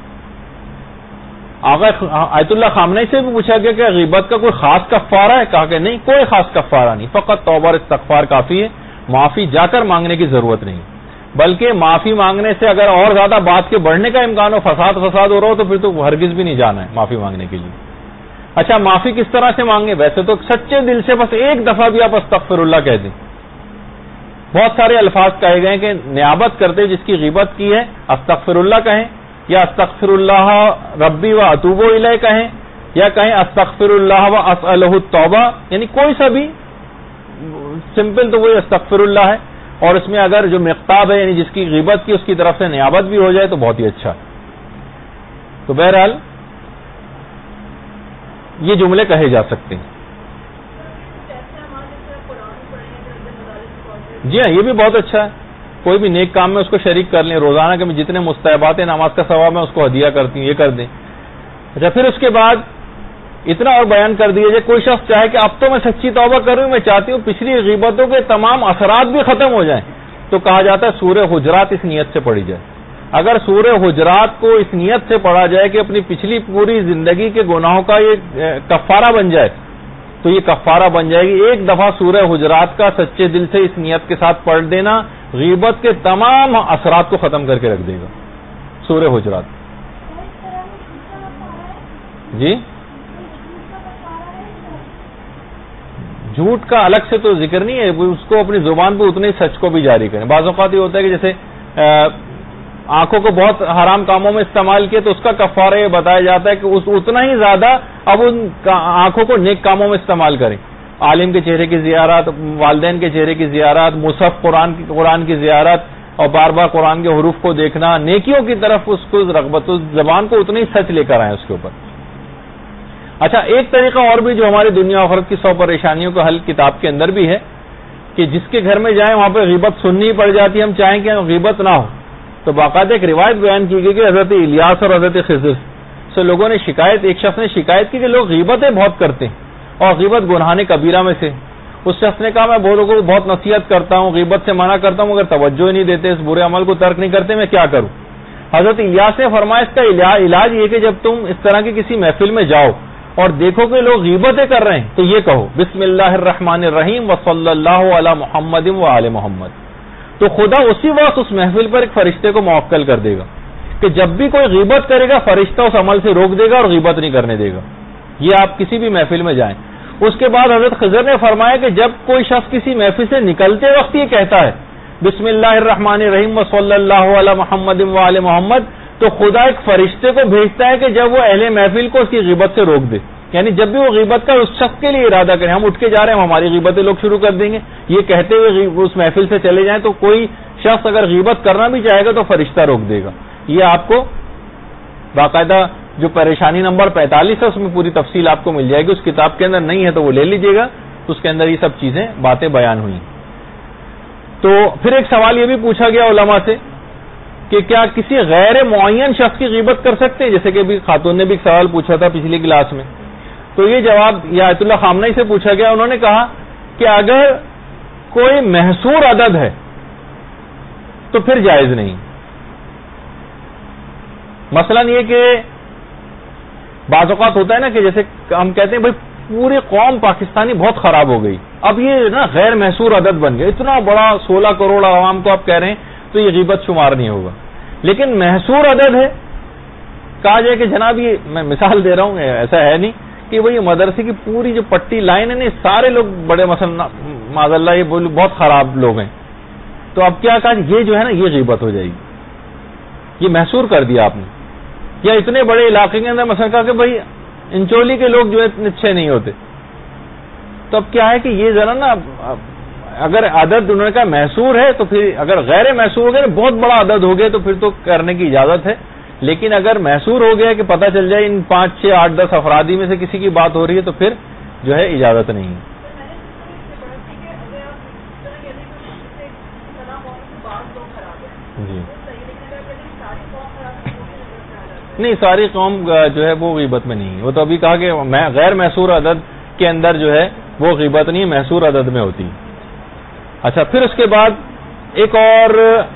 آغا آیت اللہ خامنئی سے بھی پوچھا گیا کہ غیبت کا کوئی خاص کفارہ ہے, کہا کہ نہیں کوئی خاص کفارہ نہیں, فقط توبہ اور استغفار کافی ہے, معافی جا کر مانگنے کی ضرورت نہیں. بلکہ معافی مانگنے سے اگر اور زیادہ بات کے بڑھنے کا امکان ہو, فساد فساد ہو رہا ہو, تو پھر تو ہرگز بھی نہیں جانا ہے معافی مانگنے کے لیے. اچھا, معافی کس طرح سے مانگیں؟ ویسے تو سچے دل سے بس ایک دفعہ بھی آپ استغفر اللہ کہہ دیں. بہت سارے الفاظ کہے گئے کہ نیابت کرتے جس کی غیبت کی ہے استغفر اللہ کہیں, یا استغفر اللہ ربی و اتوب الیہ کہیں, یا کہیں استغفر اللہ و اسألہ التوبہ, یعنی کوئی سا بھی سمپل تو وہی استغفر اللہ ہے. اور اس میں اگر جو مقتاب ہے یعنی جس کی غیبت کی اس کی طرف سے نیابت بھی ہو جائے تو بہت ہی اچھا ہے. تو بہرحال یہ جملے کہے جا سکتے ہیں. جی ہاں, یہ بھی بہت اچھا ہے. کوئی بھی نیک کام میں اس کو شریک کر لیں, روزانہ کے جتنے مستحبات ہیں نماز کا ثواب میں اس کو ہدیہ کرتی ہیں, یہ کر دیں. اچھا, پھر اس کے بعد اتنا اور بیان کر دیا جائے, کوئی شخص چاہے کہ اب تو میں سچی توبہ کر رہی ہوں, میں چاہتی ہوں پچھلی غیبتوں کے تمام اثرات بھی ختم ہو جائیں, تو کہا جاتا ہے سورہ حجرات اس نیت سے پڑھی جائے. اگر سورہ حجرات کو اس نیت سے پڑھا جائے کہ اپنی پچھلی پوری زندگی کے گناہوں کا یہ کفارہ بن جائے, تو یہ کفارہ بن جائے گی. ایک دفعہ سورہ حجرات کا سچے دل سے اس نیت کے ساتھ پڑھ دینا غیبت کے تمام اثرات کو ختم کر کے رکھ دے گا. سورہ حجرات. جی, جھوٹ کا الگ سے تو ذکر نہیں ہے, اس کو اپنی زبان پہ اتنے سچ کو بھی جاری کریں. بعض اوقات یہ ہوتا ہے کہ جیسے آنکھوں کو بہت حرام کاموں میں استعمال کیا تو اس کا کفارہ یہ بتایا جاتا ہے کہ اس اتنا ہی زیادہ اب ان آنکھوں کو نیک کاموں میں استعمال کریں. عالم کے چہرے کی زیارت, والدین کے چہرے کی زیارت, مصحف قرآن کی قرآن کی زیارت, اور بار بار قرآن کے حروف کو دیکھنا, نیکیوں کی طرف اس کو رغبت, زبان کو اتنی سچ لے کر آئیں اس کے اوپر. اچھا, ایک طریقہ اور بھی جو ہماری دنیا آخرت کی سو پریشانیوں کا حل کتاب کے اندر بھی ہے کہ جس کے گھر میں جائیں وہاں پہ غیبت سننی پڑ جاتی ہے, ہم چاہیں کہ غیبت نہ ہو, تو باقاعدہ ایک روایت بیان کی گئی کہ حضرت الیاس اور حضرت خضر سے لوگوں نے شکایت ایک شخص نے شکایت کی کہ لوگ غیبتیں بہت کرتے ہیں اور غیبت گناہ کبیرہ میں سے. اس شخص نے کہا میں وہ لوگوں کو بہت نصیحت کرتا ہوں, غیبت سے منع کرتا ہوں, مگر توجہ ہی نہیں دیتے, اس برے عمل کو ترک نہیں کرتے, میں کیا کروں؟ حضرت الیاس نے فرمایا اس کا علاج یہ کہ جب تم اس طرح کی کسی محفل میں جاؤ اور دیکھو کہ لوگ غیبتیں کر رہے ہیں تو یہ کہو بسم اللہ الرحمن الرحیم وصلی اللہ علی محمد و آل محمد. تو خدا اسی وقت اس محفل پر ایک فرشتے کو موکل کر دے گا کہ جب بھی کوئی غیبت کرے گا فرشتہ اس عمل سے روک دے گا اور غیبت نہیں کرنے دے گا. یہ آپ کسی بھی محفل میں جائیں. اس کے بعد حضرت خضر نے فرمایا کہ جب کوئی شخص کسی محفل سے نکلتے وقت یہ کہتا ہے بسم اللہ الرحمن الرحیم وصلی اللہ علی محمد و آل محمد, تو خدا ایک فرشتے کو بھیجتا ہے کہ جب وہ اہل محفل کو اس کی غیبت سے روک دے. یعنی جب بھی وہ غیبت کا اس شخص کے لیے ارادہ کریں, ہم اٹھ کے جا رہے ہیں ہماری غیبتیں لوگ شروع کر دیں گے, یہ کہتے ہوئے اس محفل سے چلے جائیں, تو کوئی شخص اگر غیبت کرنا بھی چاہے گا تو فرشتہ روک دے گا. یہ آپ کو باقاعدہ جو پریشانی نمبر پینتالیس ہے اس میں پوری تفصیل آپ کو مل جائے گی. اس کتاب کے اندر نہیں ہے تو وہ لے لیجیے گا, اس کے اندر یہ سب چیزیں باتیں بیان ہوئی. تو پھر ایک سوال یہ بھی پوچھا گیا علماء سے کہ کیا کسی غیر معین شخص کی غیبت کر سکتے ہیں, جیسے کہ ابھی خاتون نے بھی ایک سوال پوچھا تھا پچھلی کلاس میں. تو یہ جواب یہ آیت اللہ خامنئی سے پوچھا گیا. انہوں نے کہا کہ اگر کوئی محصور عدد ہے تو پھر جائز نہیں. مثلا یہ کہ بعض اوقات ہوتا ہے نا کہ جیسے ہم کہتے ہیں بھائی پوری قوم پاکستانی بہت خراب ہو گئی, اب یہ نا غیر محصور عدد بن گیا, اتنا بڑا سولہ کروڑ عوام کو آپ کہہ رہے ہیں تو یہ غیبت شمار نہیں ہوگا. لیکن محصور عدد ہے, کہا جائے کہ جناب یہ میں مثال دے رہا ہوں, ایسا ہے نہیں کہ وہی مدرسے کی پوری جو پٹی لائن ہے نا سارے لوگ بڑے مثلا معاذ اللہ یہ بہت خراب لوگ ہیں, تو اب کیا کہا یہ جو ہے نا یہ غیبت ہو جائے گی, یہ محصور کر دیا آپ نے. یا اتنے بڑے علاقے کے اندر مثلا کہا کہ بھائی انچولی کے لوگ جو ہے اتنے اچھے نہیں ہوتے, تو اب کیا ہے کہ یہ ذرا نا اگر عدد انہوں نے کہا محصور ہے تو پھر اگر غیر محصور ہو گیا بہت بڑا عدد ہو گیا تو پھر تو کرنے کی اجازت ہے. لیکن اگر محصور ہو گیا کہ پتہ چل جائے ان پانچ چھ آٹھ دس افرادی میں سے کسی کی بات ہو رہی ہے تو پھر جو ہے اجازت نہیں ہے. جی نہیں, ساری قوم جو ہے وہ غیبت میں نہیں ہے. وہ تو ابھی کہا کہ غیر محصور عدد کے اندر جو ہے وہ غیبت نہیں, محصور عدد میں ہوتی. اچھا, پھر اس کے بعد ایک اور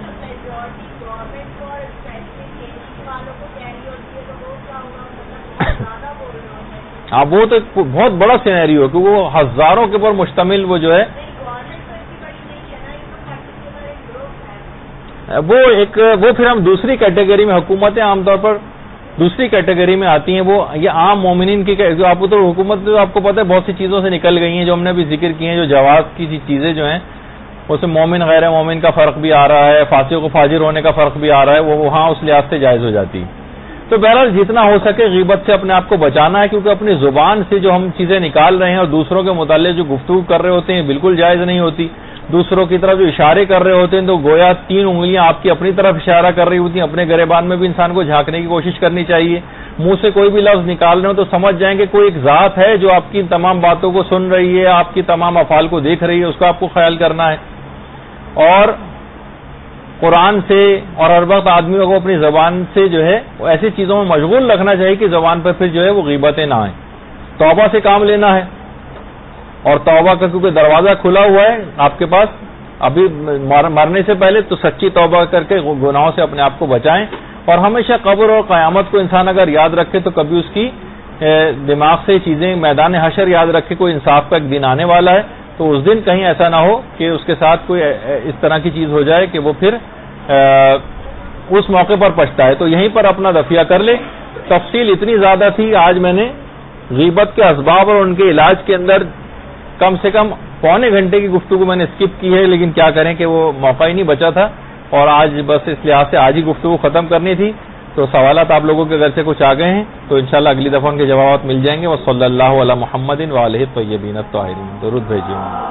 ہاں وہ تو بہت بڑا سینیریو ہے کہ وہ ہزاروں کے اوپر مشتمل وہ جو ہے وہ ایک وہ پھر ہم دوسری کیٹیگری میں, حکومتیں عام طور پر دوسری کیٹیگری میں آتی ہیں. وہ یہ عام مومنین کی آپ کو تو حکومت آپ کو پتہ ہے بہت سی چیزوں سے نکل گئی ہیں جو ہم نے بھی ذکر کی ہیں, جو جواز کی چیزیں جو ہیں اس میں مومن غیر مومن کا فرق بھی آ رہا ہے, فاسق و فاجر ہونے کا فرق بھی آ رہا ہے, وہ وہاں اس لحاظ سے جائز ہو جاتی ہے. تو بہرحال جتنا ہو سکے غیبت سے اپنے آپ کو بچانا ہے, کیونکہ اپنی زبان سے جو ہم چیزیں نکال رہے ہیں اور دوسروں کے متعلق جو گفتگو کر رہے ہوتے ہیں بالکل جائز نہیں ہوتی. دوسروں کی طرف جو اشارے کر رہے ہوتے ہیں تو گویا تین انگلیاں آپ کی اپنی طرف اشارہ کر رہی ہوتی ہیں. اپنے گریبان میں بھی انسان کو جھانکنے کی کوشش کرنی چاہیے. منہ سے کوئی بھی لفظ نکال رہے ہو تو سمجھ جائیں کہ کوئی ایک ذات ہے جو آپ کی تمام باتوں کو سن رہی ہے, آپ کی تمام افعال کو دیکھ رہی ہے, اس کا آپ کو خیال کرنا ہے. اور قرآن سے اور ہر وقت آدمیوں کو اپنی زبان سے جو ہے ایسی چیزوں میں مشغول رکھنا چاہیے کہ زبان پر پھر جو ہے وہ غیبتیں نہ آئیں. توبہ سے کام لینا ہے, اور توبہ کا کیونکہ دروازہ کھلا ہوا ہے آپ کے پاس ابھی مرنے سے پہلے, تو سچی توبہ کر کے گناہوں سے اپنے آپ کو بچائیں. اور ہمیشہ قبر اور قیامت کو انسان اگر یاد رکھے تو کبھی اس کی دماغ سے چیزیں, میدان حشر یاد رکھے, کوئی انصاف کا ایک دن آنے والا ہے, تو اس دن کہیں ایسا نہ ہو کہ اس کے ساتھ کوئی اس طرح کی چیز ہو جائے کہ وہ پھر اس موقع پر پچھتا ہے. تو یہیں پر اپنا دفیہ کر لے. تفصیل اتنی زیادہ تھی, آج میں نے غیبت کے اسباب اور ان کے علاج کے اندر کم سے کم پونے گھنٹے کی گفتگو میں نے اسکپ کی ہے, لیکن کیا کریں کہ وہ موقع ہی نہیں بچا تھا, اور آج بس اس لحاظ سے آج ہی گفتگو ختم کرنی تھی. تو سوالات آپ لوگوں کے گھر سے کچھ آ گئے ہیں تو انشاءاللہ اگلی دفعہ ان کے جوابات مل جائیں گے. وہ صلی اللہ علی محمد و آلہ الطیبین الطاہرین. درود بھیجیے.